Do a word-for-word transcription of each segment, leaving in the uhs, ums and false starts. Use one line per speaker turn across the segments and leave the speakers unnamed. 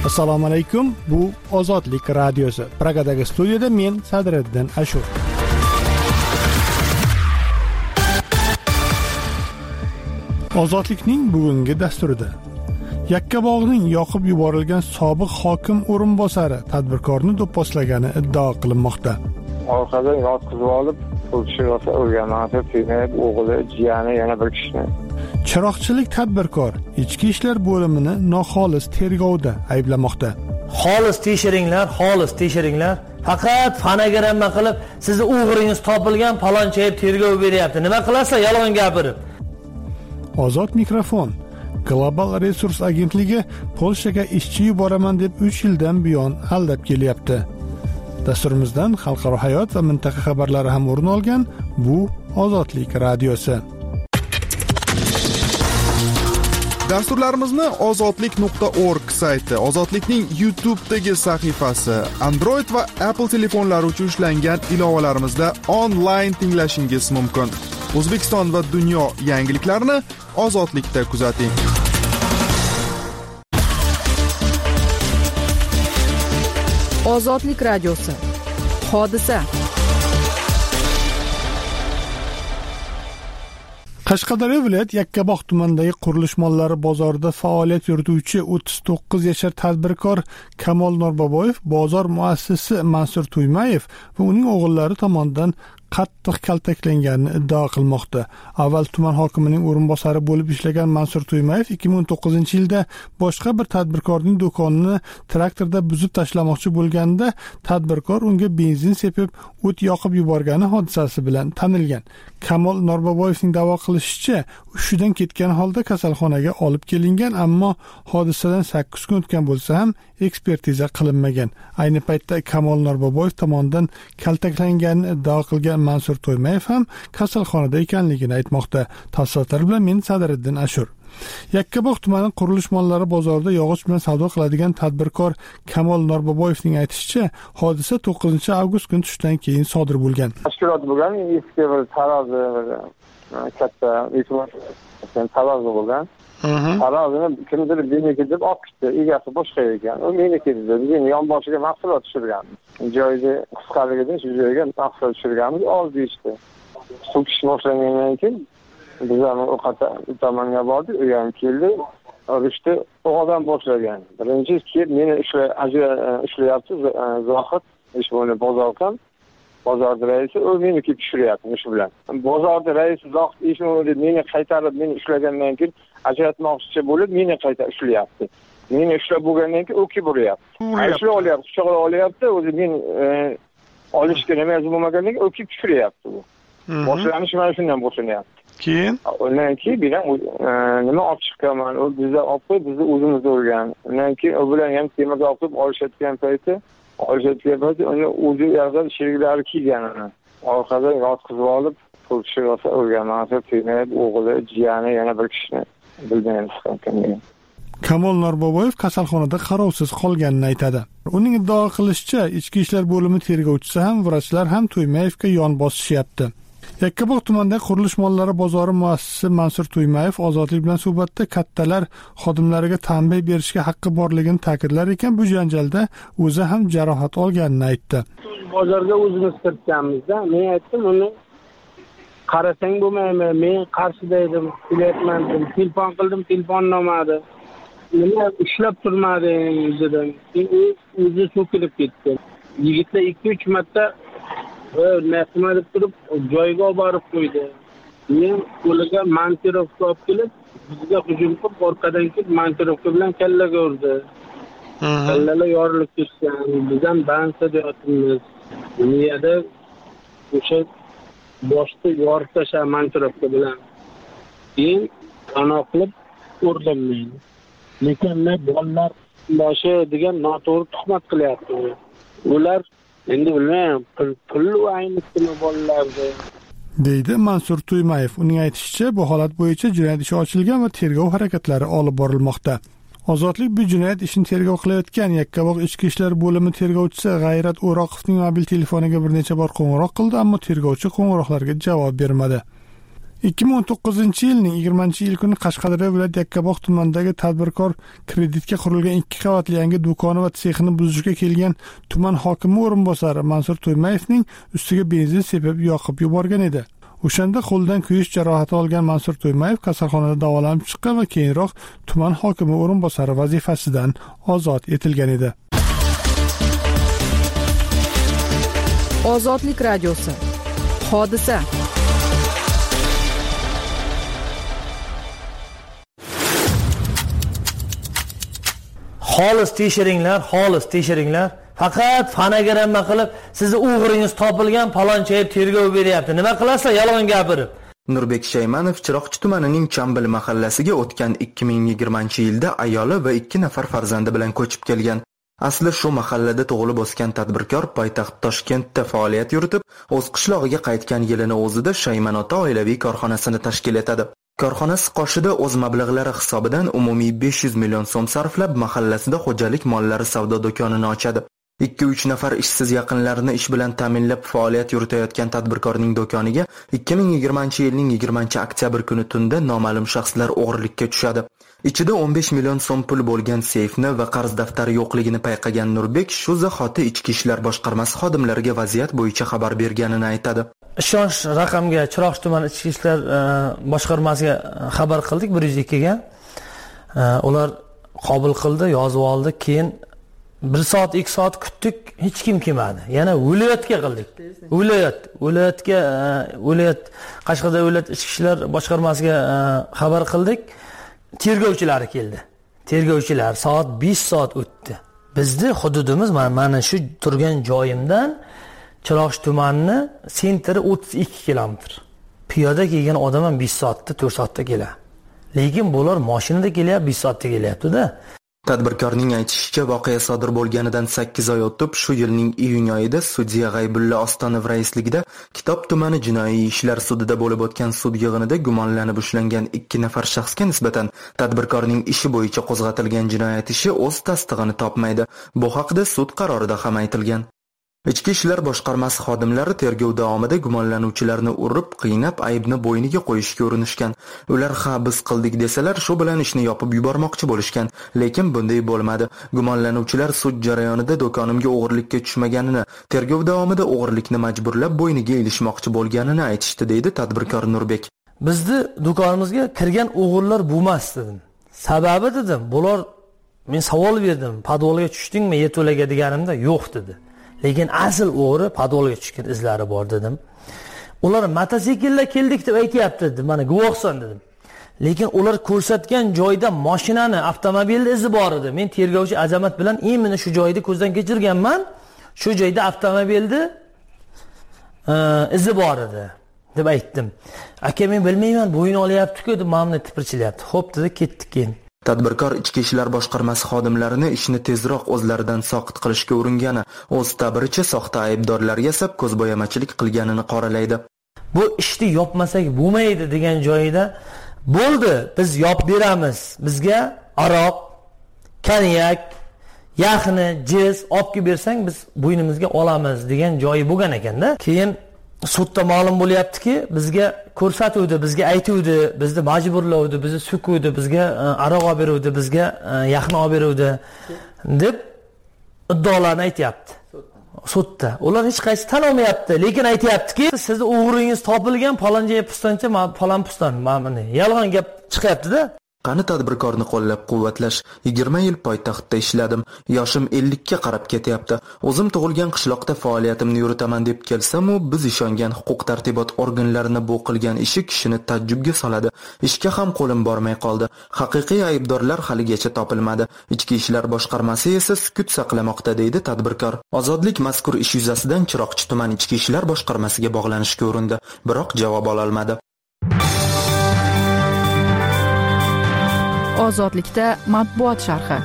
Assalomu alaykum. Bu Ozodlik radiosi. Pragadagi studiyada men Sadriddin Ashur. Ozodlikning bugungi dasturida Yakkabog'ning yoqib yuborilgan sobiq hokim o'rinbosari tadbirkorni do'pposlagani iddao qilinmoqda.
Orqadan yotqizib olib, bu kishi rosa o'rganmasa, tiyinib, o'g'li, jiyani yana bir kishini.
Chiroqchilik tadbirkor ichki ishlar bo'limini noxolis tergovda ayblamoqda.
Xolis tekshiringlar, xolis tekshiringlar. Faqat fonogramma qilib, sizni o'g'ringiz topilgan palonchaga tergov beryapti. Nima qilasizlar yolg'on gapirib?
Ozod mikrofon. Global Resurs agentligi Polshaga ishchi yuboraman deb uch yildan buyon aldab kelyapti. Dasturimizdan xalqaro hayot va mintaqa xabarlari ham o'rin olgan bu Ozodlik radiosi.
Dasturlarimizni ozodlik nuqta org sayti, Ozodlikning YouTube'dagi sahifasi, Android va Apple telefonlari uchun ishlangan ilovalarimizda onlayn tinglashingiz mumkin. O'zbekiston va dunyo yangiliklarini Ozodlikda kuzating.
Ozodlik radiosi. Hodisa.
Qashqadaryo viloyat Yakkabog' tumanidagi qurilish mollari bozorida faoliyat yurituvchi o'ttiz to'qqiz yashar tadbirkor Kamol Norboboyev bozor muassisi Mansur Tuymayev va uning o'g'illari tomonidan qattiq kaltaklanganini iddao qilmoqda. Avval tuman hokimining o'rinbosari bo'lib ishlagan Mansur Tuymayev ikki ming o'n to'qqizinchi yilda boshqa bir tadbirkorning do'konini traktorda buzib tashlamoqchi bo'lganda tadbirkor unga benzin sepib o't yoqib yuborgani hodisasi bilan tanilgan. Kamol Norboboyevning da'vo qilishicha, hushidan ketgan holda kasalxonaga olib kelingan, ammo hodisadan sakkiz kun o'tgan bo'lsa ham ekspertiza qilinmagan. Ayni paytda Kamol Norboboyev tomonidan kaltaklanganini iddao qilgan Mansur Tuymayev ham kasalxonada ekanligini aytmoqda. Tafsilotlar bilan men Sadriddin Ashur. Yakkabog' tumani qurilish mollari bozorida yog'och bilan savdo qiladigan tadbirkor Kamol Norboboyevning aytishicha, hodisa to'qqizinchi avgust kuni tushdan keyin sodir bo'lgan.
Tashkilot bo'lgan, eski bir tarozi, katta e'tibor tarozi bo'lgan. Tarozini kimdir meniki deb olib ketdi, egasi boshqa ekan. U meniki dedi, men yonboshiga mahsulot tushirgan. Joyda qisqaligidan shu joyga mahsulot tushirganmiz, oldi ishdi. So'kish boshlangandan keyin biz ham o'qata tomonga bordik, u ham keldi, urishdi, o'g'adan boshlagan. Birinchi kelib meni ishlay ishlayapti, Zohid, ish bo'li bozordan. Bozorda raisi u meni kelib tushiryapti ish bilan. Bozorda raisi Zohid ish bo'li meni qaytarib, meni ishlagandan keyin ajratmoqchi bo'lib, meni qayta ishlayapti. Meni ishlab bo'lgandan keyin u kelib uryapti. Ishlab olyapti, quchoqlab olyapti, o'zi men olishga nima bo'lmagandan keyin u kelib tushiryapti bu. Boshlanish mana shundan boshlanyapti.
Keyin
undan keyin bilan nima olib chiqqanman, u bizda olib qo'yib, bizni o'zimizda urgan. Undan keyin u bilan ham temirda olib qo'yib olishayotgan payti, olishayotgan payti uni o'zi yerdan sheriklari kiygan uni. Orqadan yotqizib olib, bu kishi rosa o'rganmasa, tiyinib, o'g'li, jiyani yana bir kishini bilmaymiz ekan.
Kamol Norboboyev kasalxonada qarovsiz qolganini aytadi. Uning iddao qilishicha, ichki ishlar bo'limi tergovchisi ham, vrachlar ham Tuymayevga yon bosishyapti. Yakkabog' tumanida qurilish mollari bozori muassisi Mansur Tuymayev Ozodlik bilan suhbatda kattalar xodimlariga tanbeh berishga haqqi borligini ta'kidlar ekan, bu janjalda o'zi ham jarohat olganini aytdi.
Bozorga o'zimiz kiritganmizda, men aytdim, uni qarasang bo'lmaymi? Men qarshida edim, kelyapman dedim, telefon qildim, telefon olmadi. Nima ishlab turmading dedim. U o'zi so'kilib ketdi. Yigitlar ikki uch marta nima deb turib joyiga olib borib qo'ydi. Men qo'liga montirovka olib kelib, bizga hujum qilib, orqadan kelib montirovka bilan kallaga urdi. Kallalar yorilib ketgan. Biz ham bansada yotibmiz. Niyada o'sha boshda yorib tashlab montirovka bilan. Keyin qanoq qilib urdim men. Lekin bolalar boshi degan noto'g'ri tuhmat qilyapti. Ular endi bilmayman, pul aynitimi bolalarni,
deydi Mansur Tuymayev. Uning aytishicha, bu holat bo'yicha jinoyat ishi ochilgan va tergov harakatlari olib borilmoqda. Ozodlik bu jinoyat ishini tergov qilayotgan Yakkabog' ichki ishlar bo'limi tergovchisi G'ayrat O'roqovning mobil telefoniga bir necha bor qo'ng'iroq qildi, ammo tergovchi qo'ng'iroqlarga javob bermadi. ikki ming o'n to'qqizinchi yilning yigirmanchi iyul kuni Qashqadaryo viloyati Yakkabog' tumanidagi tadbirkor kreditga qurilgan ikki qavatli yangi do'koni va sexini buzishga kelgan tuman hokimi o'rinbosari Mansur To'ymayevning ustiga benzin sepib yoqib yuborgan edi. O'shanda qo'ldan kuyish jarohati olgan Mansur To'ymayev kasalxonada davolanib chiqqan va keyinroq tuman hokimi o'rinbosari vazifasidan ozod etilgan edi.
Ozodlik radiosi. Hodisa.
Xolis tekshiringlar, xolis tekshiringlar. Faqat fonogamma qilib, sizni o'g'ringiz topilgan, palonchaga tergov beryapti. Nima qilasizlar, yolg'on gapirib?
Nurbek Shaymanov Chiroqchi tumanining Chambil mahallasiga o'tgan ikki ming yigirmanchi yilda ayoli va ikki nafar farzandi bilan ko'chib kelgan. Asli shu mahallada tug'ilib o'sgan tadbirkor poytaxt Toshkentda faoliyat yuritib, o'z qishlog'iga qaytgan yilini o'zida Shayman ota oilaviy korxonasini tashkil etadi. Korxonasi qoshida o'z mablag'lari hisobidan umumiy besh yuz million so'm sarflab mahallasida xo'jalik mollari savdo do'konini ochadi. ikki uch nafar ishsiz yaqinlarini ish bilan ta'minlab faoliyat yuritayotgan tadbirkorning do'koniga ikki ming yigirmanchi yilning yigirmanchi oktyabr kuni tunda noma'lum shaxslar o'g'irlikka tushadi. Ichida o'n besh million so'm pul bo'lgan seyfni va qarz daftari yo'qligini payqagan Nurbek shu zahoti Ichki ishlar boshqarmasi xodimlariga vaziyat bo'yicha xabar berganini aytadi.
Ishonch raqamga Chiroqchi tumani Ichki ishlar boshqarmasiga xabar qildik bir yuz ikki ga. Ular qabul qildi, yozib oldi, keyin bir soat ikki soat kutdik, hech kim kelmadi. Yana viloyatga qildik. Viloyat, viloyatga viloyat Qashqadaryo viloyat Ichki ishlar boshqarmasiga xabar qildik. Tergovchilari keldi. Tergovchilar soat besh soat o'tdi. Bizni hududimiz mana shu turgan joyimdan Chiroqchi tumanining sentri o'ttiz ikki kilometr. Piyoda kelgan odam ham besh soatda, to'rt soatda keladi. Lekin bular mashinada kelyapti, besh soatda kelyapti-da.
Tadbirkorning aytishicha, voqea sodir bo'lganidan sakkiz oy o'tib, shu yilning iyun oyida sudya G'aybulla Ostonov raisligida Kitob tumani jinoiy ishlar sudida bo'lib o'tgan sud yig'inida gumonlanib ushlangan ikki nafar shaxsga nisbatan tadbirkorning ishi bo'yicha qo'zg'atilgan jinoyat ishi o'z tasdig'ini topmaydi. Bu haqda sud qarorida ham aytilgan. Ichki ishlar boshqarmasi xodimlari tergov davomida gumonlanuvchilarni urib, qiynab, aybni bo'yniga qo'yishga urinishgan. Ular ha biz qildik desalar, shu bilan ishni yopib yubormoqchi bo'lishgan, lekin bunday bo'lmadi. Gumonlanuvchilar sud jarayonida do'konimga o'g'irlikka tushmaganini, tergov davomida o'g'irlikni majburlab bo'yniga ilishmoqchi bo'lganini aytishdi, deydi tadbirkor Nurbek.
Bizni do'konimizga kirgan o'g'irlar bo'lmas dedim. Sababi dedim, bular men savol berdim, podvolga tushdingmi, yerto'laga deganimda yo'q dedi. Lekin asl o'g'ri podvolga tushgan izlari bor dedim. Ular mototsiklda keldik deb aytayapti dedim. Mana guvohsan dedim. Lekin ular ko'rsatgan joyda mashinani, avtomobilni izi bor edi. Men tergovchi Azamat bilan imini shu joyda ko'zdan kechirganman. Shu joyda avtomobilni izi bor edi deb aytdim. Aka men bilmayman, bo'yin olyapti-ku deb mamnun tipirchilyapti. Xo'p dedi, ketdik keyin.
Tadbirkor Ichki ishlar boshqarmasi xodimlarini ishni tezroq o'zlaridan soqit qilishga uringani, o'z ta'biricha soxta aybdorlar yasab ko'zbo'yamachilik qilganini qoralaydi.
Bu ishni yopmasak bo'lmaydi degan joyida bo'ldi, biz yop beramiz. Bizga aroq, konyak, yaxni, jiz olib kelib bersang biz bo'ynimizga olamiz degan joyi bo'lgan ekanda. Keyin sudda ma'lum bo'lyaptiki, bizga ko'rsatuvdi, bizga aytuvdi, bizni majburlovdi, bizni sukuvdi, bizga aroq olib beruvdi, bizga yaxni olib beruvdi deb iddaolarni aytayapti. Sudda. Ular hech qaysi tan olmayapti, lekin aytayaptiki, sizni o'g'ringiz topilgan, paloncha pustoncha, falon puston, mana yolg'on gap chiqyapti-da.
Qani tadbirkorni qo'llab-quvvatlash. yigirma yil poytaxtda ishladim. Yoshim ellikka qarab ketyapti. O'zim tug'ilgan qishloqda faoliyatimni yuritaman deb kelsam, u biz ishongan huquq-tartibot organlarini bu qilgan ishi kishini tajjubga soladi. Ishga ham qo'lim bormay qoldi. Haqiqiy aybdorlar haligacha topilmadi. Ichki ishlar boshqarmasi esa sukut saqlamoqda, deydi tadbirkor. Ozodlik mazkur ish yuzasidan Chiroqchi tuman ichki ishlar boshqarmasiga bog'lanishga urindi, biroq javob ola olmadi.
Ozodlikda matbuot sharhi.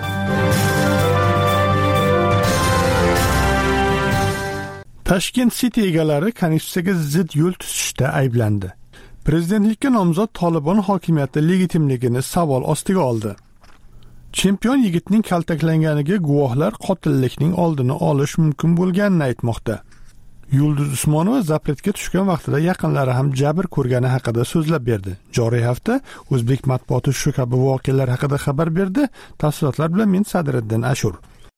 Tashkent City egalari Konstitutsiyaga zid yo'l tutishda ayblandi. Prezidentlikka nomzod Tolibon hokimiyati legitimligini savol ostiga oldi. Chempion yigitning kaltaklanganiga guvohlar qotillikning oldini olish mumkin bo'lganini aytmoqda. Yulduz Usmonova zapretga tushgan vaqtida yaqinlari ham jabr ko'rgani haqida so'zlab berdi. Joriy hafta o'zbek matbuoti shu kabi voqealar haqida xabar berdi. Tafsilotlar bilan men Sadriddin Ashur.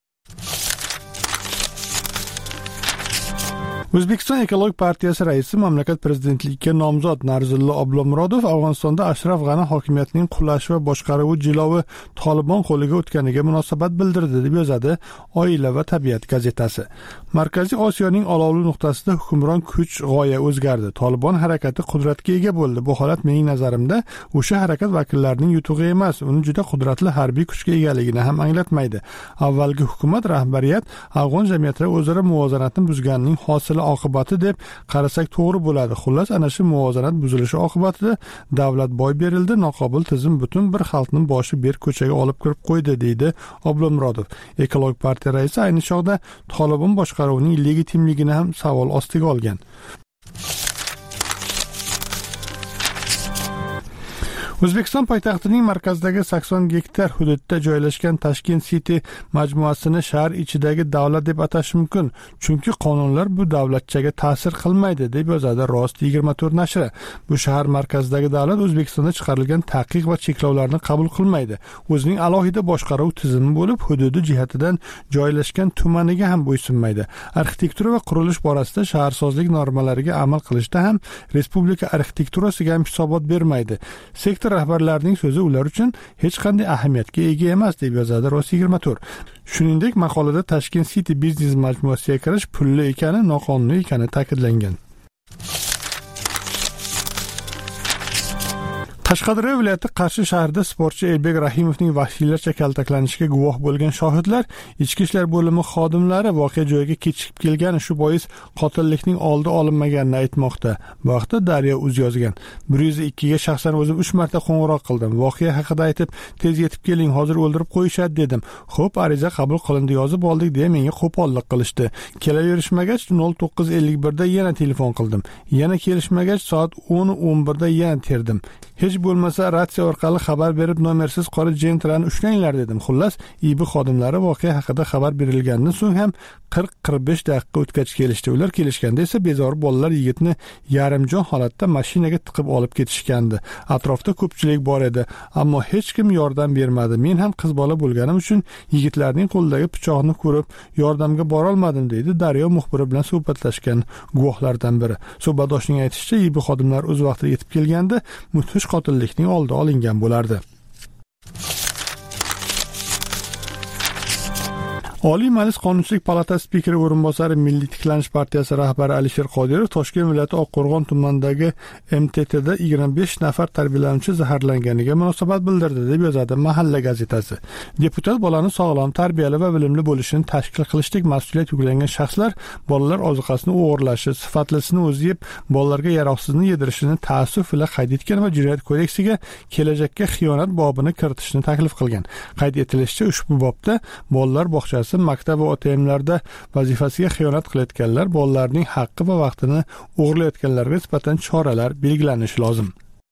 O'zbekiston Ekologik partiyasi raisi mamlakat prezidentligiga nomzod Narzullo Oblomurodov Afg'onistonda Ashraf G'ani hokimiyatining qulashi va boshqaruvi jilovi Tolibon qo'liga o'tganiga munosabat bildirdi deb yozadi Oila va tabiat gazetasi. Markaziy Osiyoning olovli nuqtasida hukmron kuch g'oya o'zgardi. Tolibon harakati qudratga ega bo'ldi. Bu holat mening nazarimda o'sha harakat vakillarining yutug'i emas, uni juda qudratli harbiy kuchga egaligini ham anglatmaydi. Avvalgi hukumat rahbariyat afg'on jamiyatida o'zaro muvozanatni buzganining hosili oqibati deb qarasak to'g'ri bo'ladi. Xullas, ana shu muvozanat buzilishi oqibatida davlat boy berildi, noqobil tizim butun bir xalqning boshi ber ko'chaga olib kirib qo'ydi, deydi Oblomurodov. Ekologik partiya raisi ayni chog'da Tolibon boshqaruvining legitimligini ham savol ostiga olgan. O'zbekiston poytaxtining markazidagi sakson gektar hududda joylashgan Tashkent City majmuasini shahar ichidagi davlat deb atash mumkin, chunki qonunlar bu davlatchaga ta'sir qilmaydi, deb yozadi Rost yigirma to'rt nashri. Bu shahar markazidagi davlat O'zbekistonda chiqarilgan taqiq va cheklovlarni qabul qilmaydi. O'zining alohida boshqaruv tizimi bo'lib, hududi jihatidan joylashgan tumaniga ham bo'ysunmaydi. Arxitektura va qurilish borasida shaharsozlik normalariga amal qilishda ham respublika arxitekturasiga ham hisobot bermaydi. Sektor rahbarlarining so'zi ular uchun hech qanday ahamiyatga ega emas, deb yozadi Rost yigirma to'rt. Shuningdek, maqolada Tashkent City biznes majmuasiga kirish pulli ekani, noqonuniy ekani ta'kidlangan. Qashqadaryo viloyati Qarshi shahrida sportchi Elbek Rahimovning vahshiylarcha kaltaklanishiga guvoh bo'lgan shohidlar ichki ishlar bo'limi xodimlari voqea joyiga kechikib kelgani shu bois qotillikning oldi olinmaganini aytmoqda. Bu haqda Daryo uz yozgan. bir yuz ikki ga shaxsan o'zim uch marta qo'ng'iroq qildim. Voqea haqida aytib, tez yetib keling, hozir o'ldirib qo'yishadi dedim. Xo'p, ariza qabul qilindi, yozib oldik deya menga qo'pollik qilishdi. Kelaverishmagach nol to'qqiz ellik bir da yana telefon qildim. Yana kelishmagach soat o'n o'n bir da yana terdim. Hech bo'lmasa ratsiya orqali xabar berib nomersiz qora jentrani ushlanglar dedim. Xullas, I B xodimlari voqea haqida xabar berilgandan so'ng ham qirq qirq besh daqiqa o'tgach kelishdi. Ular kelishganda esa bezori bolalar yigitni yarimjon holatda mashinaga tiqib olib ketishgandi. Atrofda ko'pchilik bor edi, ammo hech kim yordam bermadi. Men ham qiz bola bo'lganim uchun yigitlarning qo'lidagi pichoqni ko'rib yordamga bora olmadim, deydi Daryo muxbiri bilan suhbatlashgan guvohlardan biri. Suhbatdoshning aytishicha, I B xodimlar o'z vaqtida yetib kelganda mudhish qotillikning oldi olingan bo'lardi. Oliy Majlis Qonunchilik palatasi spikeri o'rinbosari Milliy tiklanish partiyasi rahbari Alisher Qodirov Toshkent viloyati Oqqo'rg'on tumanidagi M T T da yigirma besh nafar tarbiyalanuvchi zaharlanganiga munosabat bildirdi, deb yozadi Mahalla gazetasi. Deputat bolani sog'lom, tarbiyali va bilimli bo'lishini tashkil qilishlik mas'uliyat yuklangan shaxslar bolalar ozuqasini o'g'irlashi, sifatlisini o'zi yeb, bolalarga yaroqsizni yedirishini ta'assuf bilan qayd etgan va Jinoyat kodeksiga kelajakka xiyonat bobini kiritishni taklif qilgan. Qayd etilishicha, ushbu bobda bolalar bog'chasi, maktab va O T M'larda vazifasiga xiyonat qilayotganlar, bolalarning haqqi va vaqtini o'g'irlayotganlarga nisbatan choralar belgilanishi lozim.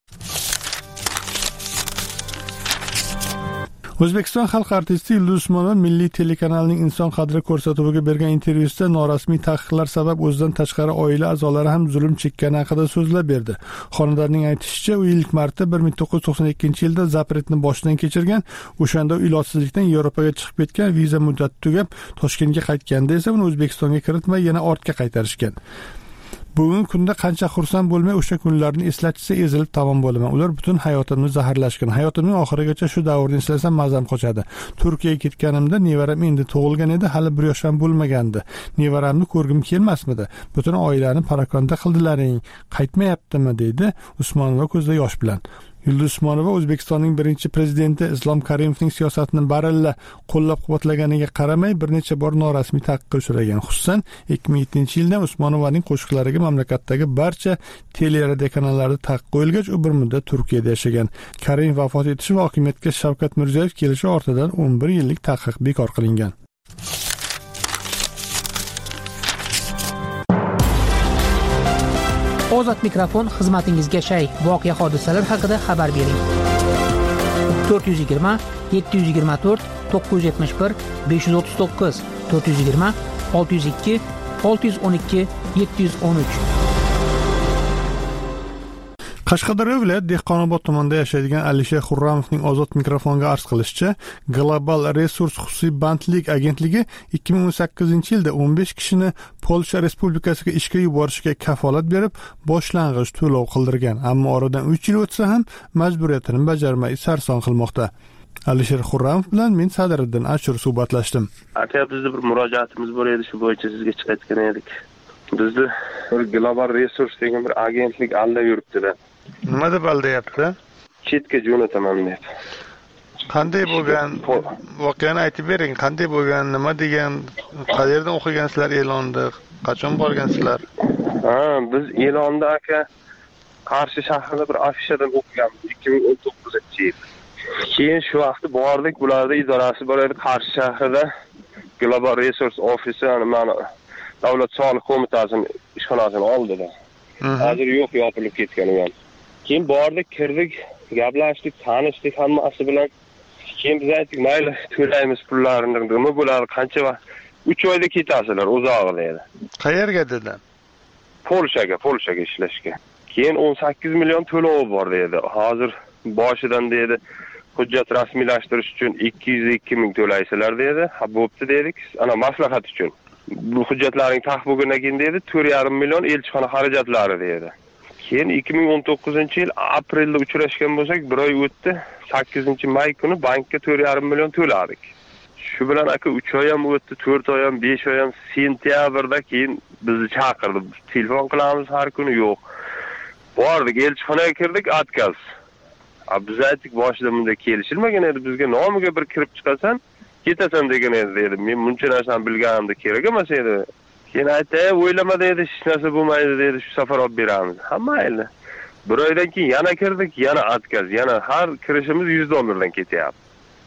O'zbekiston xalq artisti Yulduz Usmonova Milliy telekanalining Inson qadri ko'rsatuviga bergan intervyusida norasmiy taqiqlar sabab o'zidan tashqari oila a'zolari ham zulm chekkani haqida so'zlab berdi. Xonandaning aytishicha, u ilk marta bir ming to'qqiz yuz to'qson ikkinchi yilda zapretni boshdan kechirgan, o'shanda ilojsizlikdan Yevropaga chiqib ketgan, viza muddati tugab Toshkentga qaytganda esa uni O'zbekistonga kiritmay yana ortga qaytarishgan. Bugungi kunda qancha xursand bo'lmay o'sha kunlarni eslatsa ezilib tamom bo'laman. Ular butun hayotimni zaharlashgan. Hayotimning oxirigacha shu davrni eslasam mazam qochadi. Turkiyaga ketganimda nevaram endi tug'ilgan edi, hali bir yosh ham bo'lmagandi. Nevaramni ko'rgim kelmasmidi? Butun oilani parakanda qildilaring. Qaytmayaptimi, deydi Usmonova ko'zda yosh bilan. Yulduz Usmonova O'zbekistonning birinchi prezidenti Islom Karimovning siyosatini baralla qo'llab-quvvatlaganiga qaramay bir necha bor norasmiy taqiqqa uchragan. Xususan, ikki ming yettinchi yilda Usmonovaning qo'shiqlariga mamlakatdagi barcha teleradio kanallarda taqiq qo'yilgach, u bir muddat Turkiyada yashagan. Karimov vafot etishi va hokimiyatga Shavkat Mirziyoyev kelishi ortidan o'n bir yillik taqiq bekor qilingan.
Ozod mikrofon xizmatingizga shay. Voqea hodisalar haqida xabar bering. to'rt yuz yigirma yetti yuz yigirma to'rt to'qqiz yuz yetmish bir besh yuz o'ttiz to'qqiz to'rt yuz yigirma olti yuz ikki olti yuz o'n ikki yetti yuz o'n uch.
Qashqadaryo viloyat Dehqonobod tumanida yashaydigan Alisher Xurramovning ozod mikrofonga arz qilishicha, Global Resurs xususiy bandlik agentligi ikki ming o'n sakkizinchi yilda o'n besh kishini Polsha Respublikasiga ishga yuborishga kafolat berib, boshlang'ich to'lov qildirgan, ammo oradan uch yil o'tsa ham majburiyatini bajarmay sarson qilmoqda. Alisher Xurramov bilan men Sadiriddin Ashur suhbatlashdim.
Aka, bizda bir murojaatimiz bor edi, shu bo'yicha sizga chiqayotgan edik. Bizni bir Global Resurs degan bir agentlik aldab yuribdi-da.
Nima deb aldayapti?
Chetga jo'nataman deb.
Qanday bo'lgan? Voqeani aytib bering. Qanday bo'lgan? Nima degan? Qayerdan o'qigansizlar e'lonni? Qachon borgansizlar?
Ha, biz e'lonni aka Qarshi shahrida bir afishadan o'qiganmiz ikki ming o'n to'qqizinchi yil. Keyin shu vaqtda bordik, bularda idorasi bor edi Qarshi shahrida. Global Resource Office, mana Davlat soliq qo'mitasining ishxonasini oldida. Hozir yo'q, yopilib ketgan u ham. Keyin bordik, kirdik, gaplashdik, tanishdik hammasi bilan. Keyin biz aytdik, mayli, to'laymiz pullarini, nima bo'ladi, qancha vaqt? uch oyda ketasizlar, uzog'i dedi.
Qayerga dedi?
Polshaga, Polshaga ishlashga. Keyin o'n sakkiz million to'lovi bor dedi. Hozir boshidan dedi, hujjat rasmiylashtirish uchun ikki yuz ikki ming to'laysizlar dedi. Ha, bo'pti dedik. Ana maslahat uchun. Bu hujjatlarning taq bo'lgandan keyin dedi, to'rt yarim million elchixona xarajatlari dedi. Keyin ikki ming o'n to'qqizinchi yil aprelda uchrashgan bo'lsak, bir oy o'tdi. sakkizinchi may kuni bankka to'rt yarim million to'ladik. Shu bilan aka uch oy ham o'tdi, to'rt oy ham, besh oy ham, sentyabrda keyin bizni chaqirdi. Telefon qilamiz har kuni, yo'q. Bordik, elchixonaga kirdik, отказ. Biz aytdik, boshida bunday kelishilmagan edi, bizga nomiga bir kirib chiqasan, ketasan degan edi dedi. Men buncha narsani bilganimda kerak emas edi. Keyin aytdi, o'ylama dedi, hech narsa bo'lmaydi dedi, shu safar olib beramiz. Ha, mayli. Bir oydan keyin yana kirdik, yana отказ, yana har kirishimiz yuz dollardan ketyapti.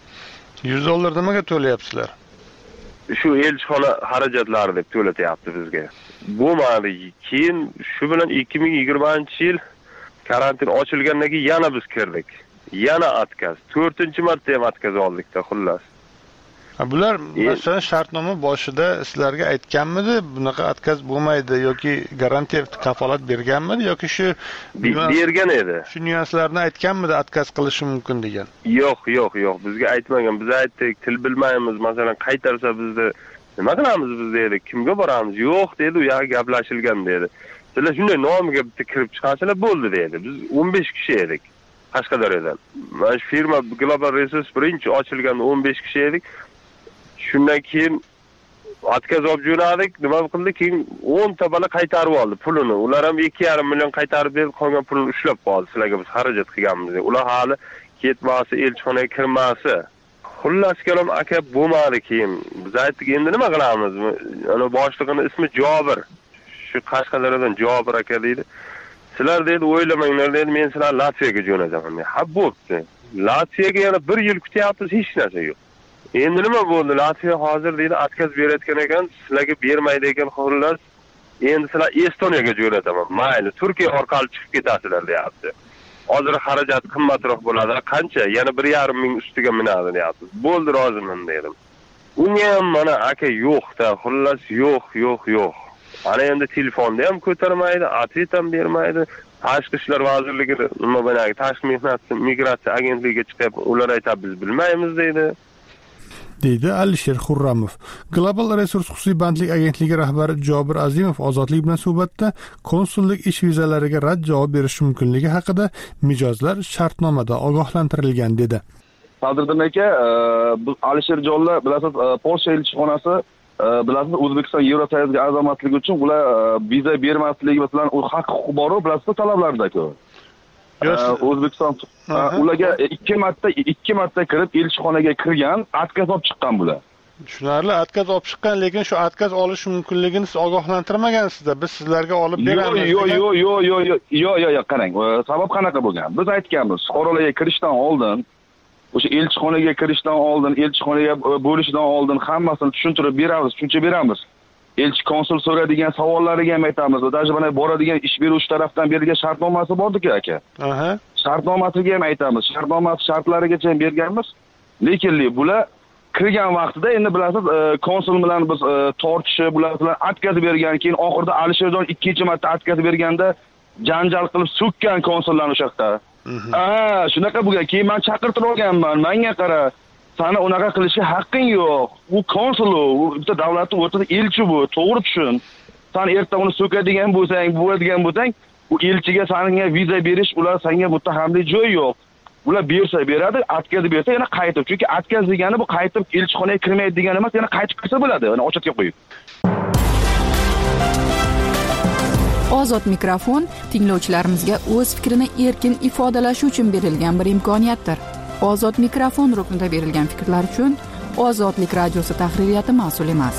yuz dollar nimaga to'layapsizlar?
Shu elchixona xarajatlari deb to'latyapti bizga. Bo'lmadi. Keyin shu bilan ikki ming yigirmanchi yil karantin ochilgandan keyin yana biz kirdik. Yana отказ. to'rtinchi marta ham отказ oldikda, xullas.
Ha, bular masalan shartnoma boshida sizlarga aytganmidi, bunaqa отказ bo'lmaydi yoki garantiya kafolat berganmidi yoki shu
bergan edi.
Shu nyuanslarni aytganmidi, отказ qilishi mumkin degan?
Yo'q, yo'q, yo'q, bizga aytmagan. Biz aytdik, til bilmaymiz, masalan, qaytarsa bizni nima qilamiz biz dedi, kimga boramiz? Yo'q dedi, u yoqqa gaplashilgan dedi. Sizlar shunday nomiga bitta kirib chiqasizlar bo'ldi dedi. Biz o'n besh kishi edik Qashqadaryodan. Mana shu firma Global Resource birinchi ochilganda o'n besh kishi edik. Shundan keyin отказ olib jo'nadik, nima qildi? Keyin o'n ta bola qaytarib oldi pulini. Ular ham ikki yarim million qaytarib berib, qolgan pulni ushlab qoldi. Sizlarga biz xarajat qilganmiz. Ular hali ketmasi, elchixonaga kirmasi. Xullas kalom aka bo'lmadi keyin. Biz aytdik, endi nima qilamiz? Ana boshlig'ining ismi Jobir. Shu Qashqadaryodan Jobir aka deydi. Sizlar dedi, o'ylamanglar dedi, men sizlarni Latviyaga jo'nataman. Ha, bo'pti. Latviyaga yana bir yil kutyapmiz, hech narsa yo'q. Endi nima bo'ldi? Latviya hozir deydi, отказ berayotgan ekan, sizlarga bermaydi ekan, xullas. Endi sizlar Estoniyaga jo'nataman. Mayli, Turkiya orqali chiqib ketasizlar deyapti. Hozir xarajat qimmatroq bo'ladi. Qancha? Yana bir yarim ming ustiga minadi deyapti. Bo'ldi, roziman dedim. Unga ham mana aka yo'q-da, xullas yo'q, yo'q, yo'q. Ana endi telefonda ham ko'tarmaydi, atvet ham bermaydi. Tashqi ishlar vazirligi, nima bo'ladi? Tashqi mehnat migratsiya agentligiga chiqib, ular aytadi, biz bilmaymiz deydi. deydi Alisher Xurramov. Global Resource xususiy bandlik agentligi rahbari Jobir Azimov ozodlik bilan suhbatda konsullik ish vizalariga rad javob berish mumkinligi haqida mijozlar shartnomada ogohlantirilgan dedi.
Sadiriddin aka, biz Alisher jonlar bilasiz, Polsha elchixonasi bilasiz, O'zbekiston Yevrosoyuzga a'zomatligi uchun ular viza bermasligi bilan u haq huquq bor, bilasiz, talablarda-ku. O'zbekiston ularga ikki marta ikki marta kirib elchixonaga kirgan, отказ olib chiqqan bular.
Tushunarli, отказ olib chiqqan, lekin shu отказ olish mumkinligini siz ogohlantirmagansizda. Biz sizlarga olib beramiz.
Yo'q, yo'q, yo'q, yo'q, yo'q, yo'q, yo'q, qarang. Sabab qanaqa bo'lgan? Biz aytganmiz, fuqarolarga kirishdan oldin, o'sha elchixonaga kirishdan oldin, elchixonaga bo'lishdan oldin hammasini tushuntirib beramiz, tushuncha beramiz. Elchi konsul so'raydigan savollariga ham aytamiz. Даже mana boradigan ish beruvchi tarafdan berilgan shartnomasi bor-ku aka.
Aha.
Shartnomasiga ham aytamiz. Shartnomasi shartlarigacha ham berganmiz. Lekin bular kirgan vaqtida endi bilasiz, konsul bilan biz tortishib, ular bilan atkazib bergan, keyin oxirida Alisherjon ikkinchi marta atkazib berganda janjal qilib so'kkan konsullarni o'sha yoqda. Ha, shunaqa bo'lgan. Keyin men chaqirtirib olganman. Menga qara, seni unaqa qilishga haqqing yo'q. U konsul, u bitta davlatning o'rtasida elchi bu, to'g'ri tushun. Sen erta uni so'kadigan bo'lsang, bo'ladigan bo'lsang, u elchiga senga viza berish, ular senga muttahamlik joy yo'q. Ular bersa beradi, atkazib bersa yana qaytib. Chunki atkaz degani bu qaytib elchixonaga kirmaydi degani emas, yana qaytib kirsa bo'ladi, yana ochatga qo'yib.
Ozod mikrofon tinglovchilarimizga o'z fikrini erkin ifodalashi uchun berilgan bir imkoniyatdir. Ozod mikrofon ruknida berilgan fikrlar uchun Ozodlik radiosi tahririyati mas'ul emas.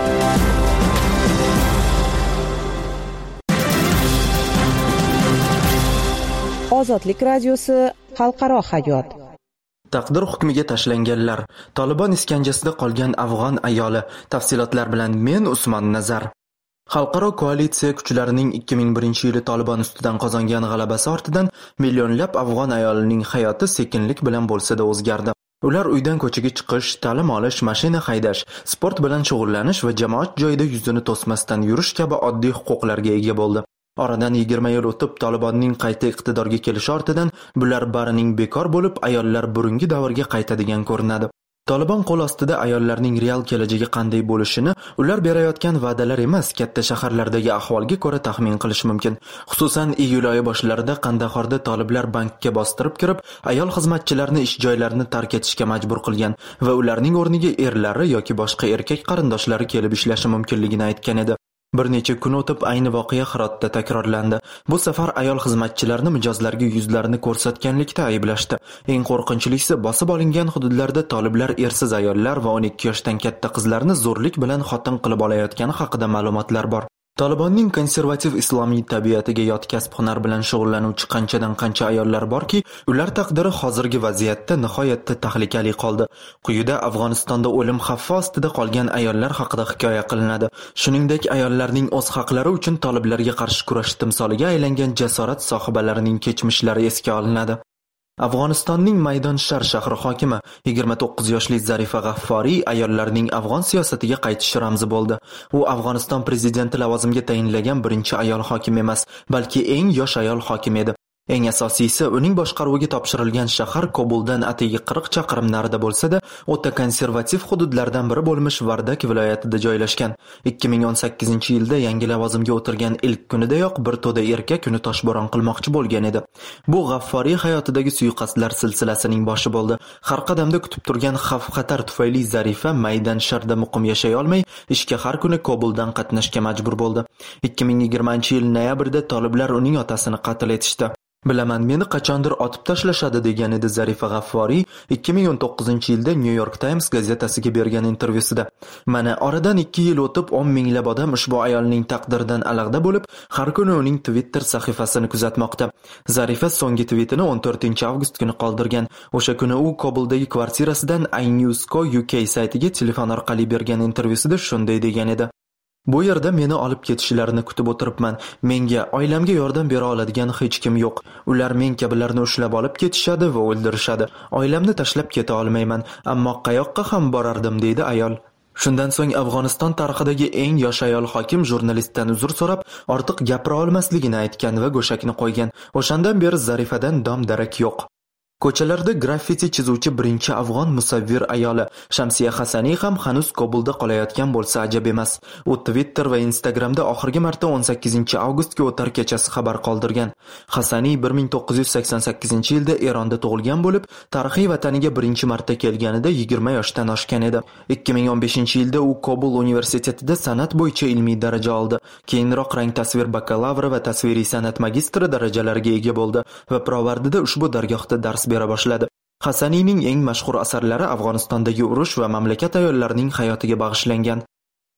Ozodlik radiosi xalqaro hayot.
Taqdir hukmiga tashlanganlar, Taliban iskanjasida qolgan afg'on ayoli. Tafsilotlar bilan men Usmon Nazar. Xalqaro koalitsiya kuchlarining ikki ming birinchi yili Taliban ustidan qozongan g'alabasi ortidan millionlab afg'on ayolining hayoti sekinlik bilan bo'lsa-da o'zgardi. Ular uydan ko'chaga chiqish, ta'lim olish, mashina haydash, sport bilan shug'ullanish va jamoat joyida yuzini to'smasdan yurish kabi oddiy huquqlarga ega bo'ldi. Oradan yigirma yil o'tib Talibanning qayta iqtidorga kelishi ortidan bular barining bekor bo'lib, ayollar burungi davrga qaytadigan ko'rinadi. Taliban qo'l ostida ayollarning real kelajagi qanday bo'lishini ular berayotgan va'dalar emas, katta shaharlardagi ahvolga ko'ra taxmin qilish mumkin. Xususan, iyul oyi boshlarida Qandahorda toliblar bankka bostirib kirib, ayol xizmatchilarni ish joylarini tark etishga majbur qilgan va ularning o'rniga erlari yoki boshqa erkak qarindoshlari kelib ishlashi mumkinligini aytgan edi. Bir necha kun o'tib ayni voqea Hirotda takrorlandi. Bu safar ayol xizmatchilarni mijozlarga yuzlarini ko'rsatganlikda ayblashdi. Eng qo'rqinchlisi, bosib olingan hududlarda toliblar ersiz ayollar va o'n ikki yoshdan katta qizlarni zo'rlik bilan xotin qilib olayotgani haqida ma'lumotlar bor. Talibanning konservativ islomiy tabiatiga yot kasb-hunar bilan shug'ullanuvchi qanchadan qancha ayollar borki, ular taqdiri hozirgi vaziyatda nihoyatda tahlikali qoldi. Quyida Afg'onistonda o'lim xavfi ostida qolgan ayollar haqida hikoya qilinadi. Shuningdek, ayollarning o'z haqlari uchun toliblarga qarshi kurash timsoliga aylangan jasorat sohibalarining kechmishlari esga olinadi. Afg'onistonning Maydonshar shahri hokimi yigirma to'qqiz yoshli Zarifa G'afforiy ayollarning afg'on siyosatiga qaytish ramzi bo'ldi. U Afg'oniston prezidenti lavozimiga tayinlagan birinchi ayol hokim emas, balki eng yosh ayol hokim edi. Eng asosiysi, uning boshqaruviga topshirilgan shahar Kobuldan atigi qirq chaqirim narida bo'lsa-da, o'ta konservativ hududlardan biri bo'lmish Vardak viloyatida joylashgan. ikki ming o'n sakkizinchi yilda yangi lavozimga o'tirgan ilk kunidayoq bir to'da erkak uni toshbo'ron qilmoqchi bo'lgan edi. Bu G'afforiy hayotidagi suiqasdlar silsilasining boshi bo'ldi. Har qadamda kutib turgan xavf-xatar tufayli Zarifa Maydansharda muqim yashay olmay, ishga har kuni Kobuldan qatnashga majbur bo'ldi. ikki ming yigirmanchi yil noyabrda toliblar uning otasini qatl etishdi. Bilaman, meni qachondir otib tashlashadi degan edi Zarifa G'afforiy ikki ming o'n to'qqizinchi yilda New York Times gazetasiga bergan intervyusida. Mana oradan ikki yil o'tib o'n minglab odam ushbu ayolning taqdiridan alag'da bo'lib, har kuni uning Twitter sahifasini kuzatmoqda. Zarifa so'nggi tweetini o'n to'rtinchi avgust kuni qoldirgan. O'sha kuni u Kobuldagi kvartirasidan iNewsco U K saytiga telefon orqali bergan intervyusida shunday degan edi: Bu yerda meni olib ketishlarini kutib o'tiribman. Menga, oilamga yordam bera oladigan hech kim yo'q. Ular men kabilarni ushlab olib ketishadi va o'ldirishadi. Oilamni tashlab keta olmayman, ammo qayoqqa ham borardim, deydi ayol. Shundan so'ng Afg'oniston tarixidagi eng yosh ayol hokim jurnalistdan uzr so'rab, ortiq gapira olmasligini aytgan va go'shakni qo'ygan. O'shandan beri Zarifadan dom-darak yo'q. Ko'chalarda graffiti chizuvchi birinchi afg'on musavvir ayoli Shamsiya Hasaniy ham hanuz Kobulda qolayotgan bo'lsa ajab emas. U Twitter va Instagramda oxirgi marta o'n sakkizinchi avgustga o'tar kechasi xabar qoldirgan. Hasaniy bir ming to'qqiz yuz sakson sakkizinchi yilda Eronda tug'ilgan bo'lib, tarixiy vataniga birinchi marta kelganida yigirma yoshdan oshgan edi. ikki ming o'n beshinchi yilda u Kobul universitetida san'at bo'yicha ilmiy daraja oldi. Keyinroq rang tasvir bakalavri va tasviriy san'at magistri darajalariga ega bo'ldi va Provardida ushbu dargohda dars bera boshladi. Hasaniyning eng mashhur asarlari Afg'onistondagi urush va mamlakat ayollarining hayotiga bag'ishlangan.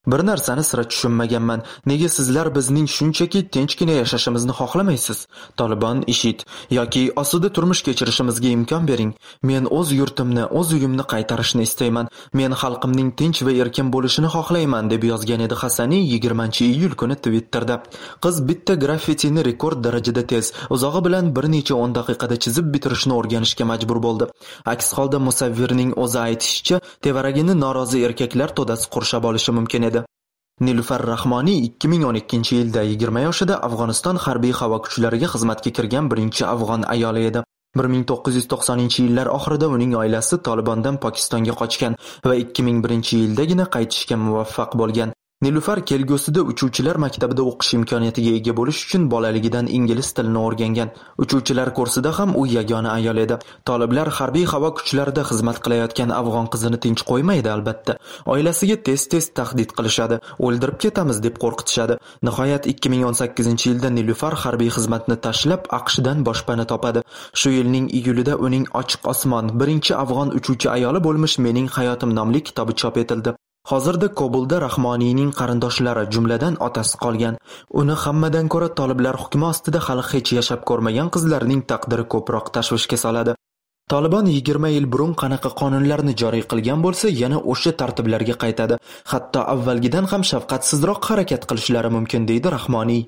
Bir narsani sira tushunmaganman. Nega sizlar bizning shunchaki tinchgina yashashimizni xohlamaysiz? Tolibon IShID yoki osuda turmush kechirishimizga imkon bering. Men o'z yurtimni, o'z uyimni qaytarishni istayman. Men xalqimning tinch va erkin bo'lishini xohlayman deb yozgan edi Hasani yigirmanchi iyul kuni Twitterda. Qiz bitta graffitini rekord darajada tez, uzog'i bilan bir necha o'n daqiqada chizib bitirishni o'rganishga majbur bo'ldi. Aks holda musavvirning o'zi aytishicha, tevaragini norozi erkaklar to'dasi qurshab olishi mumkin edi. Nilufar Rahmoniy ikki ming o'n ikkinchi yilda yigirma yoshida Afg'oniston harbiy havo kuchlariga xizmatga kirgan birinchi afg'on ayoli edi. bir ming to'qqiz yuz to'qsoninchi yillar oxirida uning oilasi Tolibondan Pokistonga qochgan va ikki ming birinchi yildagina qaytishga muvaffaq bo'lgan. Nilufar kelgusida uchuvchilar maktabida o'qish imkoniyatiga ega bo'lish uchun bolaligidan ingliz tilini o'rgangan. Uchuvchilar kursida ham u yagona ayol edi. Toliblar harbiy havo kuchlarida xizmat qilayotgan afg'on qizini tinch qo'ymaydi albatta. Oilasiga tez-tez tahdid qilishadi, o'ldirib ketamiz deb qo'rqitishadi. Nihoyat ikki ming o'n sakkizinchi yilda Nilufar harbiy xizmatni tashlab AQShdan boshpana topadi. Shu yilning iyulida uning Ochiq osmon, birinchi afg'on uchuvchi ayoli bo'lmish Mening hayotim nomli kitobi chop etildi. Hozirda Kobulda Rahmoniyning qarindoshlari, jumladan otasi qolgan. Uni hammadan ko'ra toliblar hukmi ostida hali hech yashab ko'rmagan qizlarning taqdiri ko'proq tashvishga soladi. Tolibon yigirma yil burun qanaqa qonunlarni joriy qilgan bo'lsa, yana o'sha tartiblarga qaytadi. Hatto avvalgidan ham shafqatsizroq harakat qilishlari mumkin, deydi Rahmoniy.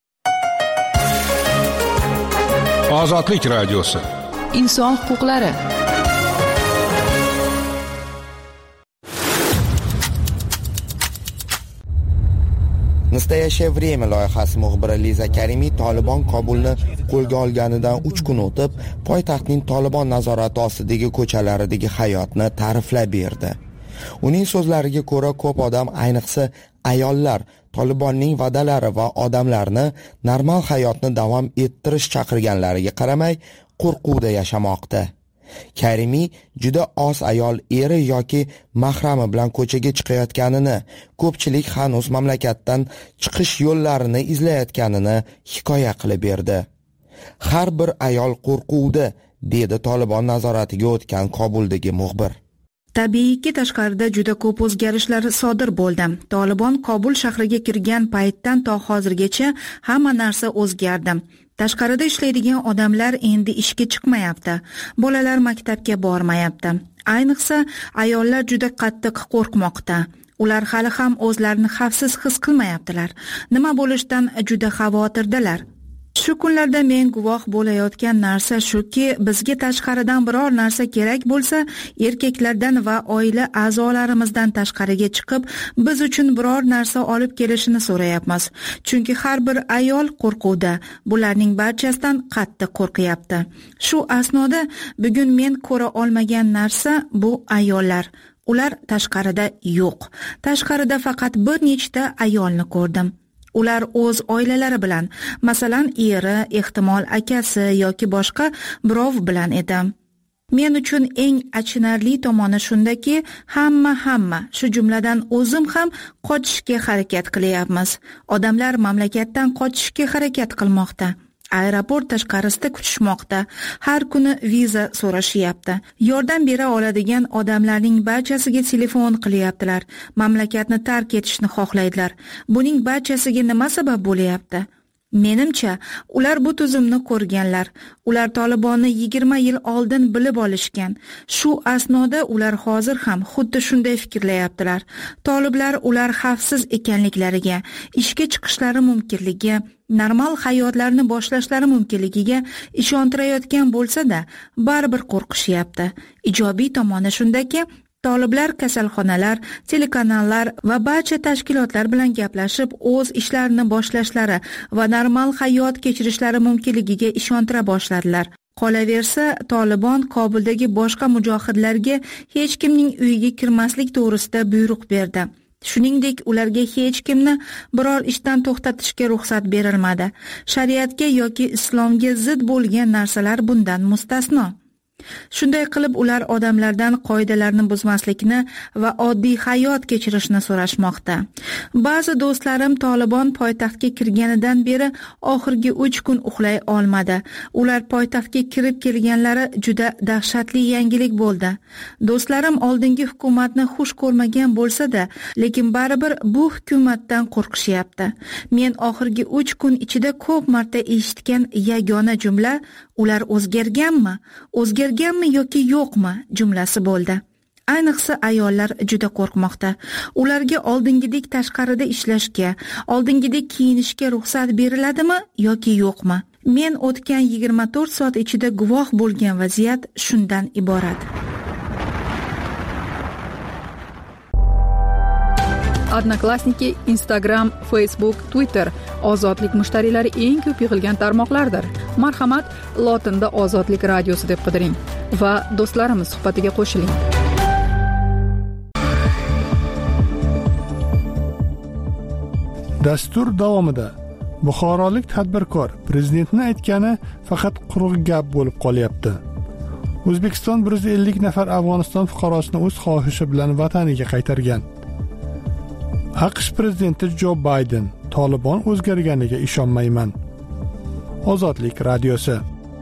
Ozodlik radiosi.
Inson huquqlari.
Nastoящее время loyihasi muxbiri Liza Karimiy Tolibon Kobulni qo'lga olganidan uch kun o'tib, poytaxtning Tolibon nazorati ostidagi ko'chalaridagi hayotni ta'riflab berdi. Uning so'zlariga ko'ra, ko'p odam, ayniqsa ayollar, Tolibonning va'dalari va odamlarni normal hayotni davom ettirish chaqirganlariga qaramay, qo'rquvda yashamoqda. Karimiy juda oz ayol eri yoki mahrami bilan ko'chaga chiqayotganini, ko'pchilik hanuz mamlakatdan chiqish yo'llarini izlayotganini hikoya qilib berdi. Har bir ayol qo'rquvda, dedi Tolibon nazoratiga o'tgan Kobuldagi muxbir.
Tabiiyki, tashqarida juda ko'p o'zgarishlar sodir bo'ldi. Tolibon Kobul shahriga kirgan paytdan to hozirgacha hamma narsa o'zgardi. Tashqarida ishlaydigan odamlar endi ishga chiqmayapti. Bolalar maktabga bormayapti. Ayniqsa ayollar juda qattiq qo'rqmoqda. Ular hali ham o'zlarini xavfsiz his qilmayaptilar. Nima bo'lishidan juda xavotirdalar. Shu kunlarda men guvoh bo'layotgan narsa shuki, bizga tashqaridan biror narsa kerak bo'lsa, erkaklardan va oila a'zolarimizdan tashqariga chiqib, biz uchun biror narsa olib kelishini so'rayapmiz. Chunki har bir ayol qo'rquvda, bularning barchasidan qattiq qo'rqyapti. Shu asnoda bugun men ko'ra olmagan narsa bu ayollar. Ular tashqarida yo'q. Tashqarida faqat bir nechta ayolni ko'rdim. Ular o'z oilalari bilan, masalan, eri, ehtimol akasi yoki boshqa birov bilan edi. Men uchun eng achinarli tomoni shundaki, hamma hamma, shu jumladan o'zim ham qochishga harakat qilyapmiz. Odamlar mamlakatdan qochishga harakat qilmoqda. Aeroport tashqarisida kutishmoqda. Har kuni viza so'rashyapti. Yordam bera oladigan odamlarning barchasiga telefon qilyaptilar. Mamlakatni tark etishni xohlaydilar. Buning barchasiga nima sabab bo'lyapti? Menimcha, ular bu tuzumni ko'rganlar. Ular Tolibonni yigirma yil oldin bilib olishgan. Shu asnoda ular hozir ham xuddi shunday fikrlayaptilar. Toliblar ular xavfsiz ekanliklariga, ishga chiqishlari mumkinligi, normal hayotlarini boshlashlari mumkinligiga ishontirayotgan bo'lsa-da, baribir qo'rqishyapti. Ijobiy tomoni shundaki, Toliblar kasalxonalar, telekanallar va barcha tashkilotlar bilan gaplashib, o'z ishlarini boshlashlari va normal hayot kechirishlari mumkinligiga ishontira boshladilar. Qolaversa, Tolibon Kobuldagi boshqa mujohidlarga hech kimning uyiga kirmaslik to'g'risida buyruq berdi. Shuningdek, ularga hech kimni biror ishdan to'xtatishga ruxsat berilmadi. Shariatga yoki islomga zid bo'lgan narsalar bundan mustasno. Shunday qilib ular odamlardan qoidalarni buzmaslikni va oddiy hayot kechirishni so'rashmoqda. Ba'zi do'stlarim Tolibon poytaxtga kirganidan beri oxirgi uch kun uxlay olmadi. Ular poytaxtga kirib kelganlari juda dahshatli yangilik bo'ldi. Do'stlarim oldingi hukumatni xush ko'rmagan bo'lsa-da, lekin baribir bu hukumatdan qo'rqishyapti. Men oxirgi uch kun ichida ko'p marta eshitgan yagona jumla ular o'zgarganmi? O'zgarganmi yoki yo'qmi jumlasi bo'ldi. Ayniqsa ayollar juda qo'rqmoqda. Ularga oldingidek tashqarida ishlashga, oldingidek kiyinishga ruxsat beriladimi yoki yo'qmi? Men o'tgan yigirma to'rt soat ichida guvoh bo'lgan vaziyat shundan iborat.
Odnoklassniki, Instagram, Facebook, Twitter ozodlik mushtariylari eng ko'p yig'ilgan tarmoqlardir. Marhamat, lotinda Ozodlik radiosi deb qidiring va do'stlarimiz suhbatiga qo'shiling.
Dastur davomida Buxorolik tadbirkor prezidentning aytgani faqat quruq gap bo'lib qolyapti. O'zbekiston bir yuz ellik nafar Afg'oniston fuqarosini o'z xohishi bilan vataniga qaytargan. AQSh prezidenti Jo Bayden: Tolibon o'zgarganiga ishonmayman. Ozodlik radiosi.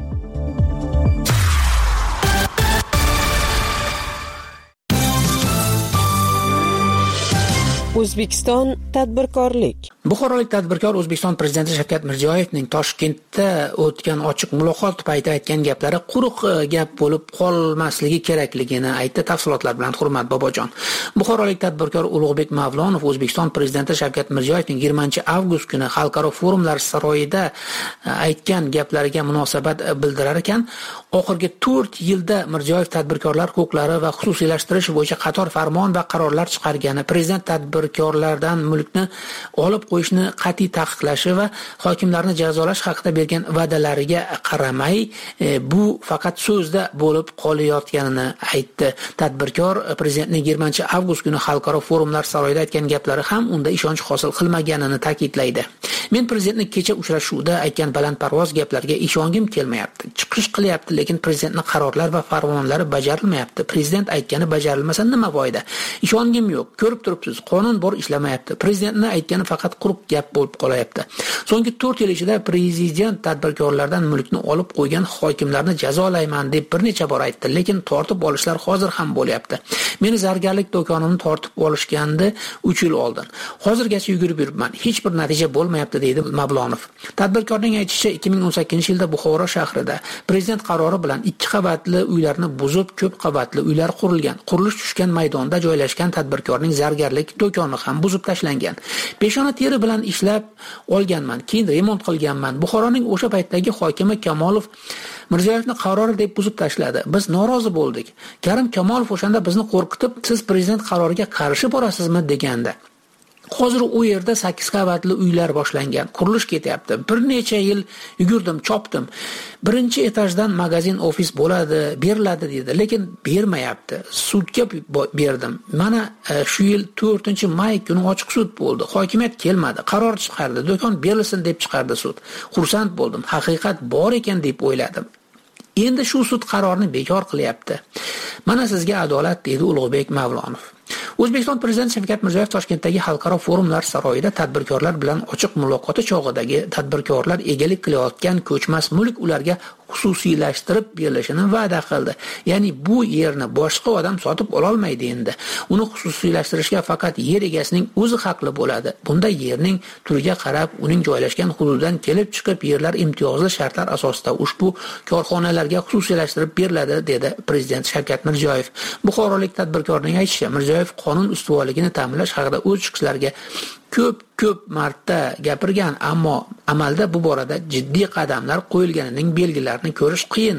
O'zbekiston tadbirkorlik.
Buxorolik tadbirkor O'zbekiston prezidenti Shavkat Mirziyoyevning Toshkentda o'tgan ochiq muloqot paytida aytgan gaplari quruq gap bo'lib qolmasligi kerakligini aytdi. Tafsilotlar bilan Hurmat Bobojon. Buxorolik tadbirkor Ulug'bek Mavlonov O'zbekiston prezidenti Shavkat Mirziyoyevning yigirmanchi avgust kuni xalqaro forumlar saroyida aytgan gaplariga munosabat bildirar ekan, oxirgi to'rt yilda Mirziyoyev tadbirkorlar huquqlari va xususiylashtirish bo'yicha qator farmon va qarorlar chiqargani, prezident tadbirkorlardan mulkni olib qo'yishni qat'iy taqiqlashi va hokimlarni jazolash haqida bergan va'dalariga qaramay, bu faqat so'zda bo'lib qolayotganini aytdi. Tadbirkor prezidentning yigirmanchi avgust kuni xalqaro forumlar saroyida aytgan gaplari ham unda ishonch hosil qilmaganini ta'kidlaydi. Men prezidentning kecha uchrashuvda aytgan balandparvoz gaplarga ishongim kelmayapti. Chiqish qilyapti, lekin prezidentning qarorlari va farmonlari bajarilmayapti. Prezident aytgani bajarilmasa nima foyda? Ishongim yo'q. Ko'rib turibsiz, qonun bor ishlamayapti. Prezidentning aytgani faqat quruq gap bo'lib qolayapti. So'nggi to'rt yil ichida prezident tadbirkorlardan mulkni olib qo'ygan hokimlarni jazolayman deb bir necha bor aytdi, lekin tortib olishlar hozir ham bo'lyapti. Meni zargarlik do'konimni tortib olishgandi uch yil oldin. Hozirgacha yugurib yuribman. Hech bir natija bo'lmayapti, deydi Mavlonov. Tadbirkorning aytishicha, ikki ming o'n sakkizinchi yilda Buxoro shahrida prezident qarori bilan ikki qavatli uylarni buzib, ko'p qavatli uylar qurilgan. Qurilish tushgan maydonda joylashgan tadbirkorning zargarlik do'koni ham buzib tashlangan. Peshona teri bilan ishlab olganman, keyin remont qilganman. Buxoroning o'sha paytdagi hokimi Kamolov Mirziyoyevni qarori deb buzib tashladi. Biz norozi bo'ldik. Karim Kamolov o'shanda bizni qo'rqitib, siz prezident qaroriga qarshi borasizmi degandi. Hozir u yerda sakkiz qavatli uylar boshlangan, qurilish ketyapti. Bir necha yil yugurdim, chopdim. Birinchi etajdan magazin, ofis bo'ladi, beriladi dedi, lekin bermayapti. Sudga berdim. Mana shu yil to'rtinchi may kuni ochiq sud bo'ldi. Hokimiyat kelmadi, qaror chiqardi, do'kon berilsin deb chiqardi sud. Xursand bo'ldim. Haqiqat bor ekan deb o'yladim. Endi shu sud qarorini bekor qilyapti. Mana sizga adolat, dedi Ulug'bek Mavlonov. O'zbekiston prezidenti Shavkat Mirziyoyev Toshkentdagi xalqaro forumlar saroyida tadbirkorlar bilan ochiq muloqoti chog'idagi tadbirkorlar egalik qilayotgan ko'chmas mulk ularga xususiylashtirib berilishini va'da qildi. Ya'ni bu yerni boshqa odam sotib ola olmaydi endi. Uni xususiylashtirishga faqat yer egasining o'zi haqli bo'ladi. Bunda yerning turiga qarab, uning joylashgan hududdan kelib chiqib yerlar imtiyozli shartlar asosida ushbu korxonalarga xususiylashtirib beriladi, dedi prezident Shavkat Mirziyoyev. Buxorolik tadbirkorning aytishicha, Mirziyoyev qonun ustuvorligini ta'minlash haqida o'z chiqishlariga ko'p ko'p marta gapirgan, ammo amalda bu borada jiddiy qadamlar qo'yilganining belgilarini ko'rish qiyin.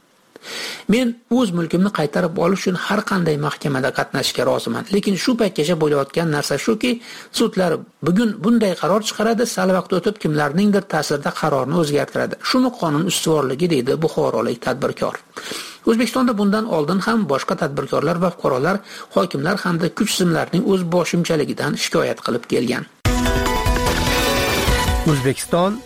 Men o'z mulkimni qaytarib olish uchun har qanday mahkamada qatnashishga roziman, lekin shu paytgacha bo'layotgan narsa shuki, sudlar bugun bunday qaror chiqaradi, sal vaqt o'tib kimlarningdir ta'sirida qarorni o'zgartiradi. Shuni qonun ustuvorligi, deydi buxorolik tadbirkor. O'zbekistonda bundan oldin ham boshqa tadbirkorlar va fuqarolar hokimlar hamda kuch tizimlarining o'z boshimchaligidan shikoyat qilib kelgan.
O'zbekiston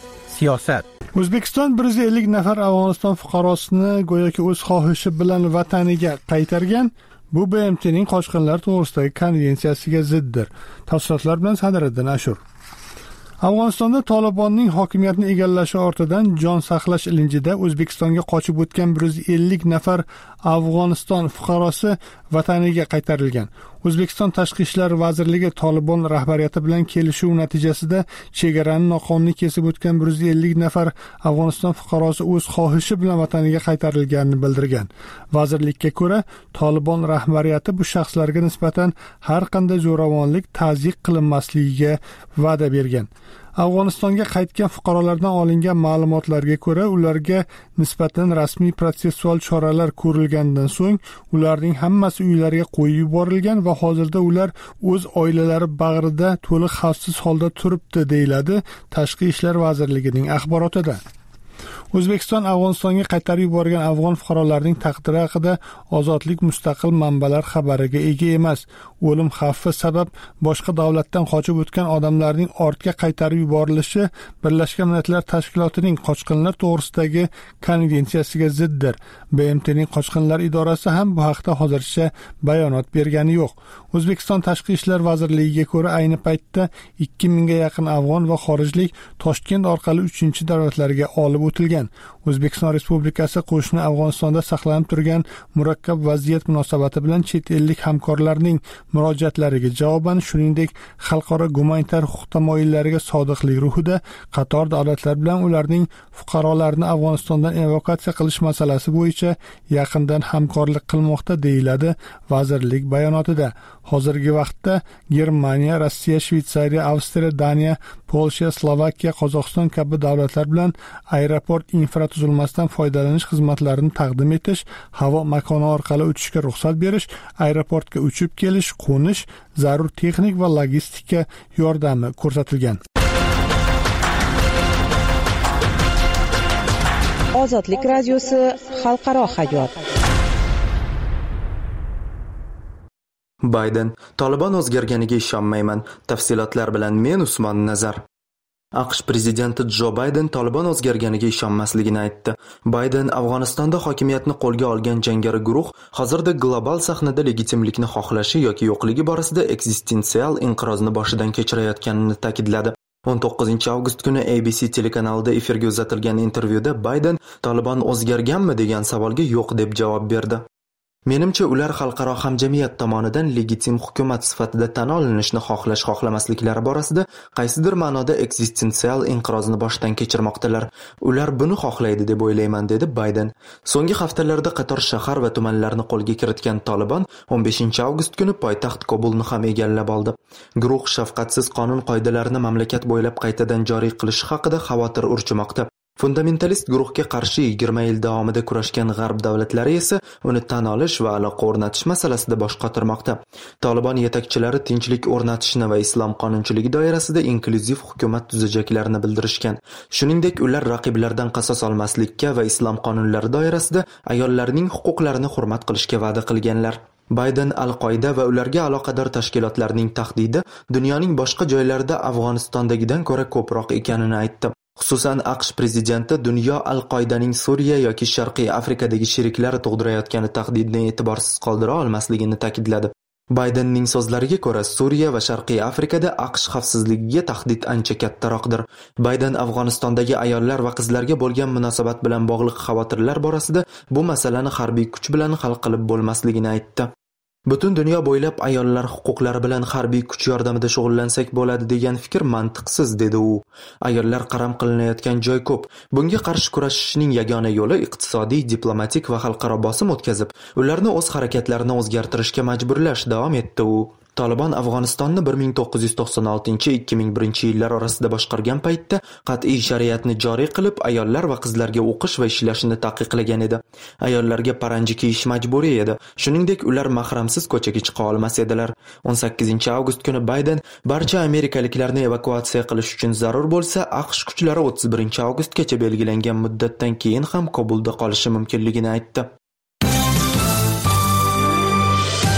siyosat.
O'zbekiston bir yuz ellik nafar Afg'oniston fuqarosini go'yoki o'z xohishi bilan vataniga qaytargan. Bu B M T'ning qochqinlar to'g'risidagi konvensiyasiga ziddir. Tafsilotlar bilan Sadiriddin Ashur. Afg'onistonda Tolibonning hokimiyatni egallashi ortidan jon saqlash ilinjida O'zbekistonga qochib o'tgan bir yuz ellik nafar Afg'oniston fuqarosi vataniga qaytarilgan. O'zbekiston Tashqi ishlar vazirligi Tolibon rahbariyati bilan kelishuv natijasida chegarani noqonuniy kesib o'tgan bir yuz ellik nafar Afg'oniston fuqarosi o'z xohishi bilan vataniga qaytarilganini bildirgan. Vazirlikka ko'ra, Tolibon rahbariyati bu shaxslarga nisbatan har qanday zo'ravonlik ta'zyiq qilinmasligiga va'da bergan. Afg'onistonga qaytgan fuqarolardan olingan ma'lumotlarga ko'ra, ularga nisbatan rasmiy protsessual choralar ko'rilgandan so'ng ularning hammasi uylariga qo'yib yuborilgan va hozirda ular o'z oilalari bag'rida to'liq xavfsiz holda turibdi, deyiladi Tashqi ishlar vazirligining axborotida. O'zbekiston Afg'onistonga qaytarib yuborgan afg'on fuqarolarining taqdiri haqida ozodlik mustaqil manbalar xabariga ega emas. O'lim xavfi sabab boshqa davlatdan qochib o'tgan odamlarning ortga qaytarib yuborilishi Birlashgan Millatlar Tashkilotining qochqinlar to'g'risidagi konvensiyasiga ziddir. B M T'ning qochqinlar idorasi ham bu haqda hozircha bayonot bergani yo'q. O'zbekiston Tashqi ishlar vazirligiga ko'ra, ayni paytda ikki mingga yaqin afg'on va xorijlik Toshkent orqali uchinchi davlatlarga olib o'tilgan. O'zbekiston Respublikasi qo'shni Afg'onistonda saqlanib turgan murakkab vaziyat munosabati bilan chet ellik hamkorlarning murojaatlariga javoban, shuningdek xalqaro gumanitar huquq tamoyillariga sodiqlik ruhida qator davlatlar bilan ularning fuqarolarini Afg'onistondan evakuatsiya qilish masalasi bo'yicha yaqindan hamkorlik qilmoqda, deyiladi vazirlik bayonotida. Hozirgi vaqtda Germaniya, Rossiya, Shveysariya, Avstriya, Daniya, Polsha, Slovakiya, Qozog'iston kabi davlatlar bilan aeroport infratuzilmasidan foydalanish xizmatlarini taqdim etish, havo makoni orqali uchishga ruxsat berish, aeroportga uchib kelish, qo'nish, zarur texnik va logistika yordami ko'rsatilgan.
Ozodlik radiosi xalqaro hayot.
Bayden: Tolibon o'zgarganiga ishonmayman. Tafsilotlar bilan men Usmon Nazar. AQSh prezidenti Jo Bayden Tolibon o'zgarganiga ishonmasligini aytdi. Bayden Afg'onistonda hokimiyatni qo'lga olgan jangari guruh hozirda global sahnada legitimlikni xohlashi yoki yo'qligi borasida eksistensial inqirozni boshidan kechirayotganini ta'kidladi. o'n to'qqizinchi avgust kuni A B C telekanalida efirga uzatilgan intervyuda Bayden Tolibon o'zgarganmi degan savolga yo'q deb javob berdi. Menimcha ular xalqaro hamjamiyat tomonidan legitim hukumat sifatida tan olinishni xohlash xohlamasliklari borasida qaysidir ma'noda eksistensial inqirozni boshdan kechirmoqdalar. Ular buni xohlaydi deb o'ylayman, dedi Bayden. So'nggi haftalarda qator shahar va tumanlarni qo'lga kiritgan Tolibon o'n beshinchi avgust kuni poytaxt Kobulni ham egallab oldi. Guruh shafqatsiz qonun qoidalarini mamlakat bo'ylab qaytadan joriy qilish haqida xavotir urchimoqda. Fundamentalist guruhga qarshi yigirma yil davomida kurashgan g'arb davlatlari esa uni tan olish va aloqa o'rnatish masalasida bosh qotirmoqda. Tolibon yetakchilari tinchlik o'rnatishni va islom qonunchiligi doirasida inklyuziv hukumat tuzajaklarini bildirishgan. Shuningdek, ular raqiblardan qasos olmaslikka va islom qonunlari doirasida ayollarning huquqlarini hurmat qilishga va'da qilganlar. Bayden Al-Qoida va ularga aloqador tashkilotlarning tahdidi dunyoning boshqa joylarida Afg'onistondagidan ko'ra ko'proq ekanini aytdi. Xususan, AQSh prezidenti dunyo Al-Qoidaning Suriya yoki Sharqiy Afrikadagi sheriklari tug'dirayotgani tahdidni e'tiborsiz qoldira olmasligini ta'kidladi. Baydenning so'zlariga ko'ra, Suriya va Sharqiy Afrikada AQSh xavfsizligiga tahdid ancha kattaroqdir. Bayden Afg'onistondagi ayollar va qizlarga bo'lgan munosabat bilan bog'liq xavotirlar borasida bu masalani harbiy kuch bilan hal qilib bo'lmasligini aytdi. Butun dunyo bo'ylab ayollar huquqlari bilan harbiy kuch yordamida shug'ullansak bo'ladi degan fikr mantiqsiz, dedi u. Ayollar qaram qilinayotgan joy ko'p. Bunga qarshi kurashishning yagona yo'li iqtisodiy, diplomatik va xalqaro bosim o'tkazib, ularni o'z harakatlarini o'zgartirishga majburlash, davom etdi u. Tolibon Afg'onistonni bir ming to'qqiz yuz to'qson oltinchi - ikki ming birinchi yillar orasida boshqargan paytda qat'iy shariatni joriy qilib, ayollar va qizlarga o'qish va ishlashni taqiqlagan edi. Ayollarga paranji kiyish majburiy edi. Shuningdek, ular mahramsiz ko'chaga chiqa olmas edilar. o'n sakkizinchi avgust kuni Bayden barcha amerikaliklarni evakuatsiya qilish uchun zarur bo'lsa, AQSh kuchlari o'ttiz birinchi avgustgacha belgilangan muddatdan keyin ham Kobulda qolishi mumkinligini aytdi.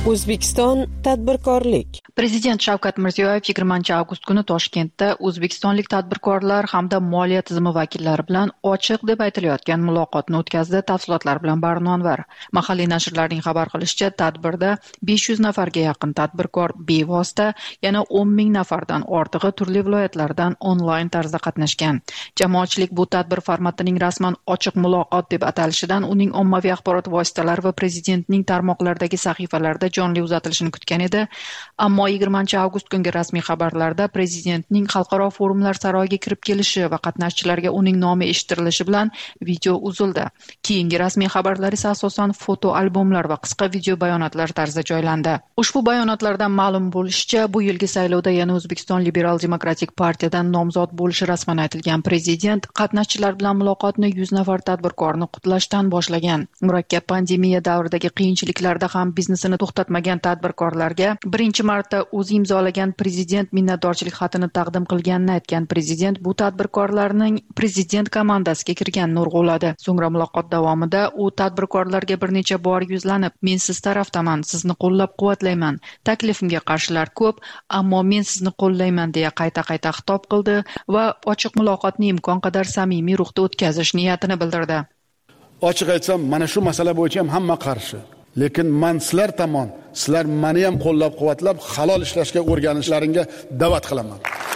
O'zbekiston tadbirkorlik.
Prezident Shavkat Mirziyoyev yigirmanchi avgust kuni Toshkentda o'zbekistonlik tadbirkorlar hamda moliya tizimi vakillari bilan ochiq deb aytilayotgan muloqotni o'tkazdi. Tafsilotlar bilan Barnonvar. Mahalliy nashrlarning xabar qilishicha, tadbirda besh yuz nafarga yaqin tadbirkor bevosita, yana o'n ming nafardan ortig'i turli viloyatlardan onlayn tarzda qatnashgan. Jamoatchilik bu tadbir formatining rasman ochiq muloqot deb atalishidan uning ommaviy axborot vositalari va prezidentning tarmoqlardagi sahifalarida jonli uzatilishini kutgan edi. Ammo yigirmanchi avgust kungi rasmiy xabarlarda prezidentning xalqaro forumlar saroyiga kirib kelishi va qatnashchilarga uning nomi eshittirilishi bilan video uzildi. Keyingi rasmiy xabarlar esa asosan foto albomlar va qisqa video bayonotlar tarzida joylandi. Ushbu bayonotlardan ma'lum bo'lishicha, bu yilgi saylovda yana O'zbekiston Liberal Demokratik partiyadan nomzod bo'lishi rasman aytilgan prezident qatnashchilar bilan muloqotni yuz nafar tadbirkorni qutlashdan boshlagan. Murakkab pandemiya davridagi qiyinchiliklarda ham biznesini to'xtatmagan tadbirkorlarga birinchi marta o'zi imzolagan prezident minnatdorchilik xatini taqdim qilganini aytgan prezident bu tadbirkorlarning prezident komandasiga kirganini urg'uladi. So'ngra muloqot davomida u tadbirkorlarga bir necha bor yuzlanib, "Men siz tarafdaman, sizni qo'llab-quvvatlayman. Taklifimga qarshilar ko'p, ammo men sizni qo'llayman" deya qayta-qayta xitob qildi va ochiq muloqotni imkon qadar samimiy ruhda o'tkazish niyatini bildirdi.
Ochiq aytsam, mana shu masala bo'yicha ham hamma qarshi. Lekin men sizlar tomon, sizlar meni ham qo'llab-quvvatlab, halol ishlashga o'rganishlaringga da'vat qilaman.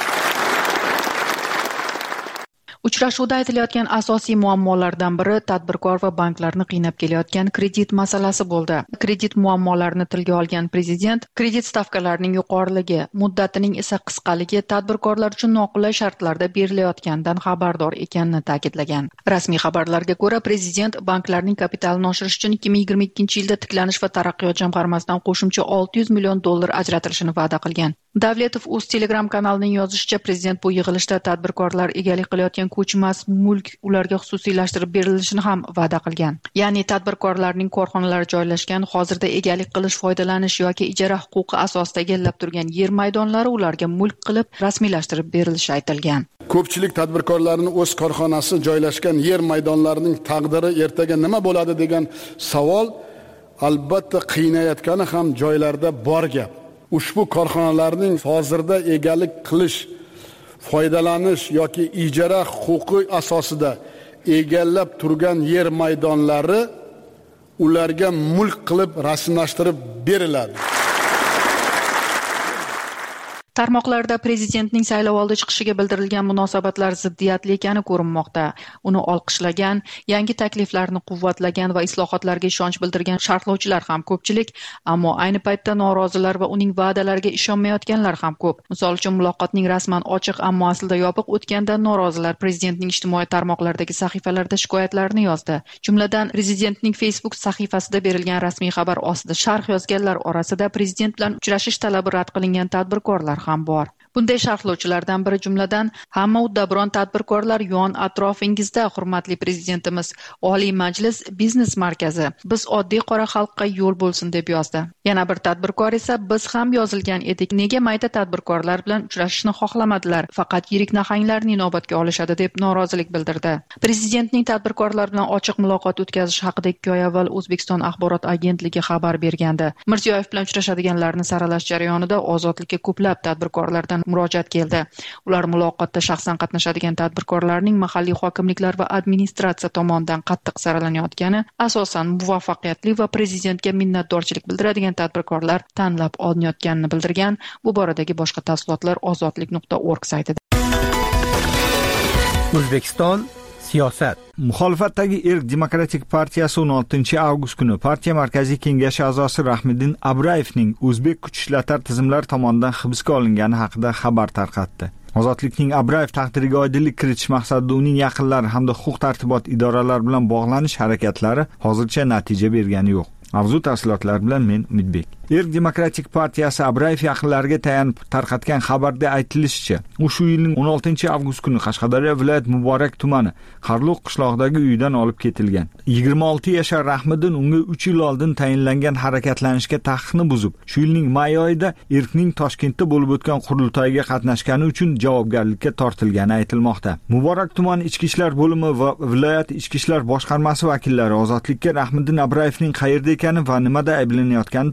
Uchrashuvda aytilayotgan asosiy muammolardan biri tadbirkor va banklarni qiynab kelayotgan kredit masalasi bo'ldi. Kredit muammolarini tilga olgan prezident, kredit stavkalarining yuqoriligi, muddatining esa qisqaligi tadbirkorlar uchun noqulay shartlarda berilayotganidan xabardor ekanini ta'kidlagan. Rasmiy xabarlarga ko'ra, prezident banklarning kapitalini oshirish uchun ikki ming yigirma ikkinchi yilda Tiklanish va taraqqiyot jamg'armasidan qo'shimcha olti yuz million dollar ajratilishini va'da qilgan. Davletov o'z Telegram kanalining yozishicha, prezident bu yig'ilishda tadbirkorlar egalik qilayotgan ko'chmas mulk ularga xususiylashtirib berilishini ham va'da qilgan. Ya'ni tadbirkorlarning korxonalari joylashgan, hozirda egalik qilish, foydalanish yoki ijara huquqi asosida egallab turgan yer maydonlari ularga mulk qilib rasmiylashtirib berilishi aytilgan.
Ko'pchilik tadbirkorlarning o'z korxonasi joylashgan yer maydonlarining taqdiri ertaga nima bo'ladi degan savol albatta qiynayotgani ham joylarda bor gap. Ushbu korxonalarning hozirda egalik qilish, foydalanish yoki ijara huquqi asosida egallab turgan yer maydonlari ularga mulk qilib rasmiylashtirib beriladi.
Tarmoqlarda prezidentning saylovoldi chiqishiga bildirilgan munosabatlar ziddiyatli ekani ko'rinmoqda. Uni olqishlagan, yangi takliflarni quvvatlagan va islohotlarga ishonch bildirgan sharhlovchilar ham ko'pchilik, ammo ayni paytda norozilar va uning va'dalariga ishonmayotganlar ham ko'p. Misol uchun, muloqotning rasman ochiq, ammo aslida yopiq o'tganda norozilar prezidentning ijtimoiy tarmoqlardagi sahifalarida shikoyatlarini yozdi. Jumladan, prezidentning Facebook sahifasida berilgan rasmiy xabar ostida sharh yozganlar orasida prezident bilan uchrashish talabi rad qilingan tadbirkorlar ham bor. Bunday sharhlovchilardan biri jumladan, hamma uddaburon tadbirkorlar yon atrofingizda, hurmatli prezidentimiz, Oliy Majlis biznes markazi, biz oddiy qora xalqqa yo'l bo'lsin deb yozdi. Yana bir tadbirkor esa, biz ham yozilgan edik, nega mayda tadbirkorlar bilan uchrashishni xohlamadilar, faqat yirik nahanglarni inobatga olishadi deb norozilik bildirdi. Prezidentning tadbirkorlar bilan ochiq muloqot o'tkazish haqida ikki oy avval O'zbekiston axborot agentligi xabar bergandi. Mirziyoyev bilan uchrashadiganlarni saralash jarayonida ozodlikka ko'plab tadbirkorlardan murojaat keldi. Ular muloqotda shaxsan qatnashadigan tadbirkorlarning mahalliy hokimliklar va administratsiya tomonidan qattiq saralanayotgani, asosan muvaffaqiyatli va prezidentga minnatdorchilik bildiradigan tadbirkorlar tanlab olinayotganini bildirgan. Bu boradagi boshqa tafsilotlar ozodlik nuqta org saytida.
O'zbekiston siyosat. Muxolifatdagi Erk Demokratik partiyasi o'n oltinchi avgust kuni partiya markaziy kengashi a'zosi Rahmiddin Abrayevning o'zbek kuch ishlatar tizimlari tomonidan hibsga olingani haqida xabar tarqatdi. Ozodlikning Abrayev taqdiriga oydinlik kiritish maqsadida uning yaqinlari hamda huquq-tartibot idoralari bilan bog'lanish harakatlari hozircha natija bergani yo'q. Mavzu tafsilotlari bilan men Umidbek. Erk Demokratik partiyasi Abrayev yaqinlariga tayanib tarqatgan xabarda aytilishicha, u shu yilning o'n oltinchi avgust kuni Qashqadaryo viloyat Muborak tumani Qarluq qishlog'idagi uyidan olib ketilgan. yigirma olti yashar Rahmiddin unga uch yil oldin tayinlangan harakatlanishga taqiqni buzib, shu yilning may oyida Erkning Toshkentda bo'lib o'tgan qurultoyiga qatnashgani uchun javobgarlikka tortilgani aytilmoqda. Muborak tumani ichki ishlar bo'limi va viloyat ichki ishlar boshqarmasi vakillari ozodlikka Rahmiddin Abrayevning qayerda ekani va nimada ayblanayotgani to'g'risida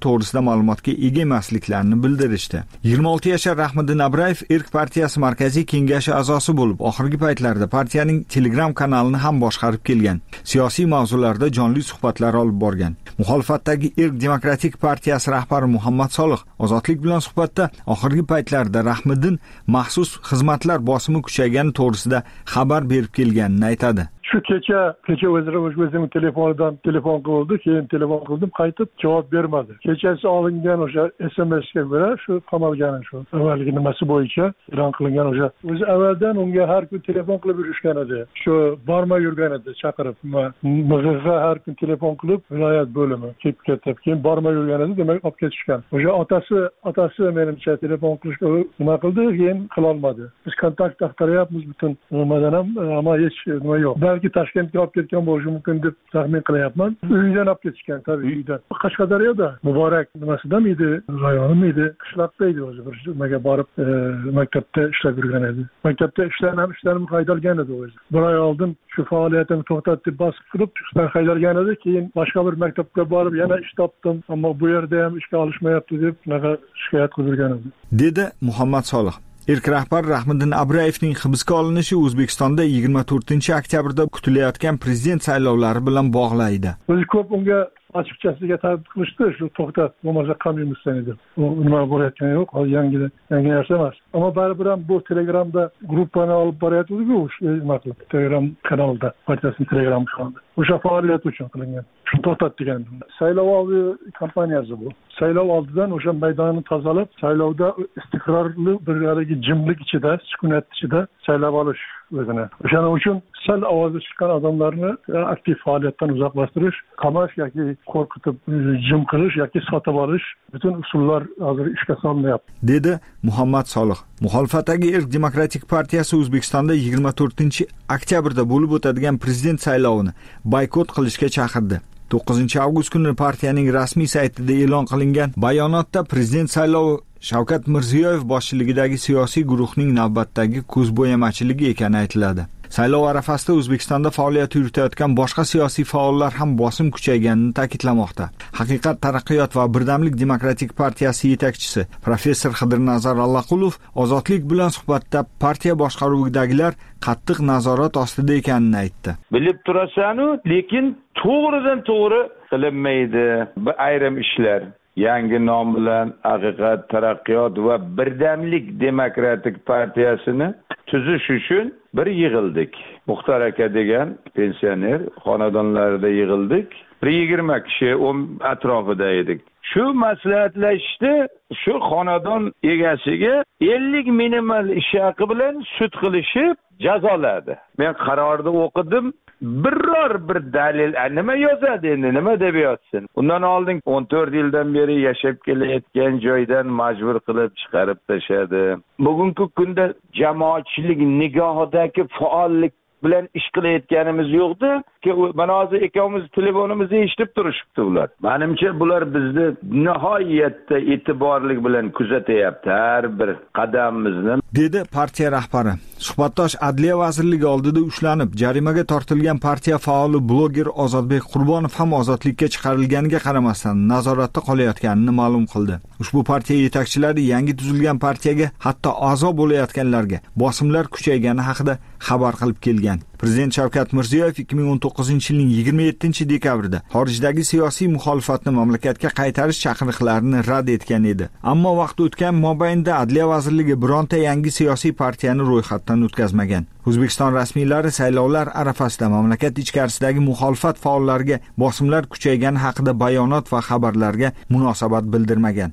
ma'lumotga ega emasliklarini bildirishdi. yigirma olti yashar Rahmiddin Abrayev Erk partiyasi markaziy kengashi a'zosi bo'lib, oxirgi paytlarda partiyaning Telegram kanalini ham boshqarib kelgan. Siyosiy mavzularda jonli suhbatlar olib borgan. Muxolifatdagi Erk demokratik partiyasi rahbari Muhammad Solih Ozodlik bilan suhbatda oxirgi paytlarda Rahmiddin maxsus xizmatlar bosimi kuchaygani to'g'risida xabar berib kelganini aytadi.
Shu kecha kecha o'zim o'zim telefonidan telefon qildi, keyin telefon qildim, qaytib javob bermadi. Kechasi olingan o'sha S M S ga ko'ra shu qamalgani shu. Avvalgi nimasi bo'yicha e'lon qilingan o'sha. O'zi avvaldan unga har kun telefon qilib yurishgan edi. Shu bormay yurgan edi, chaqirib. M G X har kun telefon qilib viloyat bo'limi kelib ketib, keyin bormay yurgan edi, demak olib ketishgan. O'sha otasi otasi menimcha telefon qilishga nima qildi, keyin qila olmadi. Biz kontakt axtaryapmiz butun nimadan ham, ammo hech nima yo'q. Balki Toshkentga olib ketgan bo'lishi mumkin deb taxmin qilyapman. Uyidan olib ketishgan, tabii uydan. Qashqadaryoda Muborak nimasidami edi, rayonimi edi, qishloqda edi o'zi. Bir nimaga borib maktabda ishlab yurgan edi. Maktabda ishlanib ishlanib haydalgan edi o'zi. Bir oy oldin shu faoliyatini to'xtatib bosib turib, ishdan haydalgan edi, keyin boshqa bir maktabga borib yana ish topdim, ammo bu yerda ham ishga olishmayapti deb naqa shikoyat qilgan edi.
Dedi Muhammad Solih. Erk rahbari Rahmiddin Abrayevning hibsga olinishi O'zbekistonda yigirma to'rtinchi oktyabrda kutilayotgan prezident saylovlari bilan bog'laydi.
O'zi ko'p unga ochiqchasiga taklif qilishdi, shu to'xtat, bo'lmasa qamiymisan edi. U nima bo'layotgani yo'q, yangi yangi narsa emas. Ammo baribir ham bu Telegramda gruppani olib boryapti-ku, o'sha nima qilib, Telegram kanalida, partiyasining Telegram kanalida. O'sha faoliyat uchun qilingan. Shuni to'xtat degan. Saylov oldi kampaniyasi bu. Saylov oldidan o'sha maydonni tozalab, saylovda istiqrorli bir haligi jimlik ichida, sukunat ichida saylab olish o'zini. O'shaning uchun sal ovozi chiqqan odamlarni aktiv faoliyatdan uzoqlashtirish, qamash yoki qo'rqitib jim qilish yoki sotib olish butun usullar hozir ishga solinyapti, dedi
Muhammad Solih. Muxolifatdagi Erk demokratik partiyasi O'zbekistonda yigirma to'rtinchi oktyabrda bo'lib o'tadigan prezident saylovini boykot qilishga chaqirdi. to'qqizinchi avgust kuni partiyaning rasmiy saytida e'lon qilingan bayonotda prezident saylovi Shavkat Mirziyoyev boshchiligidagi siyosiy guruhning navbatdagi ko'zbo'yamachiligi ekani aytiladi. Saylov arafasida O'zbekistonda faoliyat yuritayotgan boshqa siyosiy faollar ham bosim kuchayganini ta'kidlamoqda. Haqiqat taraqqiyot va birdamlik demokratik partiyasi yetakchisi professor Xidirnazar Allaqulov Ozodlik bilan suhbatda partiya boshqaruvidagilar qattiq nazorat ostida ekanini aytdi.
Bilib turasanu, lekin to'g'ridan to'g'ri qilinmaydi bu ayrim ishlar. Yangi nom bilan Haqiqat taraqqiyot va birdamlik demokratik partiyasini tuzish uchun bir yig'ildik. Muxtar aka degan pensioner xonadonlarida yig'ildik. bir yigirma kishi o'n atrofida edik. Shu maslahatlashishda shu xonadon egasiga ellik minimal ish haqi bilan sud qilishib jazoladi. Men qarorni o'qidim. Biror bir dalil nima yozadi endi, nima deb yozsin? Undan oldin o'n to'rt yildan beri yashab kelayotgan joydan majbur qilib chiqarib tashadi. Bugungi kunda jamoatchilik nigohidagi faollik bilan ish qilayotganimiz yo'qdi. Mana hozir ikkovimiz telefonimizni eshitib turishibdi ular. Menimcha bular bizni nihoyatda e'tiborlik bilan kuzatyapti har bir qadamimizni,
dedi partiya rahbari. Suhbatdosh Adliya vazirligi oldida ushlanib, jarimaga tortilgan partiya faoli bloger Ozodbek Qurbonov ham ozodlikka chiqarilganiga qaramasdan nazoratda qolayotganini ma'lum qildi. Ushbu partiya yetakchilari yangi tuzilgan partiyaga, hatto a'zo bo'layotganlarga bosimlar kuchaygani haqida xabar qilib kelgan. Prezident Shavkat Mirziyoyev ikki ming o'n to'qqizinchi yilning yigirma yettinchi dekabrida xorijdagi siyosiy muxolifatni mamlakatga qaytarish chaqiriqlarini rad etgan edi. Ammo vaqt o'tgan mobaynida Adliya vazirligi bironta yangi siyosiy partiyani ro'yxatdan o'tkazmagan. O'zbekiston rasmiylari saylovlar arafasida mamlakat ichkarisidagi muxolifat faollariga bosimlar kuchaygani haqida bayonot va xabarlarga munosabat bildirmagan.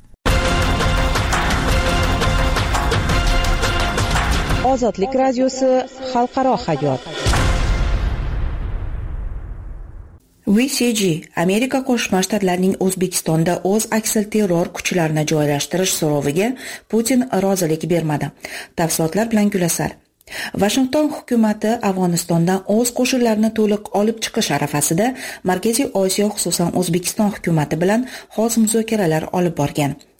Ozodlik radiosi xalqaro hayot.
V C G Amerika Qo'shma Shtatlarining O'zbekistonda o'z aksilterror kuchlarini joylashtirish so'roviga Putin rozilik bermadi. Tafsilotlar bilan Gulasar. Washington hukumati Afg'onistondan o'z qo'shinlarini to'liq olib chiqish arafasida Markaziy Osiyo, xususan O'zbekiston hukumati bilan xos muzokaralar olib borgan.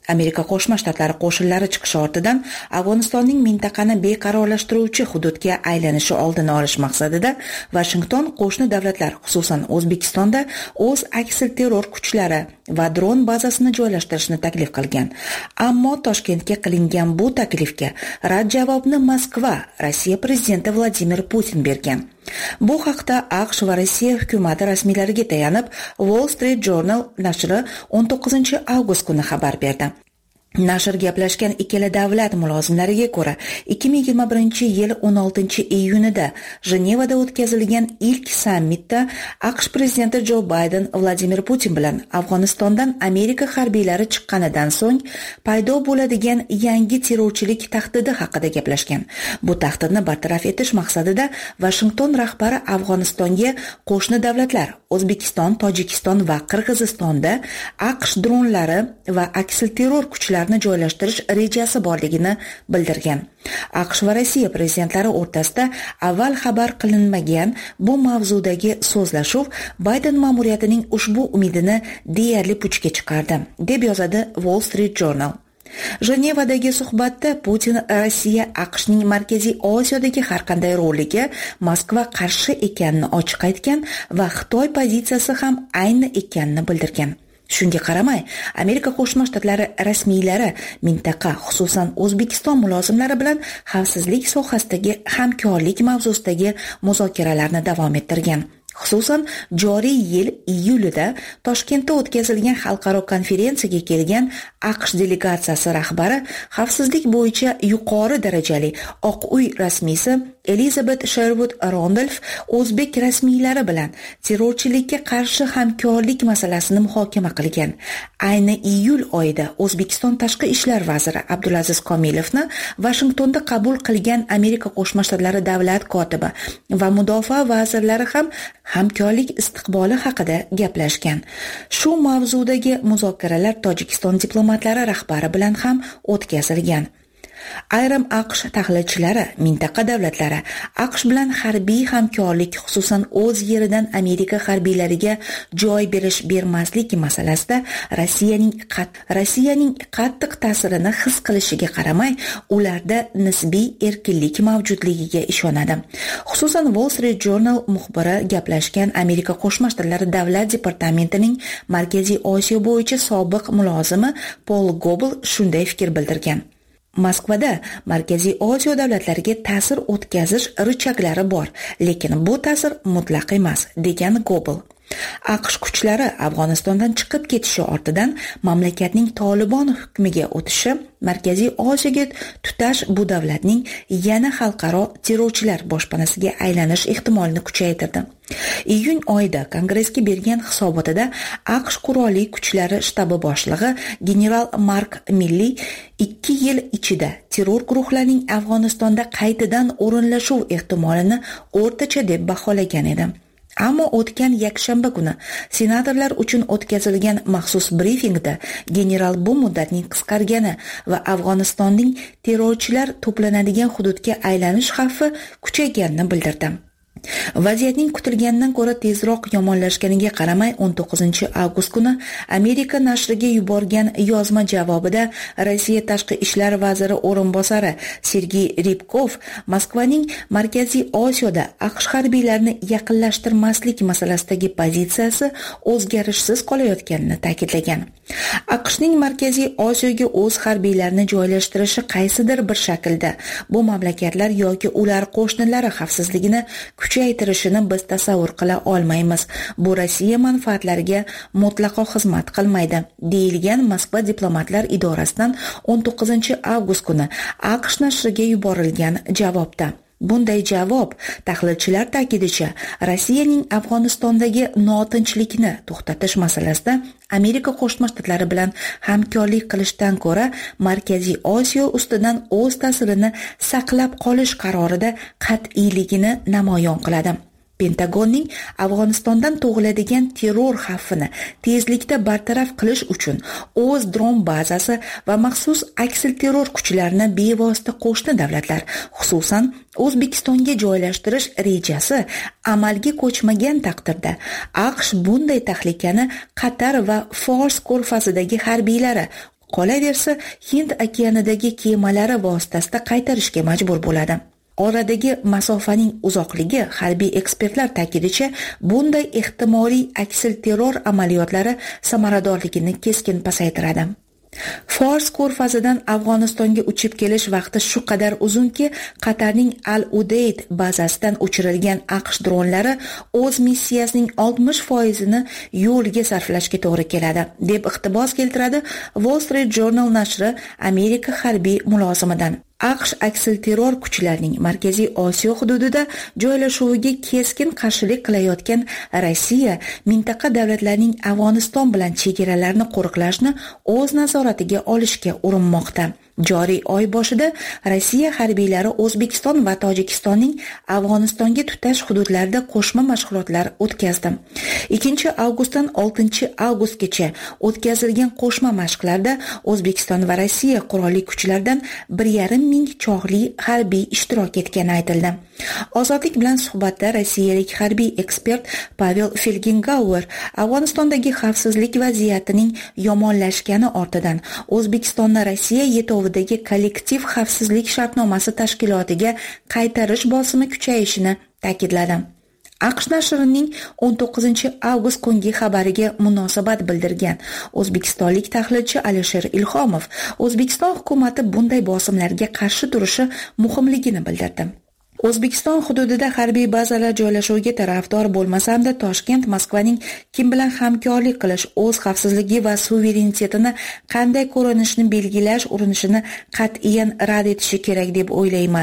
Amerika Qo'shma Shtatlari qo'shinlari chiqishi ortidan Afg'onistonning mintaqani beqarorlashtiruvchi hududga aylanishi oldini olish maqsadida Washington qo'shni davlatlar, xususan O'zbekistonda o'z aksilterror kuchlari va dron bazasini joylashtirishni taklif qilgan. Ammo Toshkentga qilingan bu taklifga rad javobni Moskva Rossiya prezidenti Vladimir Putin bergan. Bu haqda AQSh va Rossiya hukumati rasmiylariga tayanib Wall Street Journal nashri o'n to'qqizinchi avgust kuni xabar berdi. Nashr gaplashgan ikkala davlat mulozimlariga ko'ra, ikki ming yigirma birinchi yil o'n oltinchi iyunida Jenevada o'tkazilgan ilk sammitda AQSh prezidenti Jo Bayden Vladimir Putin bilan Afg'onistondan Amerika harbiylari chiqqanidan so'ng paydo bo'ladigan yangi terrorchilik tahdidi haqida gaplashgan. Bu tahdidni bartaraf etish maqsadida Washington rahbari Afg'onistonga qo'shni davlatlar O'zbekiston, Tojikiston va Qirg'izistonda AQSh dronlari va aksilterror kuchlari joylashtirish rejasi borligini bildirgan. AQSh va Rossiya prezidentlari o'rtasida avval xabar qilinmagan bu mavzudagi so'zlashuv Bayden ma'muriyatining ushbu umidini deyarli puchga chiqardi, deb yozadi Wall Street Journal. Jenevadagi suhbatda Putin Rossiya AQShning Markaziy Osiyodagi har qanday roliga Moskva qarshi ekanini ochiq aytgan va Xitoy pozitsiyasi ham ayni ekanini bildirgan. Shunga qaramay, Amerika Qo'shma Shtatlari rasmiylari mintaqa, xususan O'zbekiston mulozimlari bilan xavfsizlik sohasidagi hamkorlik mavzusidagi muzokaralarni davom ettirgan. Xususan, joriy yil iyulida Toshkentda o'tkazilgan xalqaro konferensiyaga kelgan AQSh delegatsiyasi rahbari xavfsizlik bo'yicha yuqori darajali Oq uy rasmiysi Elizabeth Sherwood Randolph o'zbek rasmiylari bilan terrorchilikka qarshi hamkorlik masalasini muhokama qilgan. Ayni iyul oyida O'zbekiston Tashqi ishlar vaziri Abdulaziz Komilovni Washingtonda qabul qilgan Amerika Qo'shma Shtatlari davlat kotibi va mudofaa vazirlari ham hamkorlik istiqboli haqida gaplashgan. Shu mavzudagi muzokaralar Tojikiston diplomatlari rahbari bilan ham o'tkazilgan. Ayrim AQSh tahlilchilari mintaqa davlatlari AQSh bilan harbiy hamkorlik, xususan o'z yeridan Amerika harbiylariga joy berish bermaslik masalasida Rossiyaning qat Rossiyaning qattiq ta'sirini his qilishiga qaramay, ularda nisbiy erkinlik mavjudligiga ishonadi. Xususan Wall Street Journal muxbiri gaplashgan Amerika Qo'shma Shtatlari davlat departamentining Markaziy Osiyo bo'yicha sobiq mulozimi Paul Gobel shunday fikr bildirgan. Moskvada Markaziy Osiyo davlatlariga ta'sir o'tkazish richaklari bor, lekin bu ta'sir mutlaq emas, degan Gobel. AQSh kuchlari Afg'onistondan chiqib ketishi ortidan mamlakatning Tolibon hukmiga o'tishi Markaziy Osiyoga tutash bu davlatning yana xalqaro terrorchilar boshpanasiga aylanish ehtimolini kuchaytirdi. Iyun oyida Kongressga bergan hisobotida AQSh qurolli kuchlari shtabi boshlig'i general Mark Milley ikki yil ichida terror guruhlarining Afg'onistonda qaytadan o'rinlashuv ehtimolini o'rtacha deb baholagan edi. Ammo o'tgan yakshanba kuni senatorlar uchun o'tkazilgan maxsus brifingda general bu muddatning qisqargani va Afg'onistonning terrorchilar to'planadigan hududga aylanish xavfi kuchayganini bildirdi. Vaziyatning kutilganidan ko'ra tezroq yomonlashganiga qaramay o'n to'qqizinchi avgust kuni Amerika nashriga yuborgan yozma javobida Rossiya tashqi ishlar vaziri o'rinbosari Sergey Rybkov Moskvaning Markaziy Osiyoda AQSh harbiylarini yaqinlashtirmaslik masalasidagi pozitsiyasi o'zgarishsiz qolayotganini ta'kidlagan. AQShning Markaziy Osiyoga o'z harbiylarini joylashtirishi qaysidir bir shaklda bu mamlakatlar yoki ular qo'shnilari xavfsizligini kuchaytirishini biz tasavvur qila olmaymiz. Bu Rossiya manfaatlariga mutlaqo xizmat qilmaydi, deyilgan Moskva diplomatlar idorasidan o'n to'qqizinchi avgust kuni AQSh nashriga yuborilgan javobda. Bunday javob, tahlilchilar ta'kidicha, Rossiyaning Afg'onistondagi notinchlikni to'xtatish masalasida Amerika Qo'shma Shtatlari bilan hamkorlik qilishdan ko'ra Markaziy Osiyo ustidan o'z ta'sirini saqlab qolish qarorida qat'iyligini namoyon qiladi. Pentagonning Afg'onistondan tug'iladigan terror xavfini tezlikda bartaraf qilish uchun o'z dron bazasi va maxsus aksilterror kuchlarini bevosita qo'shni davlatlar, xususan O'zbekistonga joylashtirish rejasi amalga ko'chmagan taqdirda AQSh bunday tahlikani Qatar va Fors ko'rfazidagi harbiylari, Qolaversa, Hind okeanidagi kemalari vositasida qaytarishga majbur bo'ladi. Oradagi masofaning uzoqligi harbiy ekspertlar ta'kidicha bunday ehtimoliy aksilterror amaliyotlari samaradorligini keskin pasaytiradi. Fors ko'rfazidan Afg'onistonga uchib kelish vaqti shu qadar uzunki, Qatarning Al-Udeyd bazasidan uchirilgan AQSh dronlari o'z missiyasining oltmish foizini yo'lga sarflashga to'g'ri keladi, deb iqtibos keltiradi Wall Street Journal nashri Amerika harbiy mulozimidan. AQSh aksilterror kuchlarining Markaziy Osiyo hududida joylashuviga keskin qarshilik qilayotgan Rossiya mintaqa davlatlarining Afg'oniston bilan chegaralarini qo'riqlashni o'z nazoratiga olishga urinmoqda. Joriy oy boshida Rossiya harbiylari O'zbekiston va Tojikistonning Afg'onistonga tutash hududlarida qo'shma mashg'ulotlar o'tkazdi. ikkinchi avgustdan oltinchi avgustgacha o'tkazilgan qo'shma mashqlarda O'zbekiston va Rossiya qurolli kuchlaridan bir yarim ming chog'li harbiy ishtirok etgani aytildi. Ozodlik bilan suhbatda rossiyalik harbiy ekspert Pavel Felgengauer Afg'onistondagi xavfsizlik vaziyatining yomonlashgani ortidan O'zbekistonni Rossiya yetovidagi kollektiv xavfsizlik shartnomasi tashkilotiga qaytarish bosimi kuchayishini ta'kidladi. AQSh nashrining o'n to'qqizinchi avgust kungi xabariga munosabat bildirgan o'zbekistonlik tahlilchi Alisher Ilhomov O'zbekiston hukumati bunday bosimlarga qarshi turishi muhimligini bildirdi. O'zbekiston hududida harbiy bazalar joylashuviga tarafdor bo'lmasam-da, Toshkent Moskvaning kim bilan hamkorlik qilish, o'z xavfsizligi va suverenitetini qanday ko'rinishni belgilash urinishini qat'iyan rad etishi kerak deb o'ylayman.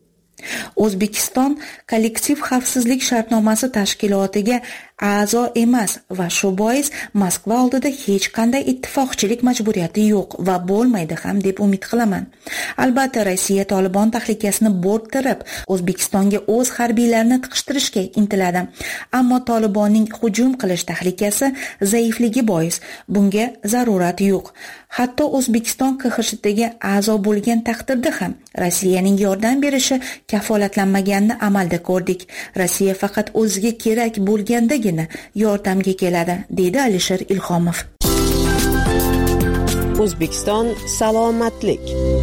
O'zbekiston kollektiv xavfsizlik shartnomasi tashkilotiga a'zo emas va shu bois Moskva oldida hech qanday ittifoqchilik majburiyati yo'q va bo'lmaydi ham deb umid qilaman. Albatta, Rossiya Tolibon tahlikasini bo'rttirib, O'zbekistonga o'z harbiylarini tiqishtirishga intiladi. Ammo Tolibonning hujum qilish tahlikasi zaifligi bois bunga zarurat yo'q. Hatto O'zbekiston K X S Tga a'zo bo'lgan taqdirda ham Rossiyaning yordam berishi kafolatlanmaganini amalda ko'rdik. Rossiya faqat o'ziga kerak bo'lgandagi yordamga keladi, deydi Alisher Ilhomov.
O'zbekiston salomatlik.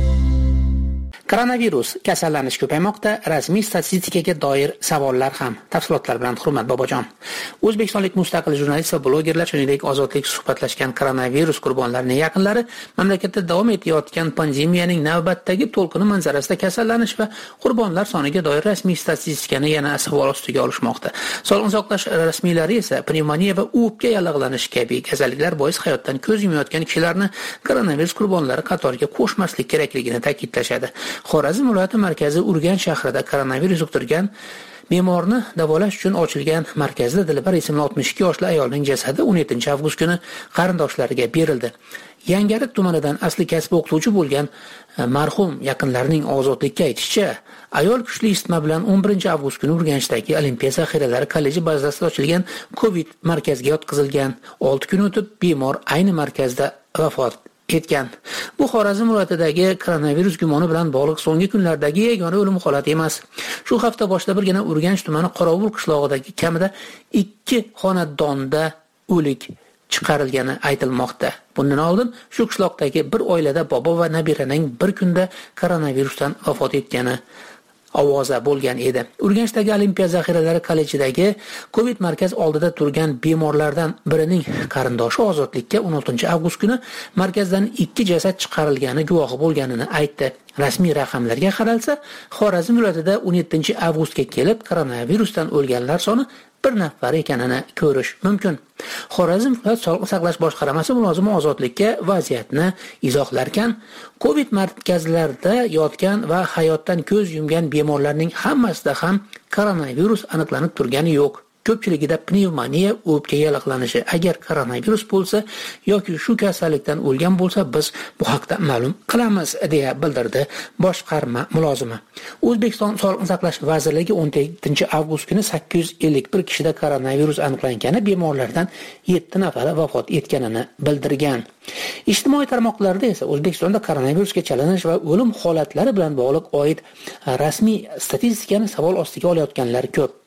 Koronavirus kasallanish ko'paymoqda, rasmiy statistikaga doir savollar ham. Tafsilotlar bilan Hurmat Bobojon. O'zbekistonlik mustaqil jurnalist va blogerlar, shuningdek ozodlik suhbatlashgan koronavirus qurbonlarining yaqinlari mamlakatda davom etayotgan pandemiyaning navbatdagi to'lqini manzarasida kasallanish va qurbonlar soniga doir rasmiy statistikani yana savol ostiga olishmoqda. Sog'liqni saqlash rasmiylari esa pnevmoniya va o'pka yallig'lanishi kabi kasalliklar bois hayotdan ko'z yumayotgan kishilarni koronavirus qurbonlari qatoriga qo'shmaslik kerakligini ta'kidlashadi. Xorazm viloyati markazi Urganch shahrida koronavirus yuqtirgan bemorni davolash uchun ochilgan markazda Dilbar ismli oltmish ikki yoshli ayolning jasadi o'n yettinchi avgust kuni qarindoshlariga berildi. Yangarik tumanidan asli kasbi o'qituvchi bo'lgan marhum yaqinlarining ozodlikka aytishicha, ayol kuchli isitma bilan o'n birinchi avgust kuni Urganchdagi Olimpiya zaxiralari kolleji bazasida ochilgan Covid markaziga yotqizilgan. olti kun o'tib bemor ayni markazda vafot etgan. Bu Xorazm viloyatidagi koronavirus gumoni bilan bog'liq so'nggi kunlardagi yagona o'lim holati emas. Shu hafta boshida birgina Urganch tumani Qorovul qishlog'idagi kamida ikki xonadonda o'lik chiqarilgani aytilmoqda. Bundan oldin shu qishloqdagi bir oilada bobo va nabiraning bir kunda koronavirusdan vafot etgani ovoza bo'lgan edi. Urganchdagi Olimpiya zaxiralari kollejidagi Covid markaz oldida turgan bemorlardan birining qarindoshi ozodlikka o'n oltinchi avgust kuni markazdan ikki jasad chiqarilgani guvohi bo'lganini aytdi. Rasmiy raqamlarga qaralsa, Xorazm viloyatida o'n yettinchi avgustga kelib koronavirusdan o'lganlar soni bir nafar ekanini ko'rish mumkin. Xorazm viloyat sog'liqni saqlash boshqarmasi mulozimi ozodlikka vaziyatni izohlarkan, Covid markazlarida yotgan va hayotdan ko'z yumgan bemorlarning hammasida ham koronavirus aniqlanib turgani yo'q. Ko'pchiligida pnevmoniya, o'pka yallig'lanishi agar koronavirus bo'lsa yoki shu kasallikdan o'lgan bo'lsa biz bu haqda ma'lum qilamiz, deya bildirdi boshqarma mulozimi. O'zbekiston Sog'liqni saqlash vazirligi o'n yettinchi avgust kuni sakkiz yuz ellik bir kishida koronavirus aniqlangani, bemorlardan yetti nafari vafot etganini bildirgan. Ijtimoiy tarmoqlarda esa O'zbekistonda koronavirusga chalinish va o'lim holatlari bilan bog'liq oid rasmiy statistikani savol ostiga olayotganlar ko'p.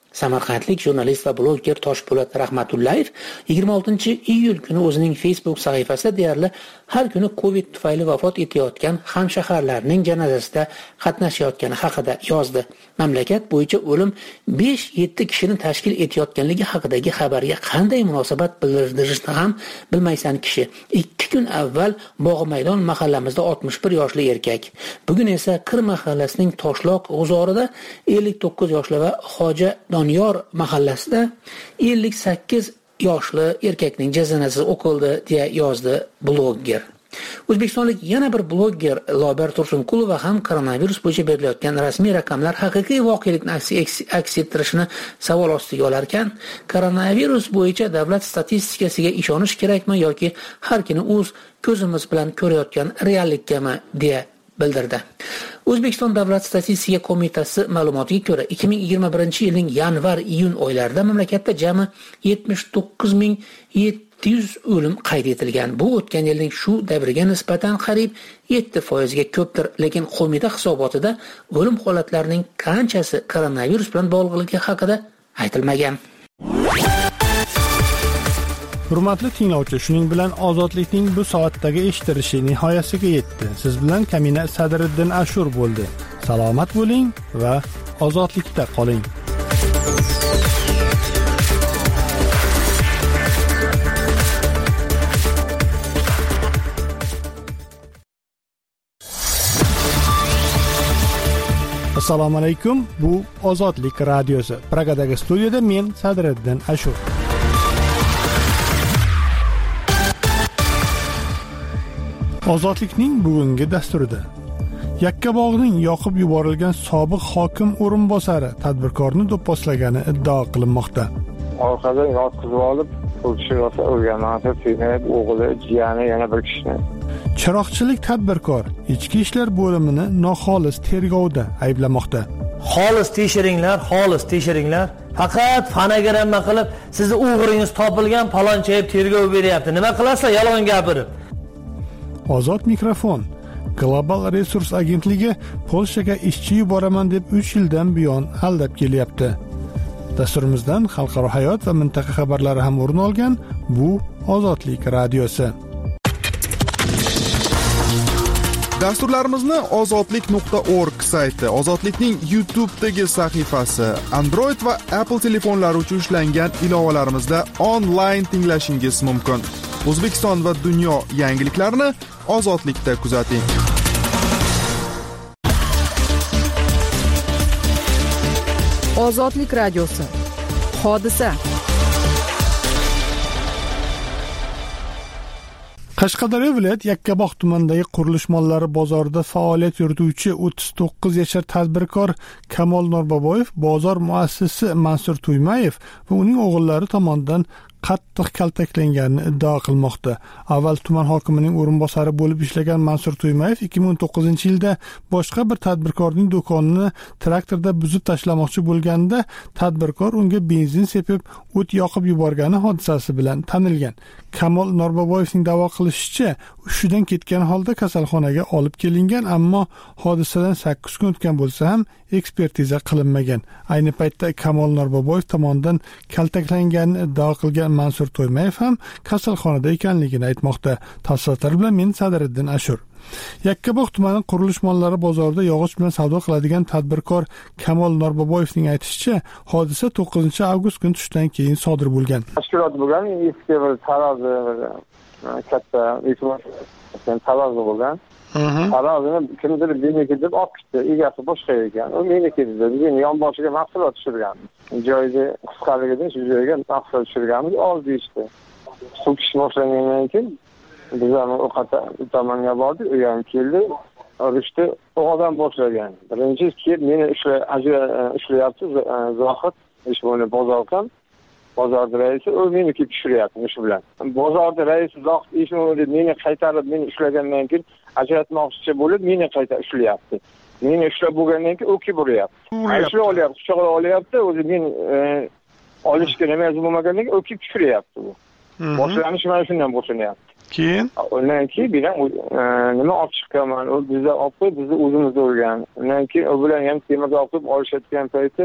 Samarqandlik jurnalist va bloger Toshpo'lat Rahmatullayev yigirma oltinchi iyul kuni o'zining Facebook sahifasida deyarli har kuni Covid tufayli vafot etayotgan hamshaharlarning janozasida qatnashayotgani haqida yozdi. Mamlakat bo'yicha o'lim besh yetti kishini tashkil etayotganligi haqidagi xabarga qanday munosabat bildirishni ham bilmaysan kishi. ikki kun avval Bog'maydon mahallamizda oltmish bir yoshli erkak, bugun esa Qir mahallasining Toshloq g'uzorida ellik to'qqiz yoshli va Xoja Doniyor mahallasida ellik sakkiz yoshli erkakning janozasi o'qildi deya yozdi blogger. O'zbekistonlik yana bir blogger Lobar Tursunqulova ham koronavirus bo'yicha berilayotgan rasmiy raqamlar haqiqiy voqelikni aks ettirishini savol ostiga olar ekan, koronavirus bo'yicha davlat statistikasiga ishonish kerakmi yoki har kuni o'z ko'zimiz bilan ko'rayotgan reallikami deya bildirdi. O'zbekiston Davlat statistika qo'mitasi ma'lumotiga ko'ra ikki ming yigirma birinchi yilning yanvar-iyun oylarida mamlakatda jami yetmish to'qqiz ming yetti yuz o'lim qayd etilgan. Bu o'tgan yilning shu davriga nisbatan qariyb yetti foizga ko'pdir, lekin qo'mita hisobotida o'lim holatlarining qanchasi koronavirus bilan bog'liqligi haqida aytilmagan.
Hurmatli tinglovchi, shuning bilan ozodlikning bu soatdagi eshitilishi nihoyasiga yetdi. Siz bilan Kamina Sadriddin Ashur bo'ldi. Salomat bo'ling va ozodlikda qoling. Assalomu alaykum. Bu Ozodlik radiosi. Pragadagi studiyada men Sadriddin Ashur. Ozodlikning bugungi dasturida Yakkabog'ning yoqib yuborilgan sobiq hokim o'rinbosari tadbirkorni do'pposlagani iddao qilinmoqda.
Orqadan yotqizib olib, bu kishi rosa o'rganmasa, suyunib, o'g'li, jiyani yana bir kishini.
Chiroqchilik tadbirkor ichki ishlar bo'limini noxolis tergovda ayblamoqda.
Xolis tekshiringlar, xolis tekshiringlar. Faqat fonogramma qilib, sizni o'g'ringiz topilgan, palonchayib tergov beryapti. Nima qilasizlar yolg'on gapirib?
Ozod mikrofon. Global Resurs agentligi Polshaga ishchi yuboraman deb uch yildan buyon aldab kelyapti. Dasturimizdan xalqaro hayot va mintaqa xabarlari ham o'rin olgan bu Ozodlik radiosi.
Dasturlarimizni ozodlik nuqta org sayti, Ozodlikning YouTube'dagi sahifasi, Android va Apple telefonlari uchun ishlangan ilovalarimizda onlayn tinglashingiz mumkin. O'zbekiston va dunyo yangiliklarini Ozodlikda kuzating.
Ozodlik radiosi. Hodisa.
Qashqadaryo viloyat Yakkabog' tumanidagi qurilish mollari bozorida faoliyat yurituvchi o'ttiz to'qqiz yashar tadbirkor Kamol Norboboyev bozor muassisi Mansur Tuymayev va uning o'g'illari tomonidan qattiq kaltaklanganini iddao qilmoqda. Avval tuman hokimining o'rinbosari bo'lib ishlagan Mansur Tuymayev ikki ming o'n to'qqizinchi yilda boshqa bir tadbirkorning do'konini traktorda buzib tashlamoqchi bo'lganida tadbirkor unga benzin sepib o't yoqib yuborgani hodisasi bilan tanilgan. Kamol Norboboyevning da'vo qilishicha, hushidan ketgan holda kasalxonaga olib kelingan, ammo hodisadan sakkiz kun o'tgan bo'lsa ham ekspertiza qilinmagan. Ayni paytda Kamol Norboboyev tomonidan kaltaklanganini iddao qilgan Mansur Tuymayev ham kasalxonada ekanligini aytmoqda. Tafsilotlar bilan men Sadriddin Ashur. Yakkabog' tumani qurilish mollari bozorida yog'och bilan savdo qiladigan tadbirkor Kamol Norboboyevning aytishicha, hodisa to'qqizinchi avgust kuni tushdan keyin sodir bo'lgan.
Tashkilot bo'lgan, eski bir tarozi, katta tarozi bo'lgan. Tarozini kimdir meniki deb olib ketdi, egasi boshqa ekan. U meniki dedi. Biz yonboshiga mahsulot tushirganmiz. Joyda qisqaligidan shu joyga mahsulot tushirganmiz, oldi ishdi. So'kish boshlangandan keyin biz ham o'qata tomonga bordik, u ham keldi, urishdi, u odam boshlagan. Birinchi kelib meni ishlayapti, Zohid, ish bo'ni bozordan, bozorda raisi, u meni kelib tushiryapti ish bilan. Bozorda raisi Zohid ish bo'ni meni qaytarib, meni ishlagandan keyin ajratmoqchi bo'lib, meni qayta ishlayapti. Meni ishlab bo'lgandan keyin u kelib uryapti. Ishlab olyapti, quchoqlab olyapti, o'zi men olishga nima bo'lmagandan keyin u kelib tushiryapti bu. Boshlanish mana shundan boshlanyapti.
Keyin
undan keyin bilan nima olib chiqqanman, u bizda olib qo'yib, bizni o'zimizda urgan. Undan keyin u bilan ham temirga olib olishayotgan payti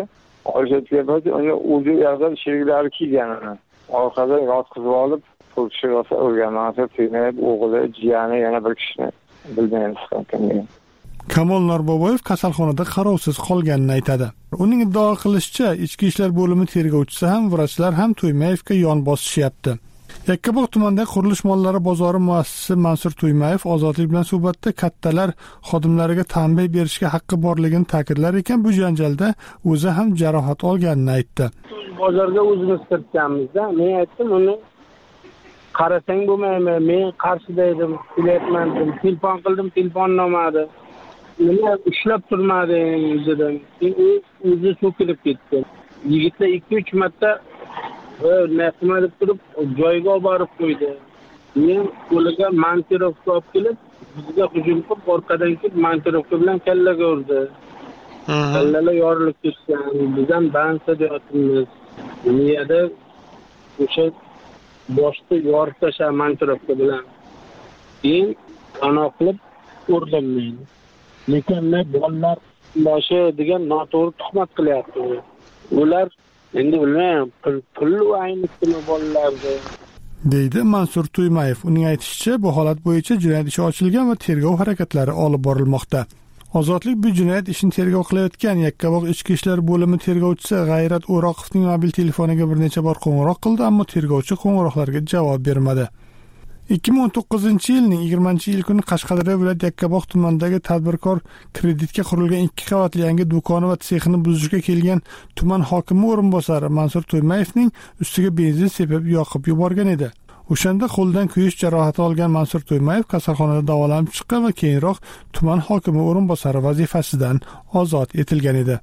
olishayotgan paytda unga o'zi yerdan sheriklari kiyganini orqadan yotqizib olib pul tushirsa o'rganmasa tegmayib o'g'li jiyani yana bir kishini bilmaymiz ekan.
Kamol Norboboyev kasalxonada qarovsiz qolganini aytadi. Uning iddao qilishicha, ichki ishlar bo'limi tergovchisi ham, vrachlar ham To'ymayevga yon bosishyapti. Yakkabog' tumanidagi qurilish mollari bozori muassisi Mansur To'ymayev Ozodlik bilan suhbatda kattalar xodimlariga tanbeh berishga haqqi borligini ta'kidlar ekan, bu janjalda o'zi ham jarohat olganini aytdi.
Bozorga o'zimiz kiritganmizda, men aytdim, uni qarasang bo'lmaymi? Men qarshida edim, kelayapman dedim, telefon qildim, telefon nomadi. Nima ishlab turmading dedim. U o'zi so'kilib ketdi. Yigitlar ikki uch marta nima deb turib joyiga olib borib qo'ydi. Men qo'liga montirovka olib kelib, bizga hujum qilib, orqadan kelib montirovka bilan kallaga urdi. Kallalar yorilib ketgan. Biz ham bansada yotibmiz. Niyada o'sha boshni yorib tashlab montirovka bilan. Keyin qanoq qilib urdim men. Lekin men bolalar boshi degan noto'g'ri tuhmat qilyapti. Ular endi bilmayman, pul ayniqmi bolalarga.
deydi Mansur To'ymayev. Uning aytishicha, bu holat bo'yicha jinoyat ishi ochilgan va tergov harakatlari olib borilmoqda. Ozodlik bu jinoyat ishini tergov qilayotgan Yakkabog' ichki ishlar bo'limi tergovchisi G'ayrat O'roqovning mobil telefoniga bir necha bor qo'ng'iroq qildi, ammo tergovchi qo'ng'iroqlarga javob bermadi. ikki ming o'n to'qqizinchi yilning yigirmanchi iyul kuni Qashqadaryo viloyat Yakkabog' tumanidagi tadbirkor kreditga qurilgan ikki qavatli yangi do'koni va sexini buzishga kelgan tuman hokimi o'rinbosari Mansur To'ymayevning ustiga benzin sepib yoqib yuborgan edi. O'shanda qo'ldan kuyish jarohati olgan Mansur To'ymayev kasalxonada davolanib chiqqan va keyinroq tuman hokimi o'rinbosari vazifasidan ozod etilgan edi.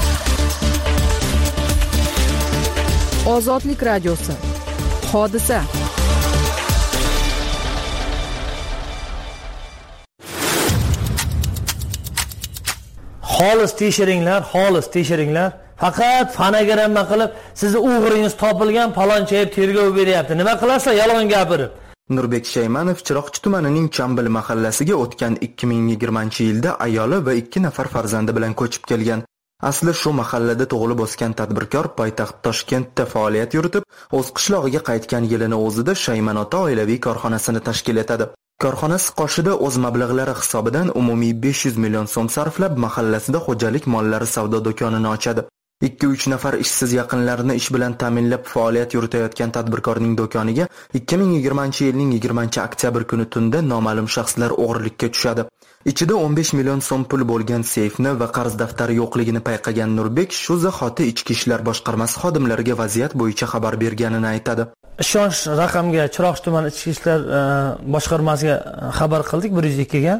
Ozodlik radiosi. Hodisa.
Xolis tekshiringlar, xolis tekshiringlar. Faqat fonogramma qilib, sizni o'g'ringiz topilgan, palonchayib tergov beryapti. Nima qilarsa yolg'on gapirib.
Nurbek Shaymanov Chiroqchi tumanining Chambil mahallasiga o'tgan ikki ming yigirmanchi yilda ayoli va ikki nafar farzandi bilan ko'chib kelgan. Asli shu mahallada tug'ilib o'sgan tadbirkor poytaxt Toshkentda faoliyat yuritib, o'z qishlog'iga qaytgan yilini o'zida Shayman ota oilaviy korxonasini tashkil etadi. Korxonasi qoshida o'z mablag'lari hisobidan umumiy besh yuz million so'm sarflab mahallasida xo'jalik mollari savdo do'konini ochadi. ikki uch nafar ishsiz yaqinlarini ish bilan ta'minlab faoliyat yuritayotgan tadbirkorning do'koniga ikki ming yigirmanchi yilning yigirmanchi oktyabr kuni tunda noma'lum shaxslar o'g'irlikka tushadi. Ichida o'n besh million so'm pul bo'lgan seyfni va qarz daftari yo'qligini payqagan Nurbek shu zahoti ichki ishlar boshqarmasi xodimlariga vaziyat bo'yicha xabar berganini aytadi.
Ishonch raqamga Chiroqchi tumani ichki ishlar boshqarmasiga xabar qildik bir yuz ikki ga.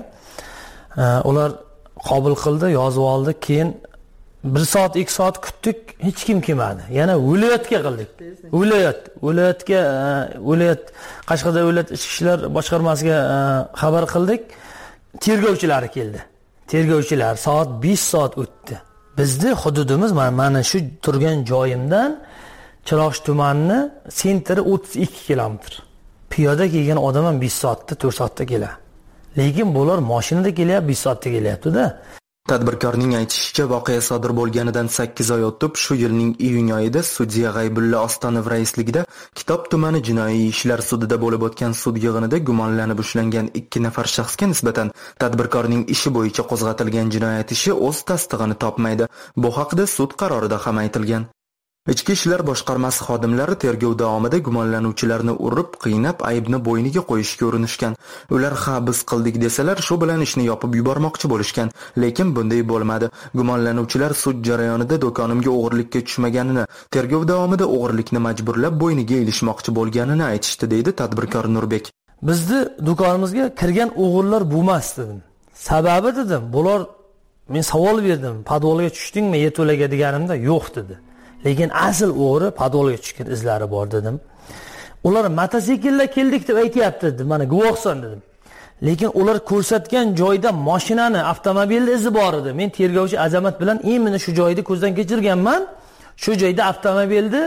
Ular qabul qildi, yozib oldi, keyin bir soat ikki soat kutdik, hech kim kelmadi. Yana viloyatga qildik. Viloyat, viloyatga, viloyat Qashqadaryo viloyat ichki ishlar boshqarmasiga xabar qildik. Tergovchilari keldi. Tergovchilar soat besh soat o'tdi. Bizning hududimiz mana shu turgan joyimdan Chiroqchi tumani sentri o'ttiz ikki kilometr. Piyoda kelgan odam ham besh soatda, to'rt soatda keladi. Lekin bular mashinada kelyapti, besh soatda kelyapti-da.
Tadbirkorning aytishicha, voqea sodir bo'lganidan sakkiz oy o'tib, shu yilning iyun oyida sudya G'aybulla Ostonov raisligida Kitob tumani jinoiy ishlar sudida bo'lib o'tgan sud yig'inida gumonlanib ushlangan ikki nafar shaxsga nisbatan tadbirkorning ishi bo'yicha qo'zg'atilgan jinoyat ishi o'z tasdig'ini topmaydi. Bu haqda sud qarorida ham aytilgan. Ichki ishlar boshqarmasi xodimlari tergov davomida gumonlanuvchilarni urib, qiynab, aybni bo'yniga qo'yishga urinishgan. Ular ha biz qildik desalar, shu bilan ishni yopib yubormoqchi bo'lishgan, lekin bunday bo'lmadi. Gumonlanuvchilar sud jarayonida do'konimga o'g'irlikka tushmaganini, tergov davomida o'g'irlikni majburlab bo'yniga ilishmoqchi bo'lganini aytishdi, deydi tadbirkor Nurbek.
Bizni do'konimizga kirgan o'g'irlar bo'lmas dedim. Sababi dedim, bular men savol berdim, podvolga tushdingmi, yetulaga deganimda yo'q dedi. Lekin asl o'g'ri podvolga tushgan izlari bor dedim. Ular mototsiklda keldik deb aytayapti dedi. Mana guvohson dedim. Lekin ular ko'rsatgan joyda mashinani, avtomobilni izi bor edi. Men tergovchi Azamat bilan imini shu joyda ko'zdan kechirganman. Shu joyda avtomobilni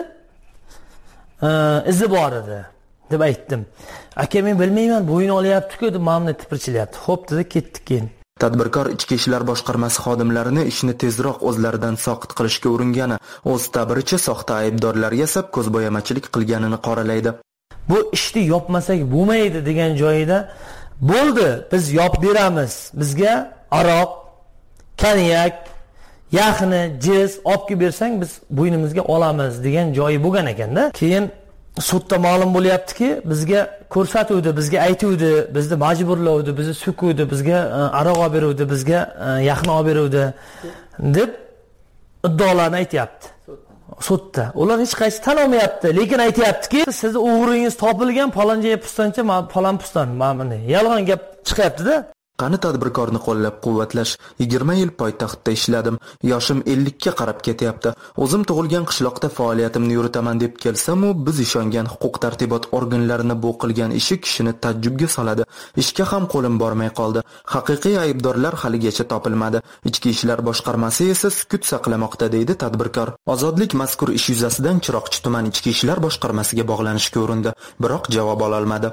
izi bor edi deb aytdim. Aka men bilmayman, bo'yini olyapti-ku deb, mamni tipirchilyapti. Xo'p dedi, ketdik keyin.
Tadbirkor Ichki ishlar boshqarmasi xodimlarini ishni tezroq o'zlaridan soqit qilishga uringani, o'z ta'biricha soxta aybdorlar yasab ko'zbo'yamachilik qilganini qoralaydi.
Bu ishni yopmasak bo'lmaydi degan joyida bo'ldi, biz yop beramiz. Bizga aroq, konyak, yaxni, jiz olib kelib bersang biz bo'ynimizga olamiz degan joyi bo'lgan ekanda. Keyin sudda ma'lum bo'lyaptiki, bizga ko'rsatuvdi, bizga aytuvdi, bizni majburlovdi, bizni so'kuvdi, bizga aroq olib beruvdi, bizga yaxni olib beruvdi deb iddaolarni aytayapti. Sudda. Ular hech qaysi tan olmayapti, lekin aytayaptiki, sizni o'g'ringiz topilgan, faloncha pustoncha, falon puston, mana yolg'on gap chiqyapti-da.
Qani tadbirkorni qo'llab-quvvatlash. yigirma yil poytaxtda ishladim. Yoshim ellikka qarab ketyapti. O'zim tug'ilgan qishloqda faoliyatimni yuritaman deb kelsam-u, biz ishongan huquq-tartibot organlarini bu qilgan ishi kishini tajjubga soladi. Ishga ham qo'lim bormay qoldi. Haqiqiy aybdorlar haligacha topilmadi. Ichki ishlar boshqarmasi esa sukut saqlamoqda, deydi tadbirkor. Ozodlik mazkur ish yuzasidan Chiroqchi tuman ichki ishlar boshqarmasiga bog'lanishga urindi, biroq javob ola olmadi.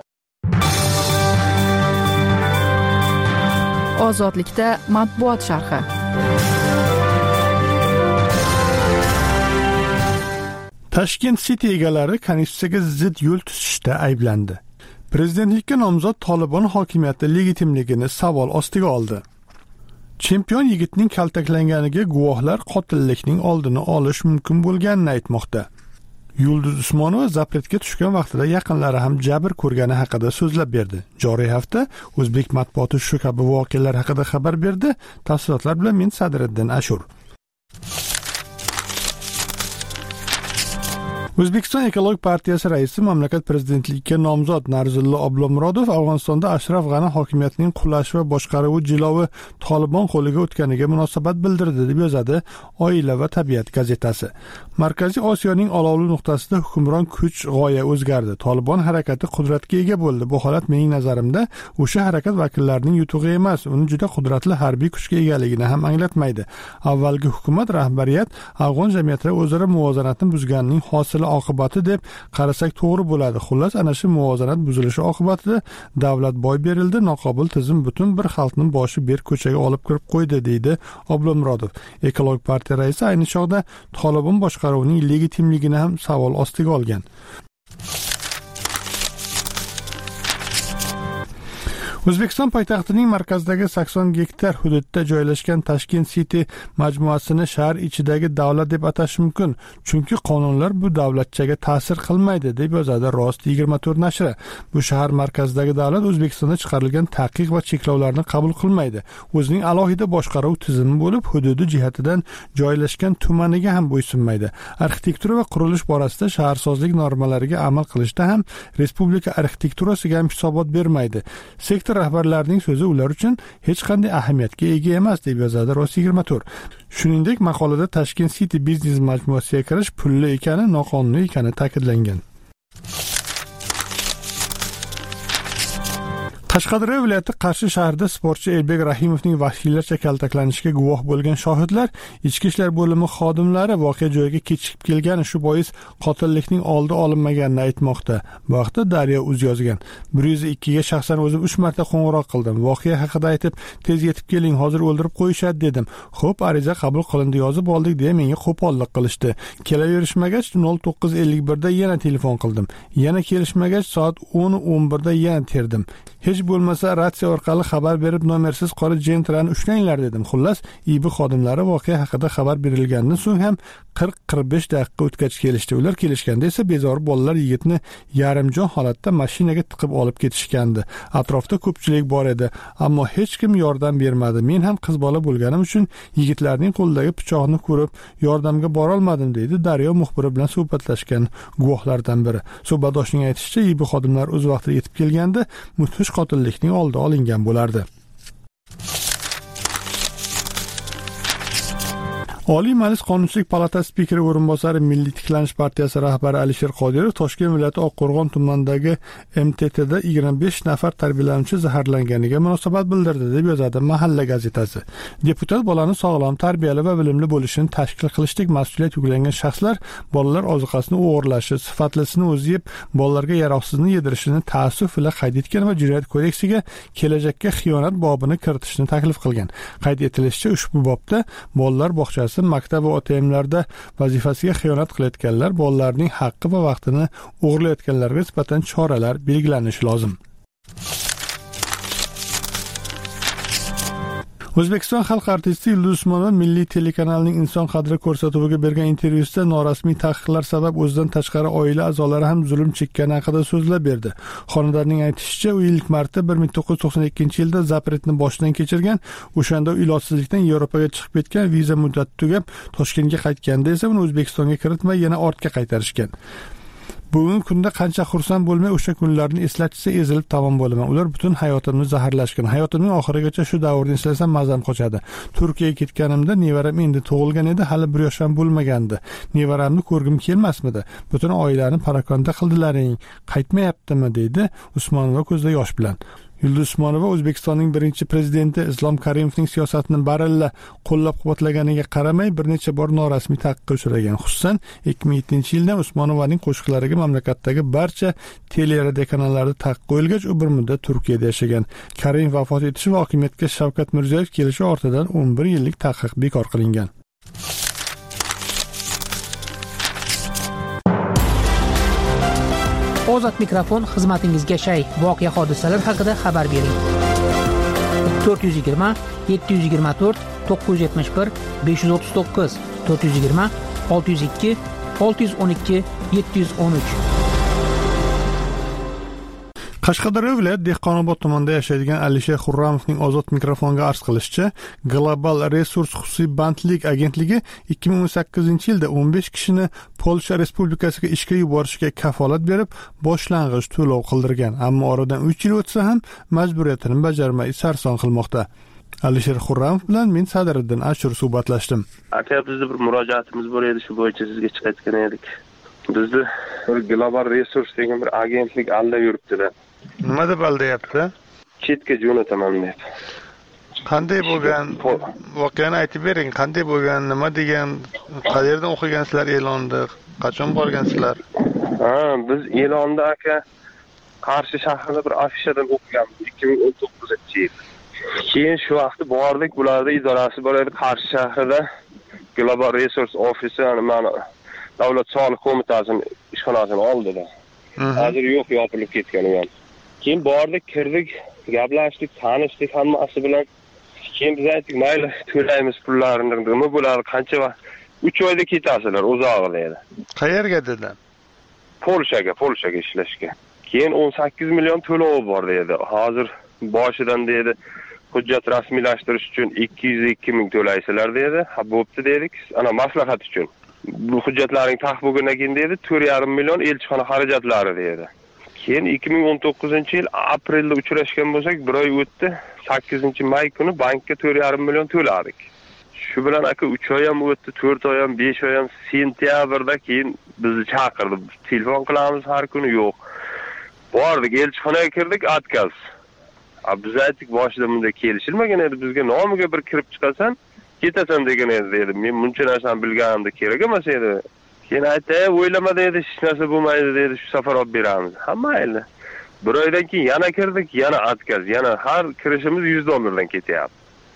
Ozodlikda matbuot sharhi.
Tashkent City egalari konstitutsiyaga zid yo'l tutishda ayblandi. Prezidentlikka nomzod Tolibon hokimiyati legitimligini savol ostiga oldi. Chempion yigitning kaltaklanganiga guvohlar qotillikning oldini olish mumkin bo'lganini aytmoqda. Yulduz Usmonova zapretga tushgan vaqtida yaqinlari ham jabr ko'rgani haqida so'zlab berdi. Joriy hafta o'zbek matbuoti shu kabi voqealar haqida xabar berdi. Tafsilotlar bilan men Sadriddin Ashur. O'zbekiston Ekologik partiyasi raisi mamlakat prezidentligiga nomzod Narzullo Oblomurodov Afg'onistonda Ashraf G'ani hokimiyatining qulashi va boshqaruvi jilovi Tolibon qo'liga o'tganiga munosabat bildirdi deb yozadi Oila va tabiat gazetasi. Markaziy Osiyoning olovli nuqtasida hukmron kuch g'oya o'zgardi. Tolibon harakati qudratga ega bo'ldi. Bu holat mening nazarimda o'sha harakat vakillarining yutug'i emas, uni juda qudratli harbiy kuchga egaligini ham anglatmaydi. Avvalgi hukumat rahbariyat afg'on jamiyatida o'zaro muvozanatni buzganining hosili oqibati deb qarasak to'g'ri bo'ladi. Xullas, ana shu muvozanat buzilishi oqibatida davlat boy berildi, noqobil tizim butun bir xalqning boshi ber ko'chaga olib kirib qo'ydi, deydi Oblomurodov. Ekologik partiya raisi ayni chog'da Tolibon boshqaruvining legitimligini ham savol ostiga olgan. O'zbekiston poytaxtining markazidagi sakson gektar hududda joylashgan Tashkent City majmuasini shahar ichidagi davlat deb atash mumkin, chunki qonunlar bu davlatchaga ta'sir qilmaydi, deb yozadi Rost yigirma to'rt nashri. Bu shahar markazidagi davlat O'zbekistonda chiqarilgan taqiq va cheklovlarni qabul qilmaydi. O'zining alohida boshqaruv tizimi bo'lib, hududi jihatidan joylashgan tumaniga ham bo'ysunmaydi. Arxitektura va qurilish borasida shaharsozlik normalariga amal qilishda ham respublika arxitekturasiga ham hisobot bermaydi. Sektor rahbarlarining so'zi ular uchun hech qanday ahamiyatga ega emas, deb yozadi Rost yigirma to'rt. Shuningdek, maqolada Tashkent City biznes majmuasiga kirish pulli ekani, noqonuniy ekani ta'kidlangan. Qashqadaryo viloyati Qarshi shahrida sportchi Elbek Rahimovning vahshiylarcha kaltaklanishiga guvoh bo'lgan shohidlar ichki ishlar bo'limi xodimlari voqea joyiga kechikib kelgani, shu bois qotillikning oldi olinmaganini aytmoqda. Bu haqda Daryo uz yozgan. bir yuz ikki ga shaxsan o'zim uch marta qo'ng'iroq qildim. Voqea haqida aytib, tez yetib keling, hozir o'ldirib qo'yishadi dedim. Xo'p, ariza qabul qilindi, yozib oldik deya menga qo'pollik qilishdi. Kelaverishmagach nol to'qqiz ellik bir da yana telefon qildim. Yana kelishmagach soat o'n o'n bir da yana terdim. Hech bo'lmasa ratsiya orqali xabar berib nomersiz qora jentrani ushlanglar dedim. Xullas, I B xodimlari voqea haqida xabar berilgandan so'ng ham qirq qirq besh daqiqa o'tgach kelishdi. Ular kelishganda esa bezor bolalar yigitni yarimjon holatda mashinaga tiqib olib ketishgandi. Atrofda ko'pchilik bor edi, ammo hech kim yordam bermadi. Men ham qiz bola bo'lganim uchun yigitlarning qo'lidagi pichoqni ko'rib yordamga bora olmadim, deydi Daryo muxbiri bilan suhbatlashgan guvohlardan biri. Suhbatdoshning aytishicha, I B xodimlar o'z vaqtida yetib kelganda mudhish qotillikning oldi olingan bo'lardi. Oliy Majlis Qonunchilik palatasi spikeri o'rinbosari Milliy tiklanish partiyasi rahbari Alisher Qodirov Toshkent viloyati Oqqo'rg'on tumanidagi M T T da yigirma besh nafar tarbiyalanuvchi zaharlanganiga munosabat bildirdi deb yozadi Mahalla gazetasi. Deputat bolani sog'lom, tarbiyali va bilimli bo'lishini tashkil qilishlik mas'uliyat yuklangan shaxslar bolalar ozuqasini o'g'irlashi, sifatlisini o'zi yeb, bolalarga yaroqsizni yedirishini ta'assuf bilan qayd etgan va Jinoyat kodeksiga kelajakka xiyonat bobini kiritishni taklif qilgan. Qayd etilishicha, ushbu bobda bolalar bog'chasi, maktab va O T M'larda vazifasiga xiyonat qilayotganlar, bolalarning haqqi va vaqtini o'g'irlayotganlarga nisbatan choralar belgilanishi lozim. O'zbekiston xalq artisti Yulduz Usmonova Milliy telekanalining Inson qadri ko'rsatuviga bergan intervyusida norasmiy taqiqlar sabab o'zidan tashqari oila a'zolari ham zulm chekkani haqida so'zlab berdi. Xonandaning aytishicha, u ilk marta bir ming to'qqiz yuz to'qson ikkinchi yilda zapretni boshdan kechirgan, o'shanda u ilojsizlikdan Yevropaga chiqib ketgan, viza muddati tugab Toshkentga qaytganda esa uni O'zbekistonga kiritmay yana ortga qaytarishgan. Bugungi kunda qancha xursand bo'lmay o'sha kunlarni eslatsa ezilib tamom bo'laman. Ular butun hayotimni zaharlashgan. Hayotimning oxirigacha shu davrni eslasam mazam qochadi. Turkiyaga ketganimda nevaram endi tug'ilgan edi, hali bir yosh ham bo'lmagandi. Nevaramni ko'rgim kelmasmidi. Butun oilani parakanda qildilaring. Qaytmayaptimi deydi Usmonova ko'zda yosh bilan. Yulduz Usmonova O'zbekistonning birinchi prezidenti Islom Karimovning siyosatini baralla qo'llab-quvvatlaganiga qaramay bir necha bor norasmiy taqiqqa uchragan. Xususan, ikki ming yettinchi yilda Usmonovaning qo'shiqlariga mamlakatdagi barcha teleradio kanallarda taqiq qo'yilgach, u bir muddat Turkiyada yashagan. Karimov vafot etishi va hokimiyatga Shavkat Mirziyoyev kelishi ortidan o'n bir yillik taqiq bekor qilingan.
Ozod mikrofon xizmatingizga shay. Voqea hodisalar haqida xabar bering. to'rt yuz yigirma yetti yuz yigirma to'rt to'qqiz yuz yetmish bir besh yuz o'ttiz to'qqiz to'rt yuz yigirma olti yuz ikki olti yuz o'n ikki yetti yuz o'n uch.
Qashqadaryo viloyat Dehqonobod tumanida yashaydigan Alisher Xurramovning Ozod mikrofonga arz qilishicha, Global Resurs xususiy bandlik agentligi ikki ming o'n sakkizinchi yilda o'n besh kishini Polsha Respublikasiga ishga yuborishga kafolat berib, boshlang'ich to'lov qildirgan. Ammo oradan uch yil o'tsa ham majburiyatini bajarmay sarson qilmoqda. Alisher Xurramov bilan men Sadriddin Ashur suhbatlashdim.
Aka, bizda bir murojaatimiz bor edi, shu bo'yicha sizga chiqayotgan edik. Bizda bir Global Resurs degan bir agentlik aldab yuribdi-da.
Nima deb aldayapti?
Chetga jo'nataman deb.
Qanday bo'lgan? Voqeani aytib bering. Qanday bo'lgan? Nima degan? Qayerdan o'qigansizlar e'lonni? Qachon borgansizlar?
Ha, biz e'lonni aka Qarshi shahrida bir afishadan o'qiganmiz ikki ming o'n to'qqizinchi yil. Keyin shu vaqtda bordik, bularda idorasi bor edi Qarshi shahrida. Global Resource Office, mana Davlat soliq qo'mitasining ishxonasini oldida. Hozir yo'q, yopilib ketgan u ham. Keyin bordik, kirdik, gaplashdik, tanishdik hammasi bilan. Keyin biz aytdik, mayli, to'laymiz pullarini, nima bo'ladi, qancha vaqt? uch oyda ketasizlar, uzoq dedi.
Qayerga dedi?
Polshaga, Polshaga ishlashga. Keyin o'n sakkiz million to'lov bor dedi. Hozir boshidan dedi, hujjat rasmiylashtirish uchun ikki yuz ikki ming to'laysizlar dedi. Ha, bo'pti dedik. Ana maslahat uchun. Bu hujjatlaring taq bo'lgandan keyin dedi, to'rt yarim million elchixona xarajatlari dedi. Keyin ikki ming o'n to'qqizinchi yil aprelda uchrashgan bo'lsak, bir oy o'tdi. sakkizinchi may kuni bankka to'rt yarim million to'ladik. Shu bilan aka uch oy ham o'tdi, to'rt oy ham, besh oy ham, sentyabrda keyin bizni chaqirdi. Telefon qilamiz har kuni, yo'q. Bordik, elchixonaga kirdik, отказ. Biz aytdik, boshida bunday kelishilmagan edi, bizga nomiga bir kirib chiqasan, ketasan degan edi dedi. Men buncha narsani bilganimda kerak emas edi. Keyin aytdi, o'ylama dedi, hech narsa bo'lmaydi dedi, shu safar olib beramiz. Ha, mayli. Bir oydan keyin yana kirdik, yana отказ, yana har kirishimiz yuz dollardan ketyapti.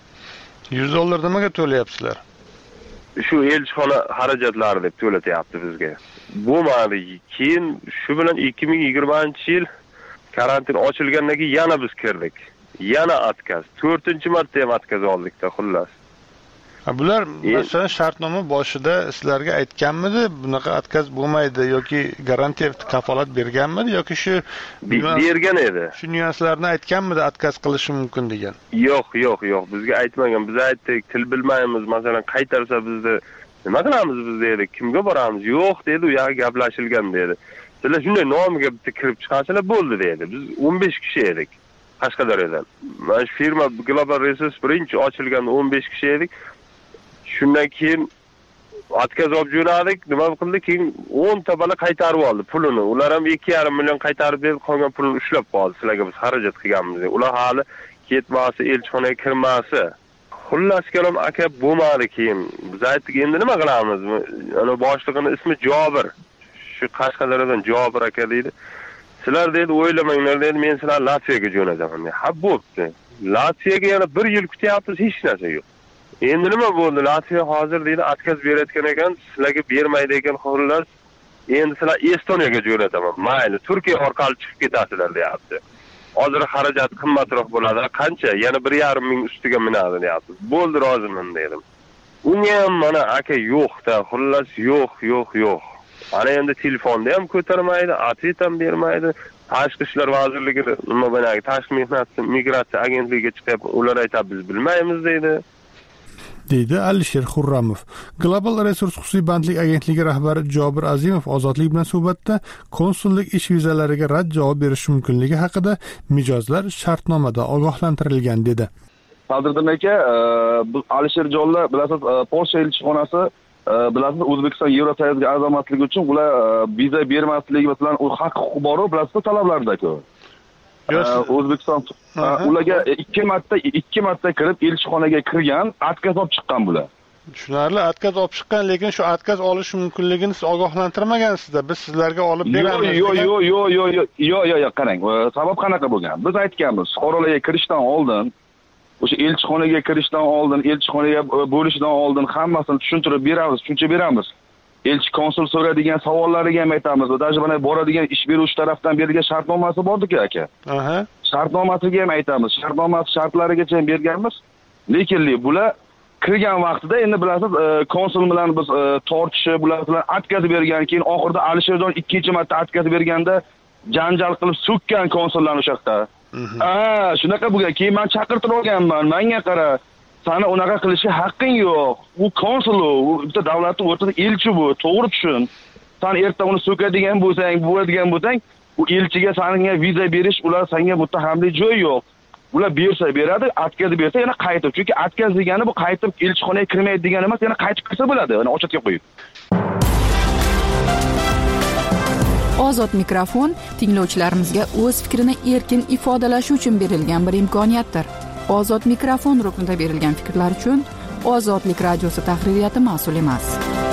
yuz dollar nimaga to'layapsizlar?
Shu elchixona xarajatlari deb to'latyapti bizga. Bo'lmadi. Keyin shu bilan ikki ming yigirmanchi yil karantin ochilgandan keyin yana biz kirdik. Yana отказ. to'rtinchi marta ham отказ oldikda, xullas.
Bular masalan shartnoma boshida sizlarga aytganmidi, bunaqa отказ bo'lmaydi yoki garantiya kafolat berganmidi yoki shu
bergan edi.
Shu nüanslarni aytganmidi, отказ qilishi mumkin degan.
Yo'q, yo'q, yo'q, bizga aytmagan. Biz aytdik, til bilmaymiz, masalan qaytarsa bizni nima qilamiz biz dedik, kimga boramiz? Yo'q dedi, u yoqqa gaplashilgan dedi. Sizlar shunday nomiga bitta kirib chiqasizlar bo'ldi dedi. Biz o'n besh kishi edik Qashqadaryodan. Mana shu firma Global Resource birinchi ochilganda o'n besh kishi edik. Shundan keyin Atkaz olib jo'nadik, nima qildi, keyin o'nta bola qaytarib oldi pulini. Ular ham ikki yarim million qaytarib berib, qolgan pulini ushlab qoldi. Sizlarga biz xarajat qilganmiz. Ular hali ketmasi, elchixonaga kirmasi. Xullas kalom aka bo'lmadi keyin. Biz aytdik, endi nima qilamiz? Ana boshlig'ining ismi Jobir. Shu Qashqadaryodan Jobir aka deydi. Sizlar dedi, o'ylamanglar dedi, men sizlar Latviyaga jo'nataman. Ha, bo'pti. Latviyaga yana bir yil kutyapmiz, hech narsa yo'q. Endi nima bo'ldi? Latviya hozir deydi, atkaz berayotgan ekan, sizlarga bermaydi ekan, xullas. Endi sizlar Estoniyaga jo'nataman. Mayli, Turkiya orqali chiqib ketasizlar deyapti. Hozir xarajat qimmatroq bo'ladi. Qancha? Yana bir yarim ming ustiga minadi deyapti. Bo'ldi, roziman dedim. Unga ham mana aka yo'q-da, xullas yo'q, yo'q, yo'q. Ana endi telefonni ham ko'tarmaydi, atvet ham bermaydi. Tashqi ishlar vazirligi nima bo'ladi? Tashqi mehnat migratsiya agentligiga chiqib, ular aytadi, biz bilmaymiz deydi.
deydi Alisher Xurramov. Global Resurs xususiy bandlik agentligi rahbari Jobir Azimov ozodlik bilan suhbatda konsullik ish vizalariga rad javob berish mumkinligi haqida mijozlar shartnomada ogohlantirilgan dedi.
Qadrdon aka, bu Alisher Jolla bilasiz, Polsha elchixonasi bilasiz, O'zbekiston Yevrosoyuzga a'zomatligi uchun ular viza bermasligi bilan u haq huquq bor, bilasiz, talablarda-ku. O'zbekiston ularga ikki marta ikki marta kirib elchixonaga kirgan, atkaz olib chiqqan bular.
Tushunarli, atkaz olib chiqqan, lekin shu atkaz olish mumkinligini siz ogohlantirmagansiz-da. Biz sizlarga olib beramiz.
Yo'q, yo'q, yo'q, yo'q, yo'q, yo'q, yo'q, yo'q, qarang. Sabab qanaqa bo'lgan? Biz aytganmiz, fuqarolarga kirishdan oldin, o'sha elchixonaga kirishdan oldin, elchixonaga bo'lishdan oldin hammasini tushuntirib beramiz, tushuncha beramiz. Elchi konsul so'raydigan savollariga ham aytamiz. Va даже mana boradigan ish beruvchi tarafdan berilgan shartnomasi bor-ku aka. Aha. Shartnomasiga ham aytamiz. Shartnomasi shartlarigacha ham berganmiz. Lekin bular kirgan vaqtida endi bilasiz, konsul bilan biz tortishib, bular bilan atkaz bergan, keyin oxirida Alisherjon ikkinchi marta atkaz berganda janjal qilib so'kkan konsullarni o'sha yoqda. Ah, shunaqa bo'lgan. Keyin men chaqirtirib olganman. Menga qara, sana unaqa qilishga haqqing yo'q. U konsul, u bitta davlatning o'rtasida elchi bu, to'g'ri tushun. Sen erta uni so'kadigan bo'lsang, bo'ladigan bo'lsang, u elchiga senga viza berish, ular senga muttahamlik joy yo'q. Ular bersa beradi, atkaz bersa yana qaytib. Chunki atkaz degani bu qaytib elchixonaga kirmaydi degani emas, yana qaytib kirsa bo'ladi. Yana ochatga qo'yib.
Ozod mikrofon tinglovchilarimizga o'z fikrini erkin ifodalashi uchun berilgan bir imkoniyatdir. Ozod mikrofon ruknida berilgan fikrlar uchun Ozodlik radiosi tahririyati mas'ul emas.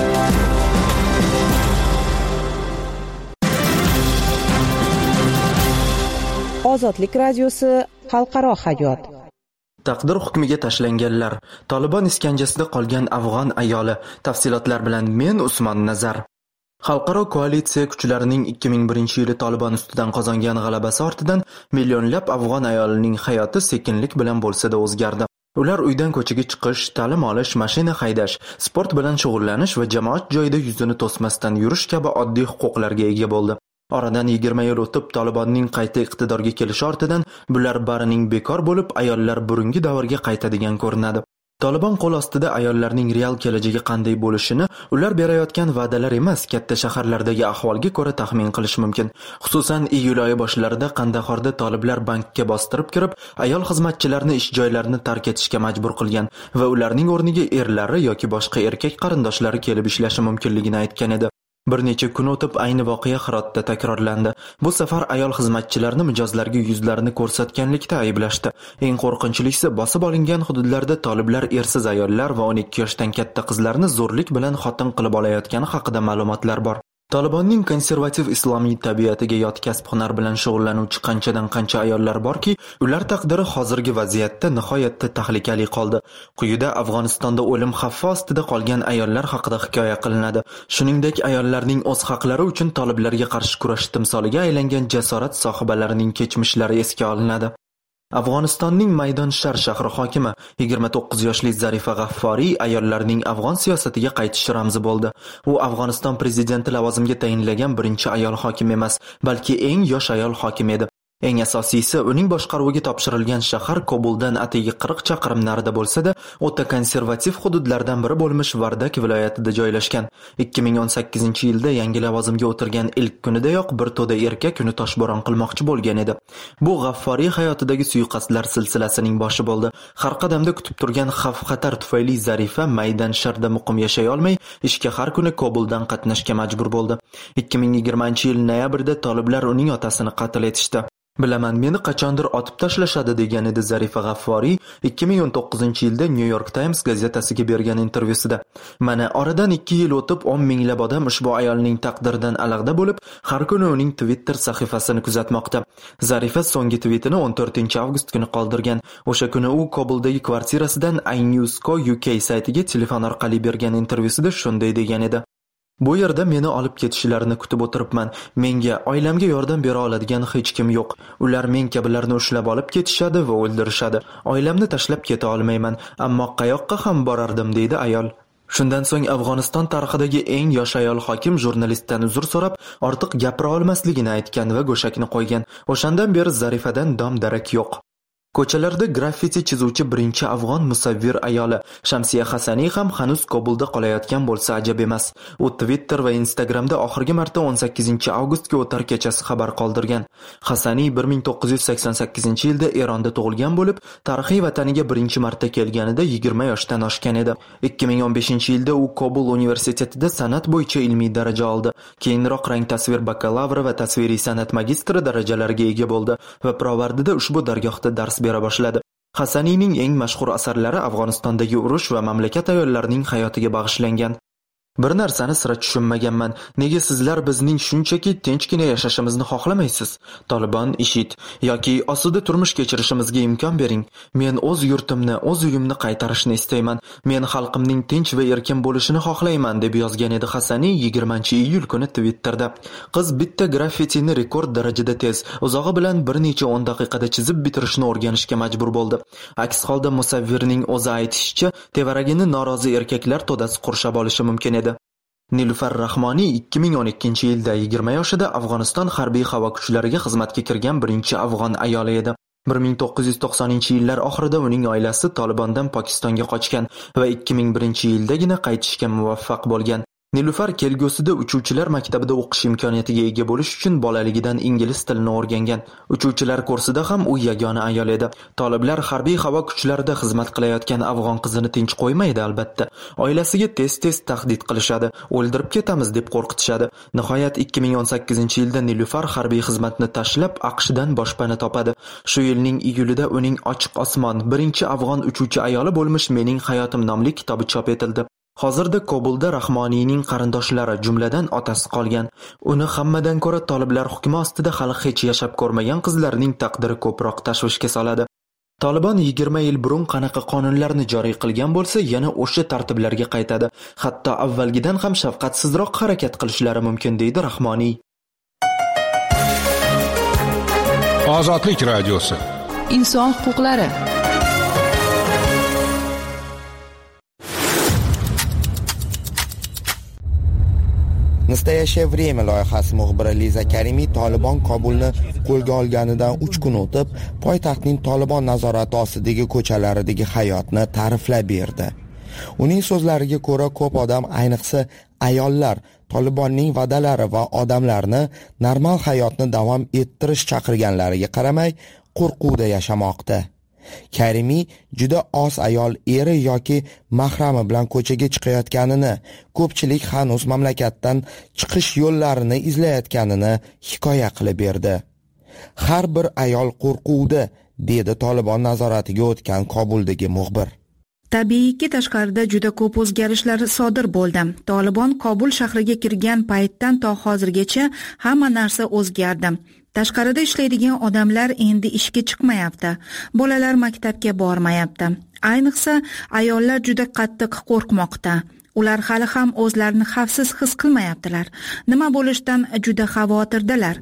Ozodlik radiosi xalqaro hayot.
Taqdir hukmiga tashlanganlar, Taliban iskanjasida qolgan afg'on ayoli. Tafsilotlar bilan men Usmon Nazar. Xalqaro koalitsiya kuchlarining ikki ming birinchi yili Taliban ustidan qozongan g'alabasi ortidan millionlab afg'on ayolining hayoti sekinlik bilan bo'lsa-da o'zgardi. Ular uydan ko'chaga chiqish, ta'lim olish, mashina haydash, sport bilan shug'ullanish va jamoat joyida yuzini to'smasdan yurish kabi oddiy huquqlarga ega bo'ldi. Oradan yigirma yil o'tib Talibanning qayta iqtidorga kelishi ortidan bular barining bekor bo'lib, ayollar burungi davrga qaytadigan ko'rinadi. Taliban qo'l ostida ayollarning real kelajagi qanday bo'lishini ular berayotgan va'dalar emas, katta shaharlardagi ahvolga ko'ra taxmin qilish mumkin. Xususan, iyul oyi boshlarida Qandahorda toliblar bankka bostirib kirib, ayol xizmatchilarni ish joylarini tark etishga majbur qilgan va ularning o'rniga erlari yoki boshqa erkak qarindoshlari kelib ishlashi mumkinligini aytgan edi. Bir necha kun o'tib ayni voqea Hirotda takrorlandi. Bu safar ayol xizmatchilarni mijozlarga yuzlarini ko'rsatganlikda ayblashdi. Eng qo'rqinchlisi, bosib olingan hududlarda toliblar ersiz ayollar va o'n ikki yoshdan katta qizlarni zo'rlik bilan xotin qilib olayotgani haqida ma'lumotlar bor. Talibanning konservativ islomiy tabiatiga yot kasb-hunar bilan shug'ullanuvchi qanchadan qancha ayollar borki, ular taqdiri hozirgi vaziyatda nihoyatda tahlikali qoldi. Quyida Afg'onistonda o'lim xavfi ostida qolgan ayollar haqida hikoya qilinadi. Shuningdek, ayollarning o'z haqlari uchun toliblarga qarshi kurash timsoliga aylangan jasorat sohibalarining kechmishlari esga olinadi. Afg'onistonning Maydonshar shahri hokimi yigirma to'qqiz yoshli Zarifa G'afforiy ayollarning afg'on siyosatiga qaytish ramzi bo'ldi. U Afg'oniston prezidenti lavozimiga tayinlagan birinchi ayol hokim emas, balki eng yosh ayol hokim edi. Eng asosiysi, uning boshqaruviga topshirilgan shahar Kobuldan atigi qirq chaqirim narida bo'lsa-da, o'ta konservativ hududlardan biri bo'lmish Vardak viloyatida joylashgan. ikki ming o'n sakkizinchi yilda yangi lavozimga o'tirgan ilk kunidayoq bir to'da erkak uni toshbo'ron qilmoqchi bo'lgan edi. Bu G'afforiy hayotidagi suiqasdlar silsilasining boshi bo'ldi. Har qadamda kutib turgan xavf-xatar tufayli Zarifa maydan sharda muqim yashay olmay, ishga har kuni Kobuldan qatnashga majbur bo'ldi. ikki ming yigirmanchi yil noyabrda toliblar uning otasini qatl etishdi. Bilaman, meni qachondir otib tashlashadi degan edi Zarifa G'afforiy ikki ming o'n to'qqizinchi yilda New York Times gazetasiga bergan intervyusida. Mana oradan ikki yil o'tib o'n minglab odam ushbu ayolning taqdiridan alag'da bo'lib, har kuni uning Twitter sahifasini kuzatmoqda. Zarifa so'nggi tweetini o'n to'rtinchi avgust kuni qoldirgan. O'sha kuni u Kobuldagi kvartirasidan iNews.co U K saytiga telefon orqali bergan intervyusida shunday degan edi: Bu yerda meni olib ketishlarini kutib o'tiribman. Menga, oilamga yordam bera oladigan hech kim yo'q. Ular men kabilarni ushlab olib ketishadi va o'ldirishadi. Oilamni tashlab keta olmayman, ammo qayoqqa ham borardim, deydi ayol. Shundan so'ng Afg'oniston tarixidagi eng yosh ayol hokim jurnalistdan uzr so'rab, ortiq gapira olmasligini aytgan va go'shakni qo'ygan. O'shandan beri Zarifadan dom-darak yo'q. Ko'chalarda graffiti chizuvchi birinchi afg'on musavvir ayoli Shamsiya Hasaniy ham hanuz Kobulda qolayotgan bo'lsa ajab emas. U Twitter va Instagramda oxirgi marta o'n sakkizinchi avgustga o'tar kechasi xabar qoldirgan. Hasaniy bir ming to'qqiz yuz sakson sakkizinchi yilda Eronda tug'ilgan bo'lib, tarixiy vataniga birinchi marta kelganida yigirma yoshdan oshgan edi. ikki ming o'n beshinchi yilda u Kobul universitetida san'at bo'yicha ilmiy daraja oldi. Keyinroq rang tasvir bakalavri va tasviriy san'at magistri darajalariga ega bo'ldi va Provardida ushbu dargohda dars bera boshladi. Hasaniyning eng mashhur asarlari Afg'onistondagi urush va mamlakat ayollarining hayotiga bag'ishlangan. Bir narsani sira tushunmaganman. Nega sizlar bizning shunchaki tinchgina yashashimizni xohlamaysiz? Tolibon, IShID yoki osuda turmush kechirishimizga imkon bering. Men o'z yurtimni, o'z uyimni qaytarishni istayman. Men xalqimning tinch va erkin bo'lishini xohlayman, deb yozgan edi Hasaniy yigirmanchi iyul kuni Twitterda. Qiz bitta graffitini rekord darajada tez, uzog'i bilan bir necha o'n daqiqada chizib bitirishni o'rganishga majbur bo'ldi. Aks holda musavvirning o'zi aytishicha, tevaragini norozi erkaklar to'dasi qurshab olishi mumkin edi. Nilufar Rahmoniy ikki ming o'n ikkinchi yilda yigirma yoshida Afg'oniston harbiy havo kuchlariga xizmatga kirgan birinchi afg'on ayoli edi. bir ming to'qqiz yuz to'qsoninchi yillar oxirida uning oilasi Tolibondan Pokistonga qochgan va ikki ming birinchi yildagina qaytishga muvaffaq bo'lgan. Nilufar kelgusida uchuvchilar maktabida o'qish imkoniyatiga ega bo'lish uchun bolaligidan ingliz tilini o'rgangan. Uchuvchilar kursida ham u yagona ayol edi. Toliblar harbiy havo kuchlarida xizmat qilayotgan afg'on qizini tinch qo'ymaydi albatta. Oilasiga tez-tez tahdid qilishadi, o'ldirib ketamiz deb qo'rqitishadi. Nihoyat ikki ming o'n sakkizinchi yilda Nilufar harbiy xizmatni tashlab AQShdan boshpana topadi. Shu yilning iyulida uning Ochiq osmon, birinchi afg'on uchuvchi ayoli bo'lmish Mening hayotim nomli kitobi chop etildi. Hozirda Kobulda Rahmoniyning qarindoshlari, jumladan otasi qolgan. Uni hammadan ko'ra toliblar hukmi ostida hali hech yashab ko'rmagan qizlarning taqdiri ko'proq tashvishga soladi. Tolibon yigirma yil burun qanaqa qonunlarni joriy qilgan bo'lsa, yana o'sha tartiblarga qaytadi. Hatto avvalgidan ham shafqatsizroq harakat qilishlari mumkin, deydi Rahmoniy.
Ozodlik radiosi.
Inson huquqlari.
Настоящее время loyihasi muxbiri Liza Karimiy Tolibon Kobulni qo'lga olganidan uch kun o'tib, poytaxtning Tolibon nazorati ostidagi ko'chalaridagi hayotni ta'riflab berdi. Uning so'zlariga ko'ra, ko'p odam, ayniqsa ayollar, Tolibonning va'dalari va odamlarni normal hayotni davom ettirish chaqirganlariga qaramay, qo'rquvda yashamoqda. Karimiy juda oz ayol eri yoki mahrami bilan ko'chaga chiqayotganini, ko'pchilik hanuz mamlakatdan chiqish yo'llarini izlayotganini hikoya qilib berdi. Har bir ayol qo'rquvda, dedi Tolibon nazoratiga o'tgan Kobuldagi muxbir.
Tabiiyki tashqarida juda ko'p o'zgarishlar sodir bo'ldi. Tolibon Kobul shahriga kirgan paytdan to hozirgacha hamma narsa o'zgardi. Tashqarida ishlaydigan odamlar endi ishga chiqmayapti. Bolalar maktabga bormayapti. Ayniqsa ayollar juda qattiq qo'rqmoqda. Ular hali ham o'zlarini xavfsiz his qilmayaptilar. Nima bo'lishidan juda xavotirdalar.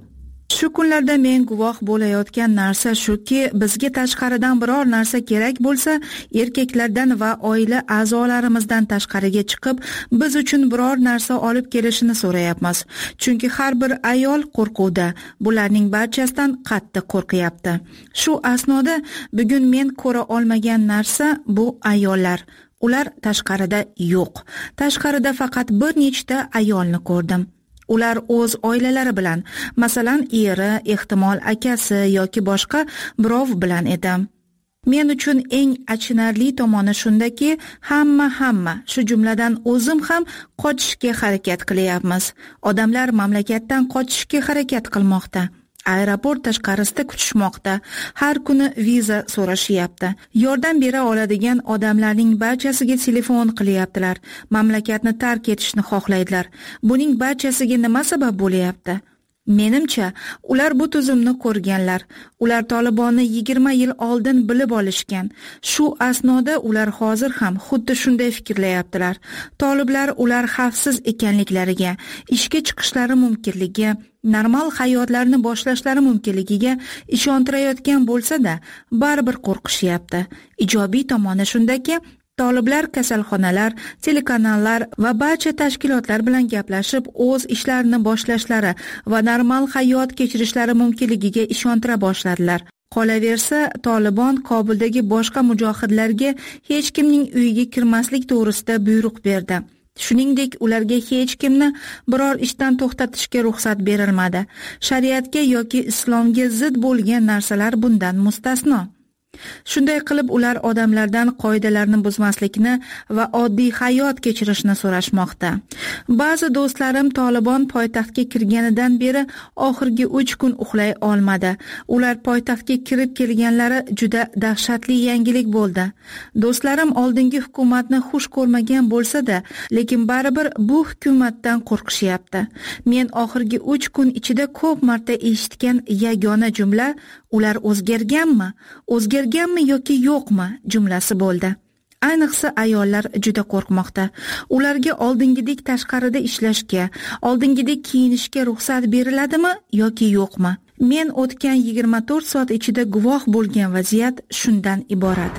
Shu kunlarda men guvoh bo'layotgan narsa shuki, bizga tashqaridan biror narsa kerak bo'lsa, erkaklardan va oila a'zolarimizdan tashqariga chiqib, biz uchun biror narsa olib kelishini so'rayapmiz. Chunki har bir ayol qo'rquvda, bularning barchasidan qattiq qo'rqyapti. Shu asnoda bugun men ko'ra olmagan narsa bu ayollar. Ular tashqarida yo'q. Tashqarida faqat bir nechta ayolni ko'rdim. Ular o'z oilalari bilan, masalan, eri, ehtimol akasi yoki boshqa birov bilan edi. Men uchun eng achinarli tomoni shundaki, hamma hamma, shu jumladan o'zim ham qochishga harakat qilyapmiz. Odamlar mamlakatdan qochishga harakat qilmoqda. Aeroport tashqarisida kutishmoqda. Har kuni viza so'rashyapti. Yordam bera oladigan odamlarning barchasiga telefon qilyaptilar. Mamlakatni tark etishni xohlaydilar. Buning barchasiga nima sabab bo'lyapti? Menimcha, ular bu tuzumni ko'rganlar. Ular Tolibonni yigirma yil oldin bilib olishgan. Shu asnoda ular hozir ham xuddi shunday fikrlayaptilar. Toliblar ular xavfsiz ekanliklariga, ishga chiqishlari mumkinligi, normal hayotlarini boshlashlari mumkinligiga ishontirayotgan bo'lsa-da, baribir qo'rqishyapti. Ijobiy tomoni shundaki, Toliblar kasalxonalar, telekanallar va barcha tashkilotlar bilan gaplashib, o'z ishlarini boshlashlari va normal hayot kechirishlari mumkinligiga ishontira boshladilar. Qolaversa, Tolibon Kobuldagi boshqa mujohidlarga hech kimning uyiga kirmaslik to'g'risida buyruq berdi. Shuningdek, ularga hech kimni biror ishdan to'xtatishga ruxsat berilmadi. Shariatga yoki islomga zid bo'lgan narsalar bundan mustasno. Shunday qilib ular odamlardan qoidalarni buzmaslikni va oddiy hayot kechirishni so'rashmoqda. Ba'zi do'stlarim Tolibon poytaxtga kirganidan beri oxirgi uch kun uxlay olmadi. Ular poytaxtga kirib kelganlari juda dahshatli yangilik bo'ldi. Do'stlarim oldingi hukumatni xush ko'rmagan bo'lsa-da, lekin baribir bu hukumatdan qo'rqishyapti. Men oxirgi uch kun ichida ko'p marta eshitgan yagona jumla ular o'zgarganmi? O'zgarganmi yoki yo'qmi jumlasi bo'ldi. Ayniqsa ayollar juda qo'rqmoqda. Ularga oldingidek tashqarida ishlashga, oldingidek kiyinishga ruxsat beriladimi yoki yo'qmi? Men o'tgan yigirma to'rt soat ichida guvoh bo'lgan vaziyat shundan iborat.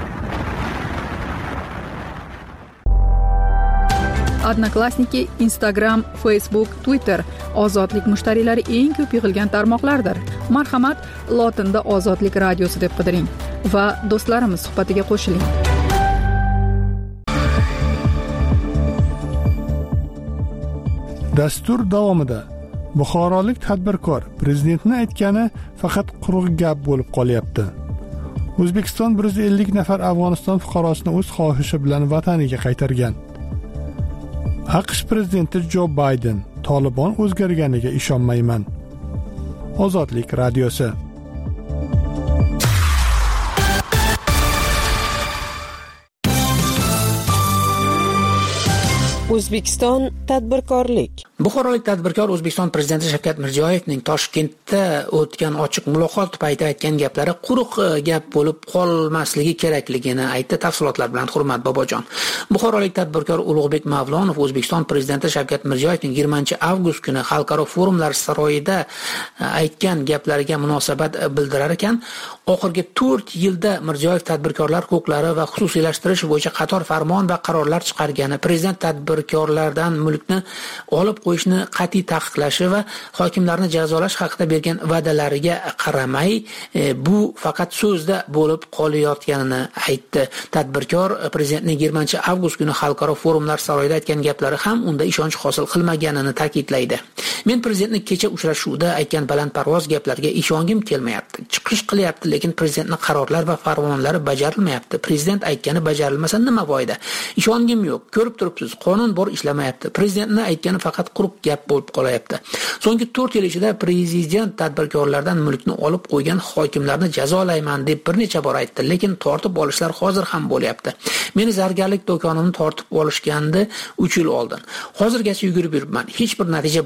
Odnoklassniki, Instagram, Facebook, Twitter ozodlik mushtariylari eng ko'p yig'ilgan tarmoqlardir. Marhamat, lotinda Ozodlik radiosi deb qidiring va do'stlarimiz suhbatiga qo'shiling.
Dastur davomida buxorolik tadbirkor prezidentni aytgani faqat quruq gap bo'lib qolyapti. O'zbekiston bir yuz ellik nafar Afg'oniston fuqarosini o'z xohishi bilan vataniga qaytargan. AQSh prezidenti Jo Bayden: Tolibon o'zgarganiga ishonmayman. Ozodlik radiosi.
O'zbekiston tadbirkorlik.
Buxorolik tadbirkor O'zbekiston prezidenti Shavkat Mirziyoyevning Toshkentda o'tgan ochiq muloqot payti aytgan gaplari quruq gap bo'lib qolmasligi kerakligini aytdi. Tafsilotlar bilan Hurmat Bobojon. Buxorolik tadbirkor Ulug'bek Mavlonov O'zbekiston prezidenti Shavkat Mirziyoyevning yigirmanchi avgust kuni Xalqaro forumlar saroyida aytgan gaplariga munosabat bildirar ekan, oxirgi to'rt yilda Mirziyoyev tadbirkorlar huquqlari va xususiylashtirish bo'yicha qator farmon va qarorlar chiqargani, prezident tadbirkorlardan mulkni olib qo'yishni qat'iy taqiqlashi va hokimlarni jazolash haqida bergan va'dalariga qaramay, e, bu faqat so'zda bo'lib qolayotganini aytdi. Tadbirkor prezidentning yigirmanchi avgust kuni Xalqaro forumlar saroyida aytgan gaplari ham unda ishonch hosil qilmaganini ta'kidlaydi. Men prezidentning kecha uchrashuvda aytgan balandparvoz gaplarga ishongim kelmayapti. Chiqish qilyapti, lekin prezidentning qarorlar va farmonlari bajarilmayapti. Prezident aytgani bajarilmasa nima foyda? Ishongim yo'q. Ko'rib turibsiz, qonun bor ishlamayapti. Prezidentning aytgani faqat quruq gap bo'lib qolayapti. So'nggi to'rt yil ichida prezident tadbirkorlardan mulkni olib qo'ygan hokimlarni jazolayman deb bir necha bor aytdi, lekin tortib olishlar hozir ham bo'lyapti. Meni zargarlik do'konimni tortib olishgandi uch yil oldin. Hozirgacha yugurib yuribman. Hech bir natija bo'lmayapti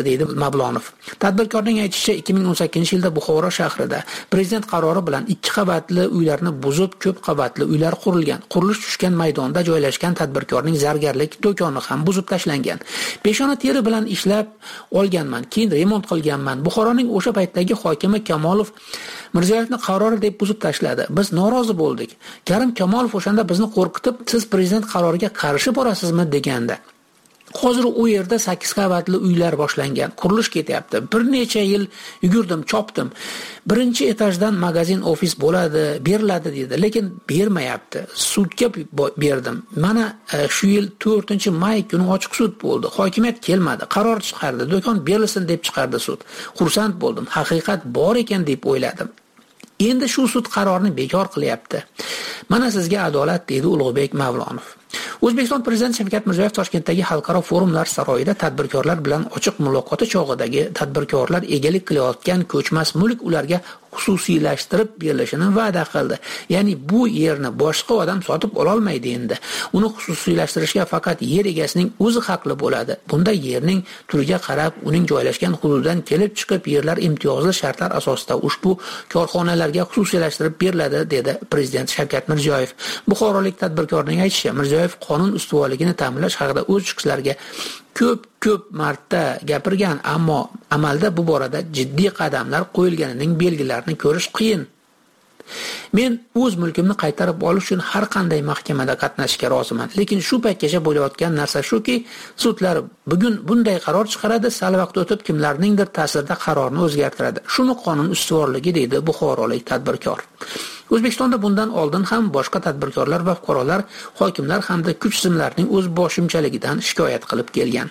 deydi Mablonov. Tadbirkorning aytishicha, ikki ming o'n sakkizinchi yilda Buxoro shahrida prezident qarori bilan ikki qavatli uylarni buzib ko'p qavatli uylar qurilgan. Qurilish tushgan maydonda joylashgan tadbirkorning zargarlik do'koni ham buzib tashlangan. Peshona teri bilan ishlab olganman, keyin remont qilganman. Buxoroning o'sha paytdagi hokimi Kamolov Mirziyoyevning qarori deb buzib tashladi. Biz norozi bo'ldik. Karim Kamolov o'shanda bizni qo'rqitib, siz prezident qaroriga qarshi borasizmi deganda. Hozir u yerda sakkiz qavatli uylar boshlangan, qurilish ketyapti. Bir necha yil yugurdim, chopdim. Birinchi etajdan magazin, ofis bo'ladi, beriladi dedi, lekin bermayapti. Sudga berdim. Mana shu yil to'rtinchi may kuni ochiq sud bo'ldi. Hokimiyat kelmadi, qaror chiqardi, do'kon berilsin deb chiqardi sud. Xursand bo'ldim. Haqiqat bor ekan deb o'yladim. Endi shu sud qarorini bekor qilyapti. Mana sizga adolat, dedi Ulug'bek Mavlonov. O'zbekiston Prezidenti Shavkat Mirziyoyev Toshkentdagi Xalqaro forumlar saroyida tadbirkorlar bilan ochiq muloqoti chog'idagi tadbirkorlar egalik qilayotgan ko'chmas mulk ularga xususiylashtirib berilishini va'da qildi. Ya'ni bu yerni boshqa odam sotib ola olmaydi endi. Uni xususiylashtirishga faqat yer egasining o'zi haqli bo'ladi. Bunda yerning turiga qarab, uning joylashgan hududidan kelib chiqib yerlar imtiyozli shartlar asosida ushbu korxonalarga xususiylashtirib beriladi, dedi Prezident Shavkat Mirziyoyev. Buxorolik tadbirkorning aytishicha, Mirziyoyev qonun ustuvorligini ta'minlash haqida o'z chiqishlariga ko'p ko'p marta gapirgan, ammo amalda bu borada jiddiy qadamlar qo'yilganining belgilarini ko'rish qiyin. Men o'z mulkimni qaytarib olish uchun har qanday mahkamada qatnashishga roziman, lekin shu paytgacha bo'layotgan narsa shuki, sudlar bugun bunday qaror chiqaradi, sal vaqt o'tib kimlarningdir ta'sirida qarorni o'zgartiradi. Shuni qonun ustuvorligi, deydi buxorolik tadbirkor. O'zbekistonda bundan oldin ham boshqa tadbirkorlar va fuqarolar, hokimlar hamda kuch tizimlarining o'z boshimchaligidan shikoyat qilib kelgan.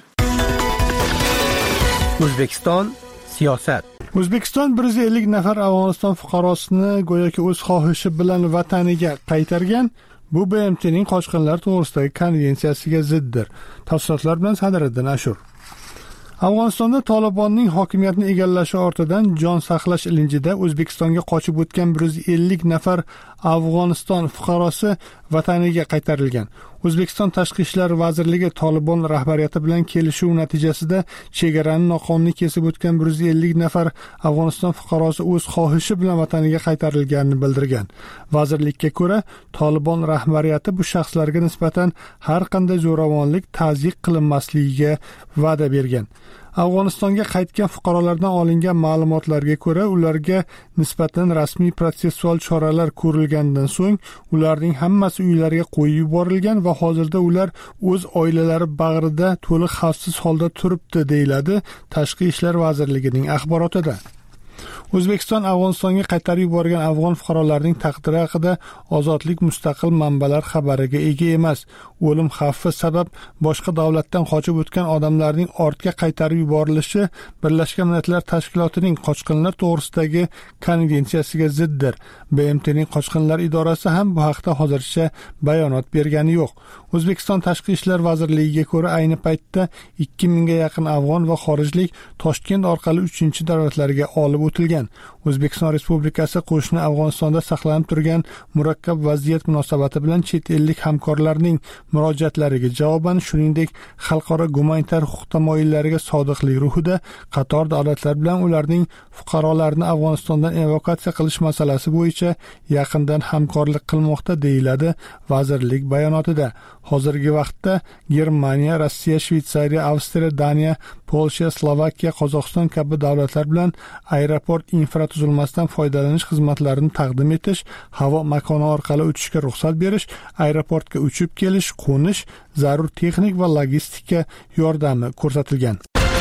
O'zbekiston siyosat.
O'zbekiston bir yuz ellik nafar Afg'oniston fuqarosini go'yoki o'z xohishi bilan vataniga qaytargan. Bu B M T'ning qochqinlar to'g'risidagi konvensiyasiga ziddir. Tafsilotlar bilan Sadriddin Ashur. Afg'onistonda Tolibonning hokimiyatni egallashi ortidan jon saqlash ilinjida O'zbekistonga qochib o'tgan bir yuz ellik nafar Afg'oniston fuqarosi vataniga qaytarilgan. O'zbekiston Tashqi ishlar vazirligi Tolibon rahbariyati bilan kelishuv natijasida chegarani noqonuniy kesib o'tgan bir yuz ellik nafar Afg'oniston fuqarosi o'z xohishi bilan vataniga qaytarilganini bildirgan. Vazirlikka ko'ra, Tolibon rahbariyati bu shaxslarga nisbatan har qanday zo'ravonlik ta'zyiq qilinmasligiga va'da bergan. Afg'onistonga qaytgan fuqarolardan olingan ma'lumotlarga ko'ra, ularga nisbatan rasmiy protsessual choralar ko'rilgandan so'ng ularning hammasi uylariga qo'yib yuborilgan va hozirda ular o'z oilalari bag'rida to'liq xavfsiz holda turibdi, deyiladi Tashqi ishlar vazirligining axborotida. O'zbekiston Afg'onistonga qaytarib yuborgan afg'on fuqarolarining taqdiri haqida ozodlik mustaqil manbalar xabariga ega emas. O'lim xavfi sabab boshqa davlatdan qochib o'tgan odamlarning ortga qaytarib yuborilishi Birlashgan Millatlar Tashkilotining qochqinlar to'g'risidagi konvensiyasiga ziddir. B M T'ning qochqinlar idorasi ham bu haqda hozircha bayonot bergani yo'q. O'zbekiston Tashqi ishlar vazirligiga ko'ra, ayni paytda ikki mingga yaqin afg'on va xorijlik Toshkent orqali uchinchi davlatlarga olib o'tilgan. O'zbekiston Respublikasi qo'shni Afg'onistonda saqlanib turgan murakkab vaziyat munosabati bilan chet ellik hamkorlarning murojaatlariga javoban, shuningdek xalqaro gumanitar huquq tamoyillariga sodiqlik ruhida qator davlatlar bilan ularning fuqarolarini Afg'onistondan evakuatsiya qilish masalasi bo'yicha yaqindan hamkorlik qilmoqda, deyiladi vazirlik bayonotida. Hozirgi vaqtda Germaniya, Rossiya, Shveysariya, Avstriya, Daniya, Polsha, Slovakiya, Qozog'iston kabi davlatlar bilan aeroport infratuzilmasidan foydalanish xizmatlarini taqdim etish, havo makoni orqali o'tishga ruxsat berish, aeroportga uchib kelish, qo'nish, zarur texnik va logistika yordami ko'rsatilgan.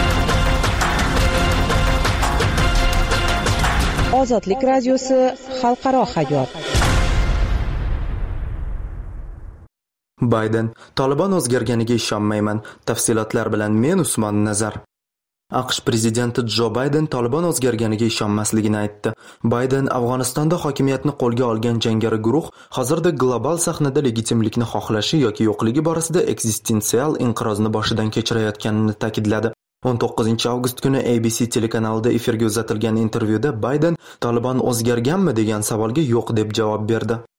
Ozodlik radiosi xalqaro hayot.
Bayden: Tolibon o'zgarganiga ishonmayman. Tafsilotlar bilan men Usmon Nazar. AQSh prezidenti Jo Bayden Tolibon o'zgarganiga ishonmasligini aytdi. Bayden Afg'onistonda hokimiyatni qo'lga olgan jangari guruh hozirda global sahnada legitimlikni xohlashi yoki yo'qligi borasida ekzistensial inqirozni boshidan kechirayotganini ta'kidladi. o'n to'qqizinchi avgust kuni A B C telekanalida efirga uzatilgan intervyuda Bayden Tolibon o'zgarganmi degan savolga yo'q deb javob berdi.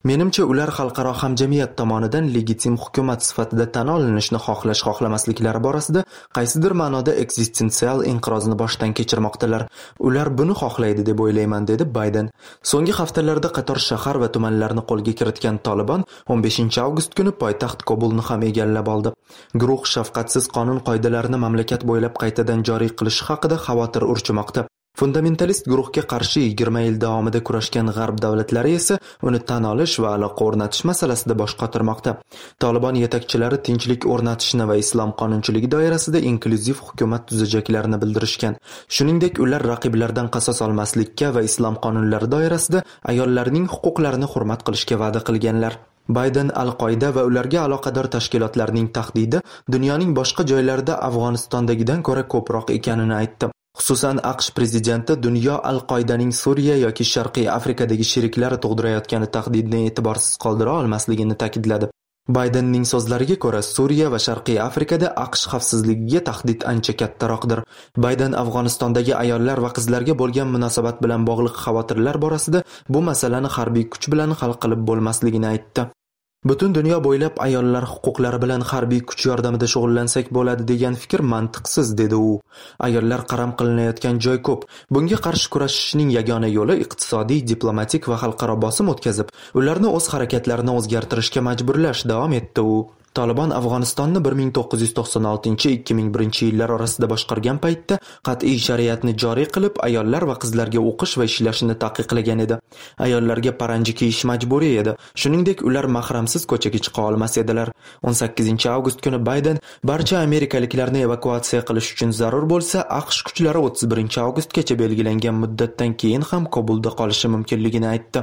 Menimcha ular xalqaro hamjamiyat tomonidan legitim hukumat sifatida tan olinishni xohlash xohlamasliklari borasida qaysidir ma'noda eksistensial inqirozni boshdan kechirmoqdalar. Ular buni xohlaydi deb o'ylayman, dedi Bayden. So'nggi haftalarda qator shahar va tumanlarni qo'lga kiritgan Taliban o'n beshinchi avgust kuni poytaxt Kobulni ham egallab oldi. Guruh shafqatsiz qonun qoidalarini mamlakat bo'ylab qaytadan joriy qilish haqida xavotir urchimoqda. Fundamentalist guruhga qarshi yigirma yil davomida kurashgan g'arb davlatlari esa uni tan olish va aloqa o'rnatish masalasida bosh qotirmoqda. Taliban yetakchilari tinchlik o'rnatishni va islom qonunchiligi doirasida inklyuziv hukumat tuzajaklarini bildirishgan. Shuningdek, ular raqiblardan qasos olmaslikka va islom qonunlari doirasida ayollarning huquqlarini hurmat qilishga va'da qilganlar. Bayden Al-Qoida va ularga aloqador tashkilotlarning tahdidi dunyoning boshqa joylarida Afg'onistondagidan ko'ra ko'proq ekanini aytdi. Xususan AQSh prezidenti dunyo Al-Qoidaning Suriya yoki Sharqiy Afrikadagi sheriklari tug'dirayotgani tahdidini e'tiborsiz qoldira olmasligini ta'kidladi. Baydenning so'zlariga ko'ra, Suriya va Sharqiy Afrikada AQSh xavfsizligiga tahdid ancha kattaroqdir. Bayden Afg'onistondagi ayollar va qizlarga bo'lgan munosabat bilan bog'liq xavotirlar borasida bu masalani harbiy kuch bilan hal qilib bo'lmasligini aytdi. Butun dunyo bo'ylab ayollar huquqlari bilan harbiy kuch yordamida shug'ullansak bo'ladi degan fikr mantiqsiz, dedi u. Ayollar qaram qilinayotgan joy ko'p. Bunga qarshi kurashishning yagona yo'li iqtisodiy, diplomatik va xalqaro bosim o'tkazib, ularni o'z harakatlarini o'zgartirishga majburlash, davom etdi u. Taliban Afg'onistonni bir ming to'qqiz yuz to'qson oltinchi - ikki ming birinchi yillar orasida boshqargan paytda qat'iy shariatni joriy qilib, ayollar va qizlarga o'qish va ishlashni taqiqlagan edi. Ayollarga paranji kiyish majburiy edi. Shuningdek, ular mahramsiz ko'chaga chiqa olmas edilar. o'n sakkizinchi avgust kuni Bayden barcha amerikaliklarni evakuatsiya qilish uchun zarur bo'lsa, AQSh kuchlari o'ttiz birinchi avgustgacha belgilangan muddatdan keyin ham Kobulda qolishi mumkinligini aytdi.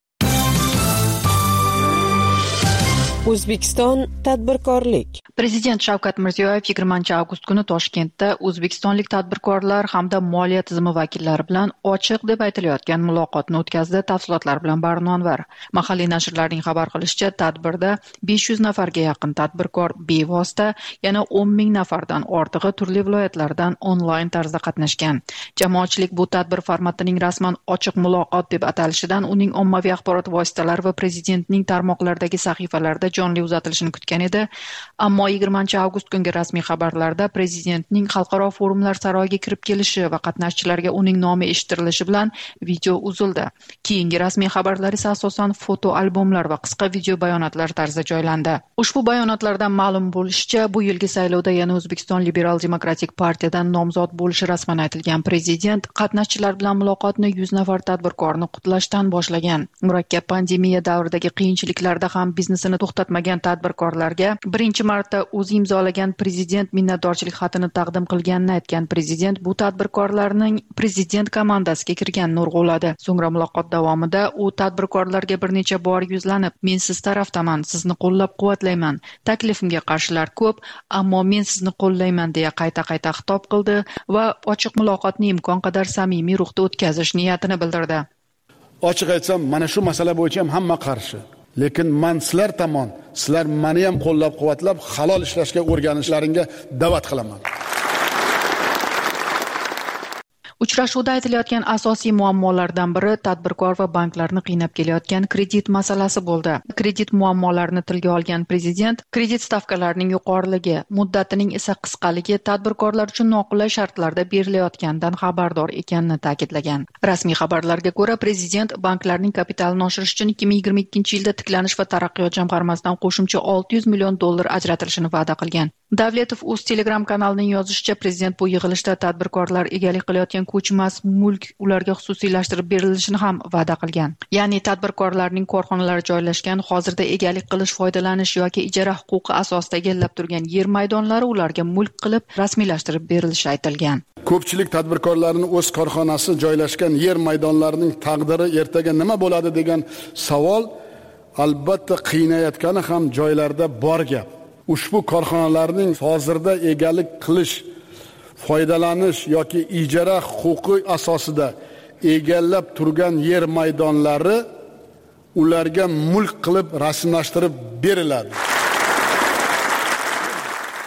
O'zbekiston tadbirkorlik.
Prezident Shavkat Mirziyoyev yigirmanchi avgust kuni Toshkentda o'zbekistonlik tadbirkorlar hamda moliya tizimi vakillari bilan ochiq deb aytilayotgan muloqotni o'tkazdi. Tafsilotlar bilan Barnonvar. Mahalliy nashrlarning xabar qilishicha, tadbirda besh yuz nafarga yaqin tadbirkor bevosita, yana o'n ming nafardan ortig'i turli viloyatlardan onlayn tarzda qatnashgan. Jamoatchilik bu tadbir formatining rasman ochiq muloqot deb atalishidan uning ommaviy axborot vositalari va prezidentning tarmoqlardagi sahifalarida jonli uzatilishini kutgan edi. Ammo yigirmanchi avgust kungi rasmiy xabarlarda prezidentning xalqaro forumlar saroyiga kirib kelishi va qatnashchilarga uning nomi eshittirilishi bilan video uzildi. Keyingi rasmiy xabarlar esa asosan foto albomlar va qisqa video bayonotlar tarzida joylandi. Ushbu bayonotlardan ma'lum bo'lishicha, bu yilgi saylovda yana O'zbekiston Liberal Demokratik partiyadan nomzod bo'lishi rasman aytilgan prezident qatnashchilar bilan muloqotni yuz nafar tadbirkorni qutlashdan boshlagan. Murakkab pandemiya davridagi qiyinchiliklarda ham biznesini to'xtatmagan tadbirkorlarga birinchi marta o'zi imzolagan prezident minnatdorchilik xatini taqdim qilganini aytgan prezident bu tadbirkorlarning prezident komandasiga kirganini urg'uladi. So'ngra muloqot davomida u tadbirkorlarga bir necha bor yuzlanib, "Men siz tarafdaman, sizni qo'llab-quvvatlayman. Taklifimga qarshilar ko'p, ammo men sizni qo'llayman" deya qayta-qayta xitob qildi va ochiq muloqotni imkon qadar samimiy ruhda o'tkazish niyatini bildirdi.
Ochiq aytsam, mana shu masala bo'yicha ham hamma qarshi. Lekin men sizlar tomon, sizlar meni ham qo'llab-quvvatlab, halol ishlashga o'rganishlaringga da'vat qilaman.
Uchrashuvda aytilayotgan asosiy muammolardan biri tadbirkor va banklarni qiynab kelayotgan kredit masalasi bo'ldi. Kredit muammolarini tilga olgan prezident, kredit stavkalarining yuqoriligi, muddatining esa qisqaligi tadbirkorlar uchun noqulay shartlarda berilayotganidan xabardor ekanini ta'kidlagan. Rasmiy xabarlarga ko'ra, prezident banklarning kapitalini oshirish uchun ikki ming yigirma ikkinchi yilda Tiklanish va taraqqiyot jamg'armasidan qo'shimcha olti yuz million dollar ajratilishini va'da qilgan. Davletov o'z Telegram kanalining yozishicha, prezident bu yig'ilishda tadbirkorlar egalik qilayotgan ko'chmas mulk ularga xususiylashtirib berilishini ham va'da qilgan. Ya'ni tadbirkorlarning korxonalari joylashgan, hozirda egalik qilish, foydalanish yoki ijara huquqi asosida egallab turgan yer maydonlari ularga mulk qilib rasmiylashtirib berilishi aytilgan.
Ko'pchilik tadbirkorlarning o'z korxonasi joylashgan yer maydonlarining taqdiri ertaga nima bo'ladi degan savol albatta qiynayotgani ham joylarda bor gap. Ushbu korxonalarning hozirda egalik qilish, foydalanish yoki ijara huquqi asosida egallab turgan yer maydonlari ularga mulk qilib rasmiylashtirib beriladi.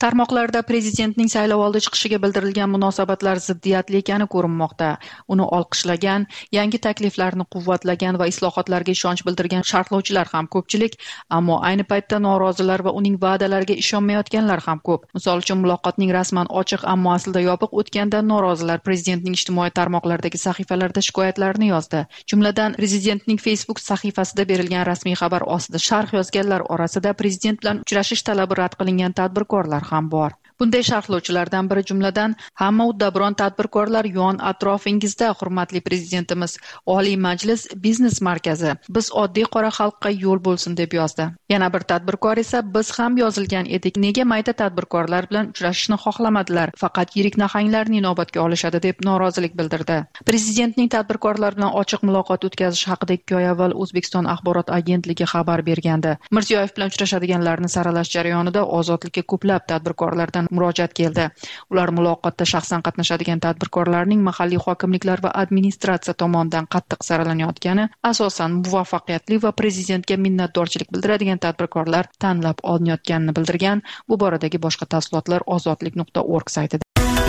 Tarmoqlarda prezidentning saylovoldi chiqishiga bildirilgan munosabatlar ziddiyatli ekani ko'rinmoqda. Uni olqishlagan, yangi takliflarni quvvatlagan va islohotlarga ishonch bildirgan sharhlovchilar ham ko'pchilik, ammo ayni paytda norozilar va uning va'dalariga ishonmayotganlar ham ko'p. Misol uchun muloqotning rasman ochiq, ammo aslida yopiq o'tganda norozilar prezidentning ijtimoiy tarmoqlardagi sahifalarida shikoyatlarini yozdi. Jumladan, prezidentning Facebook sahifasida berilgan rasmiy xabar ostida sharh yozganlar orasida prezident bilan uchrashish talabi rad qilingan tadbirkorlar ham bor. Bunday sharhlovchilardan biri jumladan hamma uddaburon tadbirkorlar yon atrofingizda, hurmatli prezidentimiz, Oliy Majlis biznes markazi, biz oddiy qora xalqqa yo'l bo'lsin deb yozdi. Yana bir tadbirkor esa biz ham yozilgan edik, nega mayda tadbirkorlar bilan uchrashishni xohlamadilar, faqat yirik nahanglarni inobatga olishadi deb norozilik bildirdi. Prezidentning tadbirkorlar bilan ochiq muloqot o'tkazish haqida ikki oy avval O'zbekiston axborot agentligi xabar bergandi. Mirziyoyev bilan uchrashadiganlarni saralash jarayonida ozodlikka ko'plab tadbirkorlardan murojaat keldi. Ular muloqotda shaxsan qatnashadigan tadbirkorlarning mahalliy hokimliklar va administratsiya tomonidan qattiq saralanayotgani, asosan muvaffaqiyatli va prezidentga minnatdorchilik bildiradigan tadbirkorlar tanlab olinayotganini bildirgan. Bu boradagi boshqa tafsilotlar ozodlik nuqta org saytida.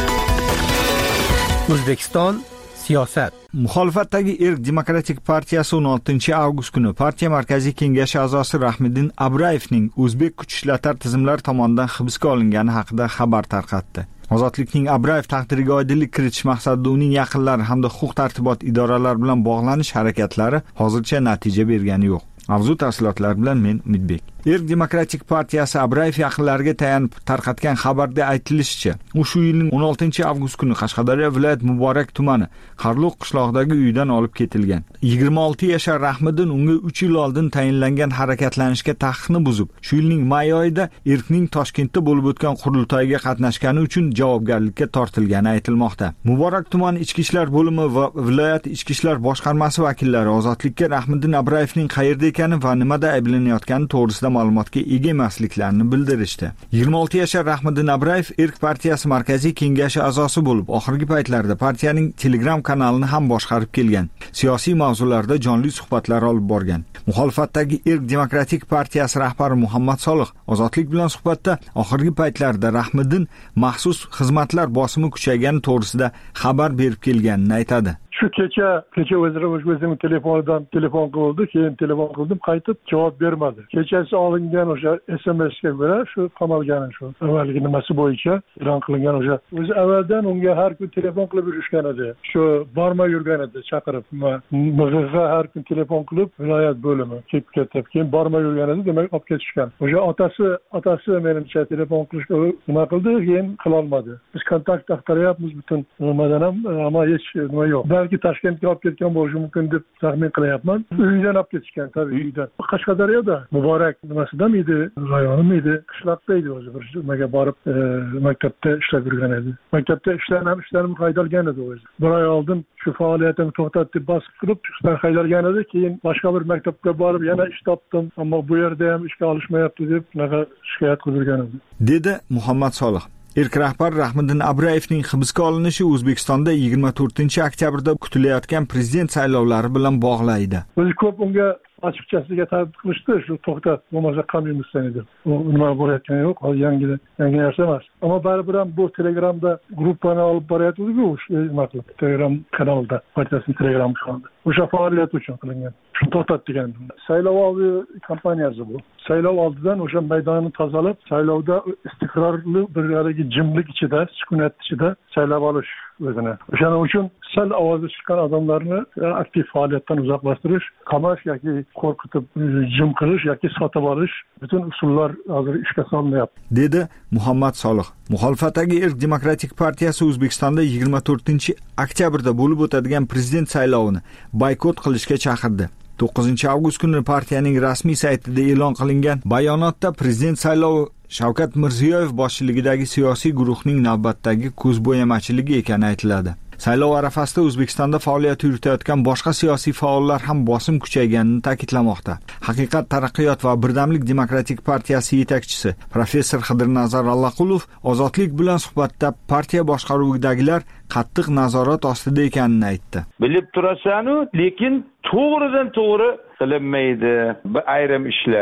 O'zbekiston siyosat.
Muxolifatdagi Erk demokratik partiyasi o'n oltinchi avgust kuni partiya markaziy kengashi a'zosi Rahmiddin Abrayevning o'zbek kuch ishlatar tizimlar tomonidan hibsga olingani haqida xabar tarqatdi. Ozodlikning Abrayev taqdiriga oydinlik kiritish maqsadida uning yaqinlari hamda huquq-tartibot idoralari bilan bog'lanish harakatlari hozircha natija bergani yo'q. Mavzu tafsilotlari bilan men Umidbek. Erk demokratik partiyasi Abrayev yaqinlariga tayanib tarqatgan xabarda aytilishicha, u shu yilning o'n oltinchi avgust kuni Qashqadaryo viloyat Muborak tumani Qarluq qishlog'idagi uyidan olib ketilgan. yigirma olti yashar Rahmiddin unga uch yil oldin tayinlangan harakatlanishga taqiqni buzib, shu yilning may oyida Erkning Toshkentda bo'lib o'tgan qurultoyiga qatnashgani uchun javobgarlikka tortilgani aytilmoqda. Muborak tumani ichki ishlar bo'limi va viloyat ichki ishlar boshqarmasi vakillari ozodlikka Rahmiddin Abrayevning qayerda ekani va nimada ayblanayotgani to'g'risida ma'lumotga ega emasliklarini bildirishdi. yigirma olti yashar Rahmiddin Abrayev Erk partiyasi markaziy kengashi a'zosi bo'lib, oxirgi paytlarda partiyaning Telegram kanalini ham boshqarib kelgan. Siyosiy mavzularda jonli suhbatlar olib borgan. Muxolifatdagi Erk demokratik partiyasi rahbari Muhammad Solih ozodlik bilan suhbatda oxirgi paytlarda Rahmiddin maxsus xizmatlar bosimi kuchaygani to'g'risida xabar berib kelganini aytadi.
Shu kecha kecha o'zim o'zimning telefonidan telefon qildi, keyin telefon qildim, qaytib javob bermadi. Kechasi olingan o'sha S M S ga ko'ra shu qamalgani shu. Avvalgi nimasi bo'yicha e'lon qilingan o'sha. O'zi avvaldan unga har kun telefon qilib yurishgan edi. Shu bormay yurgan edi, chaqirib. Mig'ga har kun telefon qilib viloyat bo'limi kelib ketib, keyin bormay yurgan edi, demak olib ketishgan. O'sha otasi otasi menimcha telefon qilishga nima qildi, keyin qila olmadi. Biz kontakt axtaryapmiz butun nimadan ham, ammo hech nima yo'q. Balki Toshkentga olib ketgan bo'lishi mumkin deb taxmin qilyapman. Uydan olib ketishgan, tabii uydan. Qashqadaryoda Muborak nimasidan edi, rayonimi edi, qishloqda edi o'zi. Bir nimaga borib maktabda ishlab yurgan edi. Maktabda ishlarni ham ishlarini haydalgan edi o'zi. Bir oy oldin shu faoliyatini to'xtatib bosib qilib, ishdan haydalgan edi, keyin boshqa bir maktabga borib yana ish topdim, ammo bu yerda ham ishga olishmayapti deb naqa shikoyat qilgan edi.
Dedi Muhammad Solih. Erk rahbari Rahmiddin Abrayevning hibsga olinishi O'zbekistonda yigirma to'rtinchi oktyabrda kutilayotgan prezident saylovlari bilan bog'laydi.
O'zi ko'p unga ochiqchasiga tahdid qilishdi, shu to'xtat, bo'lmasa qamiymisan edi. U nima bo'layotgani yo'q, yangi yangi narsa emas. Ammo baribir ham bu Telegramda gruppani olib boryapti-ku, shu nima qilib, Telegram kanalida, partiyasining Telegram kanalida. O'sha faoliyat uchun qilingan. Shuni to'xtat degan. Saylovoldi kampaniyasi bu. Saylov oldidan o'sha maydonni tozalab, saylovda istiqrorli bir haligi jimlik ichida, sukunat ichida saylab olish o'zini. O'shaning uchun sal ovozi chiqqan odamlarni aktiv faoliyatdan uzoqlashtirish, qamash yoki qo'rqitib jim qilish yoki sotib olish butun usullar hozir ishga solinyapti,
dedi Muhammad Solih. Muxolifatdagi Erk demokratik partiyasi O'zbekistonda yigirma to'rtinchi oktyabrda bo'lib o'tadigan prezident saylovini boykot qilishga chaqirdi. to'qqizinchi avgust kuni partiyaning rasmiy saytida e'lon qilingan bayonotda prezident saylovi Shavkat Mirziyoyev boshchiligidagi siyosiy guruhning navbatdagi ko'zbo'yamachiligi ekani aytiladi. Saylov arafasida O'zbekistonda faoliyat yuritayotgan boshqa siyosiy faollar ham bosim kuchayganini ta'kidlamoqda. Haqiqat taraqqiyot va birdamlik demokratik partiyasi yetakchisi professor Xidirnazar Allaqulov ozodlik bilan suhbatda partiya boshqaruvidagilar qattiq nazorat ostida ekanini aytdi.
Bilib turasan-u, lekin to'g'ridan to'g'ri qilinmaydi bu ayrim ishlar.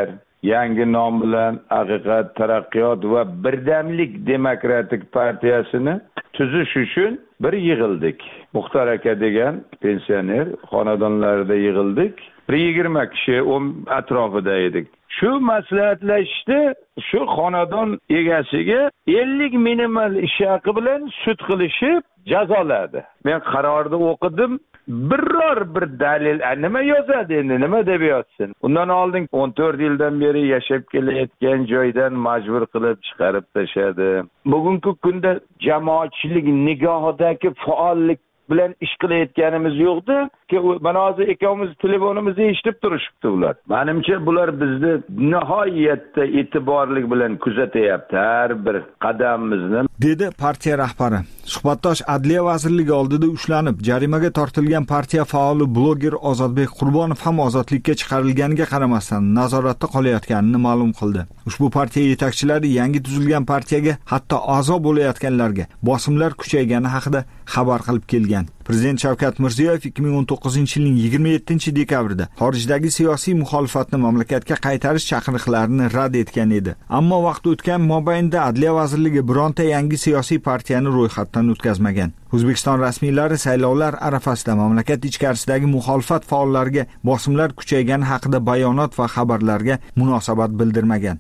yangi nom bilan Haqiqat, Taraqqiyot va Birdamlik demokratik partiyasini tuzish uchun bir yig'ildik. Muxtar aka degan pensioner xonadonlarida yig'ildik. bir yigirma kishi o'n atrofida edik. Shu maslahatlashishda shu xonadon egasiga ellik minimal ish haqi bilan sud qilishib jazoladi. Men qarorni o'qidim. Biror bir dalil nima yozadi endi, nima deb yozsin? Undan oldin o'n to'rt yildan beri yashab kelayotgan joydan majbur qilib chiqarib tashadi. Bugungi kunda jamoatchilik nigohidagi faollik bilan ish qilayotganimiz yo'qdi ki mana hozir ikkovimiz telefonimizni eshitib turishibdi ular. Menimcha bular bizni nihoyatda e'tiborlik bilan kuzatyapti har bir qadamimizni,
dedi partiya rahbari. Suhbatdosh Adliya vazirligi oldida ushlanib, jarimaga tortilgan partiya faoli bloger Ozodbek Qurbonov ham ozodlikka chiqarilganiga qaramasdan nazoratda qolayotganini ma'lum qildi. Ushbu partiya yetakchilari yangi tuzilgan partiyaga, hatto a'zo bo'layotganlarga bosimlar kuchaygani haqida xabar qilib kelgan. Prezident Shavkat Mirziyoyev ikki ming o'n to'qqizinchi yilning yigirma yettinchi dekabrida xorijdagi siyosiy muxolifatni mamlakatga qaytarish chaqiriqlarini rad etgan edi. Ammo vaqt o'tgan mobaynida Adliya vazirligi bironta yangi siyosiy partiyani ro'yxatdan o'tkazmagan. O'zbekiston rasmiylari saylovlar arafasida mamlakat ichkarisidagi muxolifat faollariga bosimlar kuchaygani haqida bayonot va xabarlarga munosabat bildirmagan.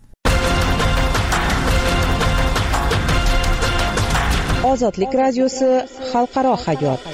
Ozodlik radiosi xalqaro hayot.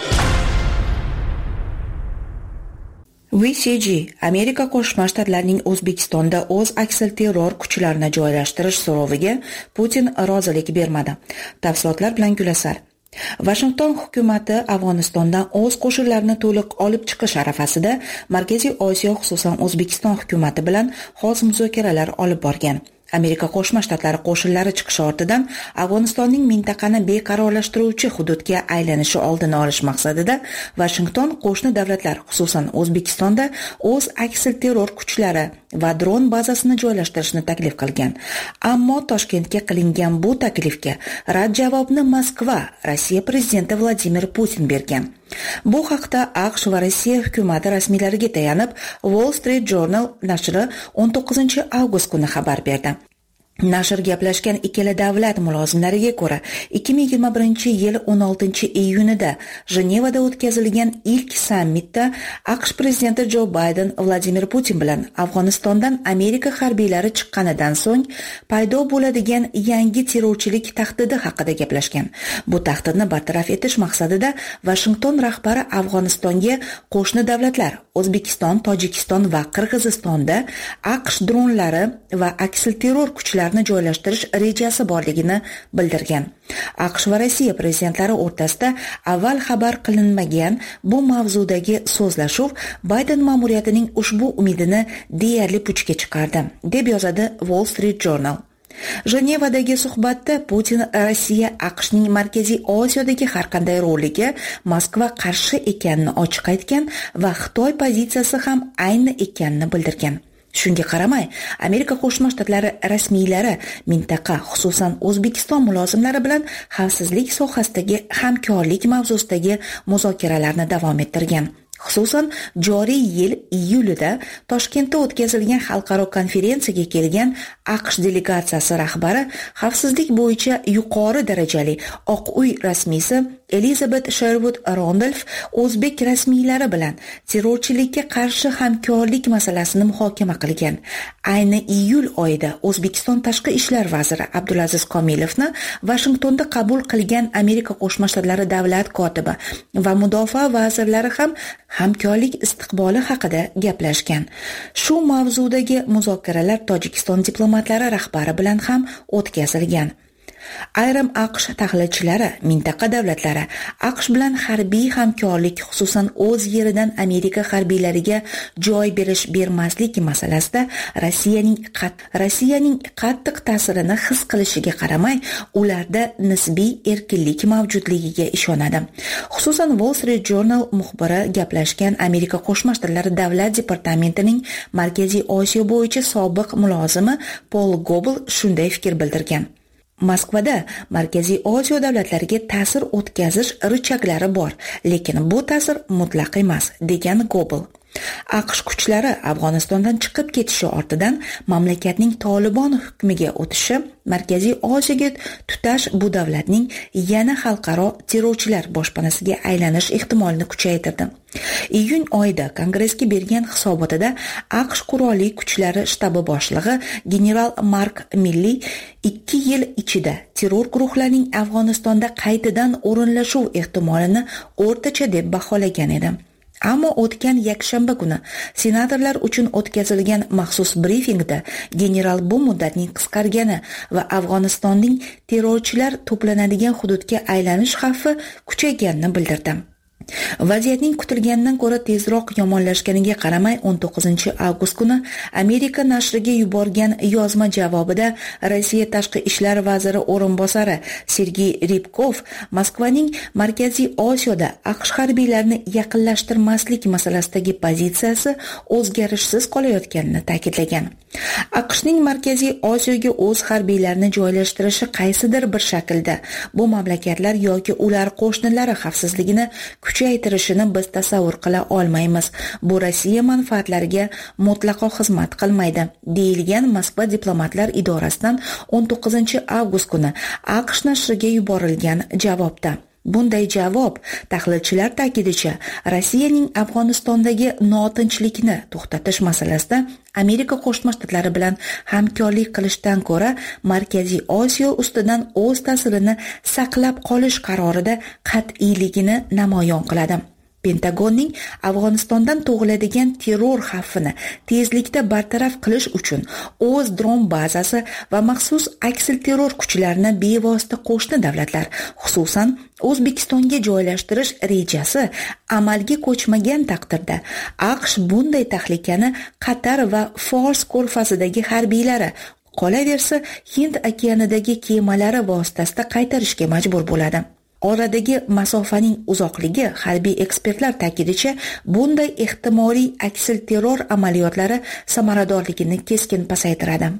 V C G Amerika Qo'shma Shtatlarining O'zbekistonda o'z aksilterror kuchlarini joylashtirish so'roviga Putin rozilik bermadi. Tafsilotlar bilan Gulasar. Washington hukumati Afg'onistondan o'z qo'shinlarini to'liq olib chiqish arafasida Markaziy Osiyo, xususan O'zbekiston hukumati bilan xos muzokaralar olib borgan. Amerika Qo'shma Shtatlari qo'shinlari chiqishi ortidan Afg'onistonning mintaqani beqarorlashtiruvchi hududga aylanishi oldini olish maqsadida Washington qo'shni davlatlar, xususan O'zbekistonda o'z aksilterror kuchlari va dron bazasini joylashtirishni taklif qilgan. Ammo Toshkentga qilingan bu taklifga rad javobni Moskva, Rossiya prezidenti Vladimir Putin bergan. Bu haqda AQSh va Rossiya hukumati rasmiylariga tayanib Wall Street Journal nashri o'n to'qqizinchi avgust kuni xabar berdi. Nashr gaplashgan ikkala davlat mulozimlariga ko'ra, ikki ming yigirma birinchi yil o'n oltinchi iyunida Jenevada o'tkazilgan ilk sammitda AQSh prezidenti Jo Bayden Vladimir Putin bilan Afg'onistondan Amerika harbiylari chiqqanidan so'ng paydo bo'ladigan yangi terrorchilik tahdidi haqida gaplashgan. Bu tahdidni bartaraf etish maqsadida Washington rahbari Afg'onistonga qo'shni davlatlar O'zbekiston, Tojikiston va Qirg'izistonda AQSh dronlari va aksilterror kuchlari joylashtirish rejasi borligini bildirgan. AQSh va Rossiya prezidentlari o'rtasida avval xabar qilinmagan bu mavzudagi so'zlashuv Bayden ma'muriyatining ushbu umidini deyarli puchga chiqardi, deb yozadi Wall Street Journal. Jenevadagi suhbatda Putin Rossiya AQShning Markaziy Osiyodagi har qanday roliga Moskva qarshi ekanini ochiq aytgan va Xitoy pozitsiyasi ham ayni ekanini bildirgan. Shunga qaramay, Amerika Qo'shma Shtatlari rasmiylari mintaqa, xususan O'zbekiston mulozimlari bilan xavfsizlik sohasidagi hamkorlik mavzusidagi muzokaralarni davom ettirgan. Xususan, joriy yil iyulida Toshkentda o'tkazilgan xalqaro konferensiyaga kelgan AQSh delegatsiyasi rahbari xavfsizlik bo'yicha yuqori darajali Oq uy rasmiysi Elizabeth Sherwood Randolph o'zbek rasmiylari bilan terrorchilikka qarshi hamkorlik masalasini muhokama qilgan. Ayni iyul oyida O'zbekiston tashqi ishlar vaziri Abdulaziz Komilovni Washingtonda qabul qilgan Amerika Qo'shma Shtatlari davlat kotibi va mudofaa vazirlari ham hamkorlik istiqboli haqida gaplashgan. Shu mavzudagi muzokaralar Tojikiston diplomatlari rahbari bilan ham o'tkazilgan. Ayrim AQSh tahlilchilari mintaqa davlatlari AQSh bilan harbiy hamkorlik, xususan o'z yeridan Amerika harbiylariga joy berish bermaslik masalasida Rossiyaning qat Rossiyaning qattiq ta'sirini his qilishiga qaramay, ularda nisbiy erkinlik mavjudligiga ishonadi. Xususan Wall Street Journal muxbiri gaplashgan Amerika Qo'shma Shtatlari davlat departamentining Markaziy Osiyo bo'yicha sobiq mulozimi Paul Gobel shunday fikr bildirgan. Moskvada Markaziy Osiyo davlatlariga ta'sir o'tkazish richaklari bor, lekin bu ta'sir mutlaq emas, degan Gobel. AQSh kuchlari Afg'onistondan chiqib ketishi ortidan mamlakatning Tolibon hukmiga o'tishi Markaziy Osiyoga tutash bu davlatning yana xalqaro terrorchilar boshpanasiga aylanish ehtimolini kuchaytirdi. Iyun oyida Kongressga bergan hisobotida AQSh qurolli kuchlari shtabi boshlig'i general Mark Milley ikki yil ichida terror guruhlarining Afg'onistonda qaytadan o'rinlashuv ehtimolini o'rtacha deb baholagan edi. Ammo o'tgan yakshanba kuni senatorlar uchun o'tkazilgan maxsus brifingda general bu muddatning qisqargani va Afg'onistonning terrorchilar to'planadigan hududga aylanish xavfi kuchayganini bildirdi. Vaziyatning kutilganidan ko'ra tezroq yomonlashganiga qaramay o'n to'qqizinchi avgust kuni Amerika nashriga yuborgan yozma javobida Rossiya tashqi ishlar vaziri o'rinbosari Sergey Rybkov Moskvaning Markaziy Osiyoda AQSh harbiylarini yaqinlashtirmaslik masalasidagi pozitsiyasi o'zgarishsiz qolayotganini ta'kidlagan. AQShning Markaziy Osiyoga o'z harbiylarini joylashtirishi qaysidir bir shaklda bu mamlakatlar yoki ular qo'shnilari xavfsizligini kuchaytirishini biz tasavvur qila olmaymiz. Bu Rossiya manfaatlariga mutlaqo xizmat qilmaydi, deyilgan Moskva diplomatlar idorasidan o'n to'qqizinchi avgust kuni AQSh nashriga yuborilgan javobda. Bunday javob, tahlilchilar ta'kidicha, Rossiyaning Afg'onistondagi notinchlikni to'xtatish masalasida Amerika Qo'shma Shtatlari bilan hamkorlik qilishdan ko'ra Markaziy Osiyo ustidan o'z ta'sirini saqlab qolish qarorida qat'iyligini namoyon qiladi. Pentagonning Afg'onistondan tug'iladigan terror xavfini tezlikda bartaraf qilish uchun o'z dron bazasi va maxsus aksilterror kuchlarini bevosita qo'shni davlatlar, xususan O'zbekistonga joylashtirish rejasi amalga ko'chmagan taqdirda AQSh bunday tahlikani Qatar va Fors ko'rfazidagi harbiylari, qolaversa Hind okeanidagi kemalari vositasida qaytarishga majbur bo'ladi. Oradagi masofaning uzoqligi harbiy ekspertlar ta'kidicha bunday ehtimoliy aksilterror amaliyotlari samaradorligini keskin pasaytiradi.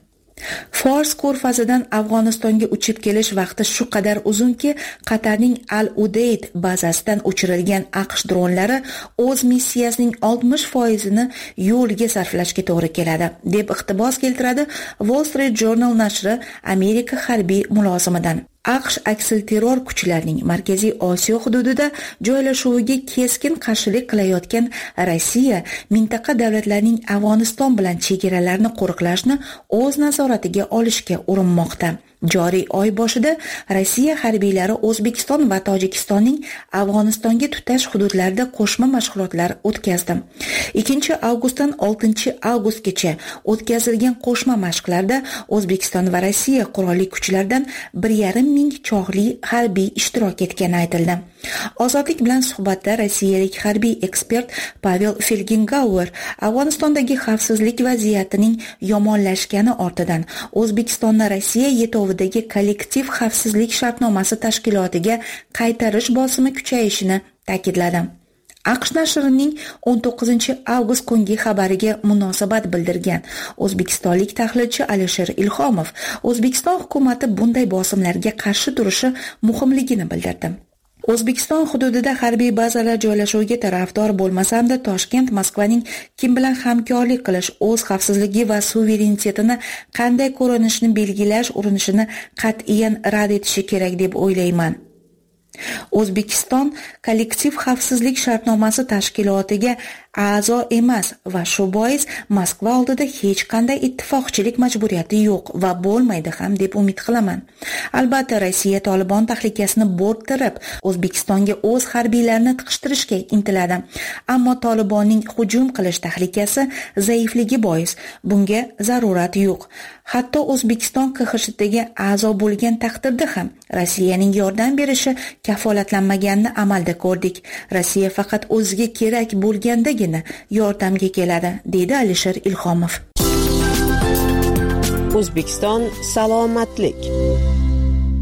Fors ko'rfazidan Afg'onistonga uchib kelish vaqti shu qadar uzunki, Qatarning Al-Udeyd bazasidan uchirilgan AQSh dronlari o'z missiyasining oltmish foizini yo'lga sarflashga to'g'ri keladi, deb iqtibos keltiradi Wall Street Journal nashri Amerika harbiy mulozimidan. AQSh aksilterror kuchlarining Markaziy Osiyo hududida joylashuviga keskin qarshilik qilayotgan Rossiya mintaqa davlatlarining Afg'oniston bilan chegaralarini qo'riqlashni o'z nazoratiga olishga urinmoqda. Joriy oy boshida Rossiya harbiylari O'zbekiston va Tojikistonning Afg'onistonga tutash hududlarida qo'shma mashg'ulotlar o'tkazdi. ikkinchi avgustdan oltinchi avgustgacha o'tkazilgan qo'shma mashqlarda O'zbekiston va Rossiya qurolli kuchlaridan bir yarim ming chog'li harbiy ishtirok etgani aytildi. Ozodlik bilan suhbatda rossiyalik harbiy ekspert Pavel Felgengauer Afg'onistondagi xavfsizlik vaziyatining yomonlashgani ortidan O'zbekistonni Rossiya yetovidagi kollektiv xavfsizlik shartnomasi tashkilotiga qaytarish bosimi kuchayishini ta'kidladi. AQSh nashrining o'n to'qqizinchi avgust kungi xabariga munosabat bildirgan o'zbekistonlik tahlilchi Alisher Ilhomov O'zbekiston hukumati bunday bosimlarga qarshi turishi muhimligini bildirdi. O'zbekiston hududida harbiy bazalar joylashuviga tarafdor bo'lmasam-da, Toshkent Moskvaning kim bilan hamkorlik qilish, o'z xavfsizligi va suverenitetini qanday ko'rinishni belgilash urinishini qat'iyan rad etishi kerak deb o'ylayman. O'zbekiston kollektiv xavfsizlik shartnomasi tashkilotiga a'zo emas va shu bois Moskva oldida hech qanday ittifoqchilik majburiyati yo'q va bo'lmaydi ham deb umid qilaman. Albatta, Rossiya Tolibon tahlikasini bo'rttirib, O'zbekistonga o'z harbiylarini tiqishtirishga intiladi. Ammo Tolibonning hujum qilish tahlikasi zaifligi bois bunga zarurat yo'q. Hatto O'zbekiston K X S Tga a'zo bo'lgan taqdirda ham Rossiyaning yordam berishi kafolatlanmaganini amalda ko'rdik. Rossiya faqat o'ziga kerak bo'lgandagina yordamga keladi, deydi Alisher Ilhomov.
O'zbekiston salomatlik.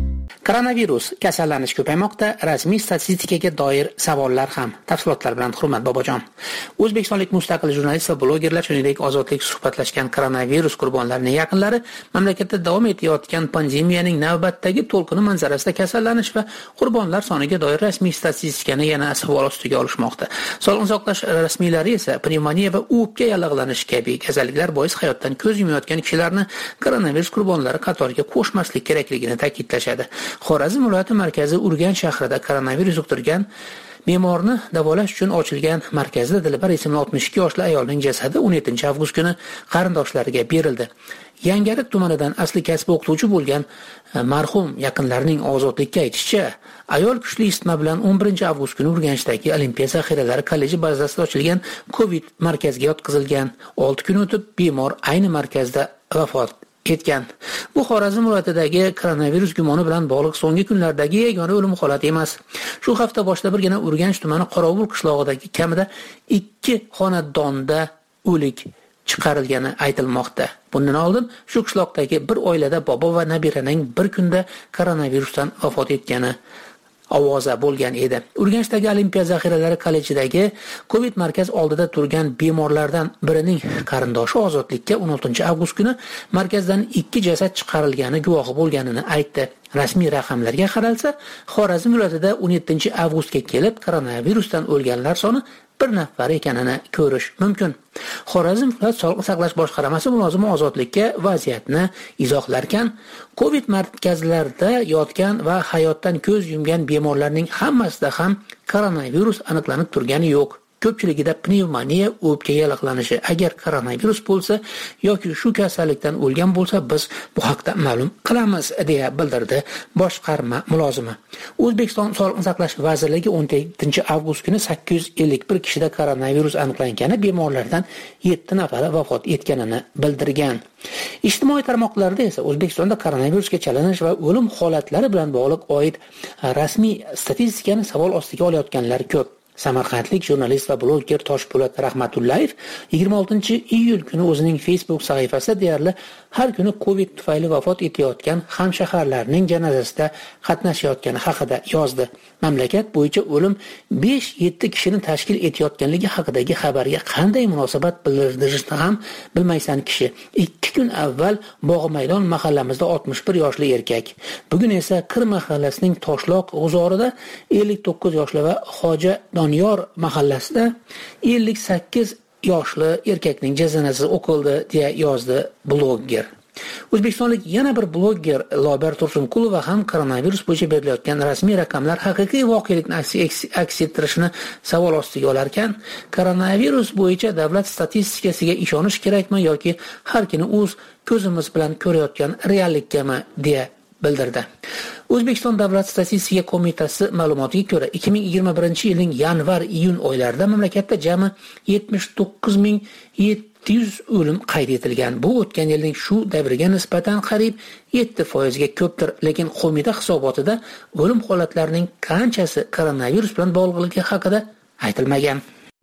Koronavirus kasallanish ko'paymoqda, rasmiy statistikaga doir savollar ham. Tafsilotlar bilan Hurmat Bobojon. O'zbekistonlik mustaqil jurnalist va blogerlar, shuningdek Ozodlik suhbatlashgan koronavirus qurbonlarining yaqinlari mamlakatda davom etayotgan pandemiyaning navbatdagi to'lqini manzarasida kasallanish va qurbonlar soniga doir rasmiy statistikani yana savol ostiga olishmoqda. Sog'liqni saqlash rasmiylari esa pnevmoniya va o'pka yallig'lanishi kabi kasalliklar bois hayotdan ko'z yumayotgan kishilarni koronavirus qurbonlari qatoriga qo'shmaslik kerakligini ta'kidlashadi. Xorazm viloyati markazi Urganch shahrida koronavirus yuqtirgan bemorni davolash uchun ochilgan markazda Dilbar ismli oltmish ikki yoshli ayolning jasadi o'n yettinchi avgust kuni qarindoshlariga berildi. Yangiariq tumanidan asli kasbi o'qituvchi bo'lgan marhum yaqinlarining Ozodlikka aytishicha, ayol kuchli isitma bilan o'n birinchi avgust kuni Urganchdagi Olimpiya zaxiralari kolleji bazasida ochilgan Covid markaziga yotqizilgan. olti kun o'tib bemor ayni markazda vafot etgan. Bu Xorazm viloyatidagi koronavirus gumoni bilan bog'liq so'nggi kunlardagi yagona o'lim holati emas. Shu hafta boshida birgina Urganch tumani Qorovul qishlog'idagi kamida ikki xonadonda o'lik chiqarilgani aytilmoqda. Bundan oldin shu qishloqdagi bir oilada bobo va nabiraning bir kunda koronavirusdan vafot etgani ovoza bo'lgan edi. Urganchdagi Olimpiya zaxiralari kollejidagi Covid markaz oldida turgan bemorlardan birining qarindoshi Ozodlikka o'n oltinchi avgust kuni markazdan ikki jasad chiqarilgani guvohi bo'lganini aytdi. Rasmiy raqamlarga qaralsa, Xorazm viloyatida o'n yettinchi avgustga kelib koronavirusdan o'lganlar soni bir nafar ekanini ko'rish mumkin. Xorazm viloyat Sog'liqni saqlash boshqarmasi mulozimi Ozodlikka vaziyatni izohlarkan, Covid markazlarida yotgan va hayotdan ko'z yumgan bemorlarning hammasida ham koronavirus aniqlanib turgani yo'q. Ko'pchiligida pnevmoniya, o'pka yallig'lanishi. Agar koronavirus bo'lsa yoki shu kasallikdan o'lgan bo'lsa, biz bu haqda ma'lum qilamiz, deya bildirdi boshqarma mulozimi. O'zbekiston Sog'liqni saqlash vazirligi o'n yettinchi avgust kuni sakkiz yuz ellik bir kishida koronavirus aniqlangani, bemorlardan yetti nafari vafot etganini bildirgan. Ijtimoiy tarmoqlarda esa O'zbekistonda koronavirusga chalinish va o'lim holatlari bilan bog'liq oid rasmiy statistikani savol ostiga olayotganlar ko'p. Samarqandlik jurnalist va bloger Toshpo'lat Rahmatullayev yigirma oltinchi iyul kuni o'zining Facebook sahifasida deyarli har kuni Covid tufayli vafot etayotgan hamshaharlarning janozasida qatnashayotgani haqida yozdi. Mamlakat bo'yicha o'lim besh yetti kishini tashkil etayotganligi haqidagi xabarga qanday munosabat bildirishni ham bilmaysan kishi. ikki kun avval Bog'maydon mahallamizda oltmish bir yoshli erkak, bugun esa Qir mahallasining Toshloq g'uzorida ellik to'qqiz yoshli va Xoja Doniyor mahallasida ellik sakkiz yoshli erkakning janozasi o'qildi, deya yozdi bloger. O'zbekistonlik yana bir bloger Lobar Tursunqulova ham koronavirus bo'yicha berilayotgan rasmiy raqamlar haqiqiy voqelikni aks ettirishini savol ostiga olarkan, koronavirus bo'yicha davlat statistikasiga ishonish kerakmi yoki har kuni o'z ko'zimiz bilan ko'rayotgan reallikami, deya bildirdi. O'zbekiston Davlat statistika qo'mitasi ma'lumotiga ko'ra, ikki ming yigirma birinchi yilning yanvar-iyun oylarida mamlakatda jami yetmish to'qqiz ming yetti yuz o'lim qayd etilgan. Bu o'tgan yilning shu davriga nisbatan qariyb yetti foiz ga ko'pdir, lekin qo'mita hisobotida o'lim holatlarining qanchasi koronavirus bilan bog'liqligi haqida aytilmagan.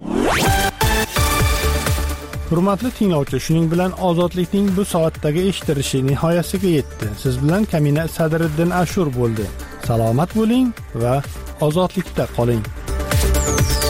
Hurmatli tinglovchi, shuning bilan Ozodlikning bu soatdagi eshitilishi nihoyasiga yetdi. Siz bilan Kamina Sadriddin Ashur bo'ldi. Salomat bo'ling va ozodlikda qoling.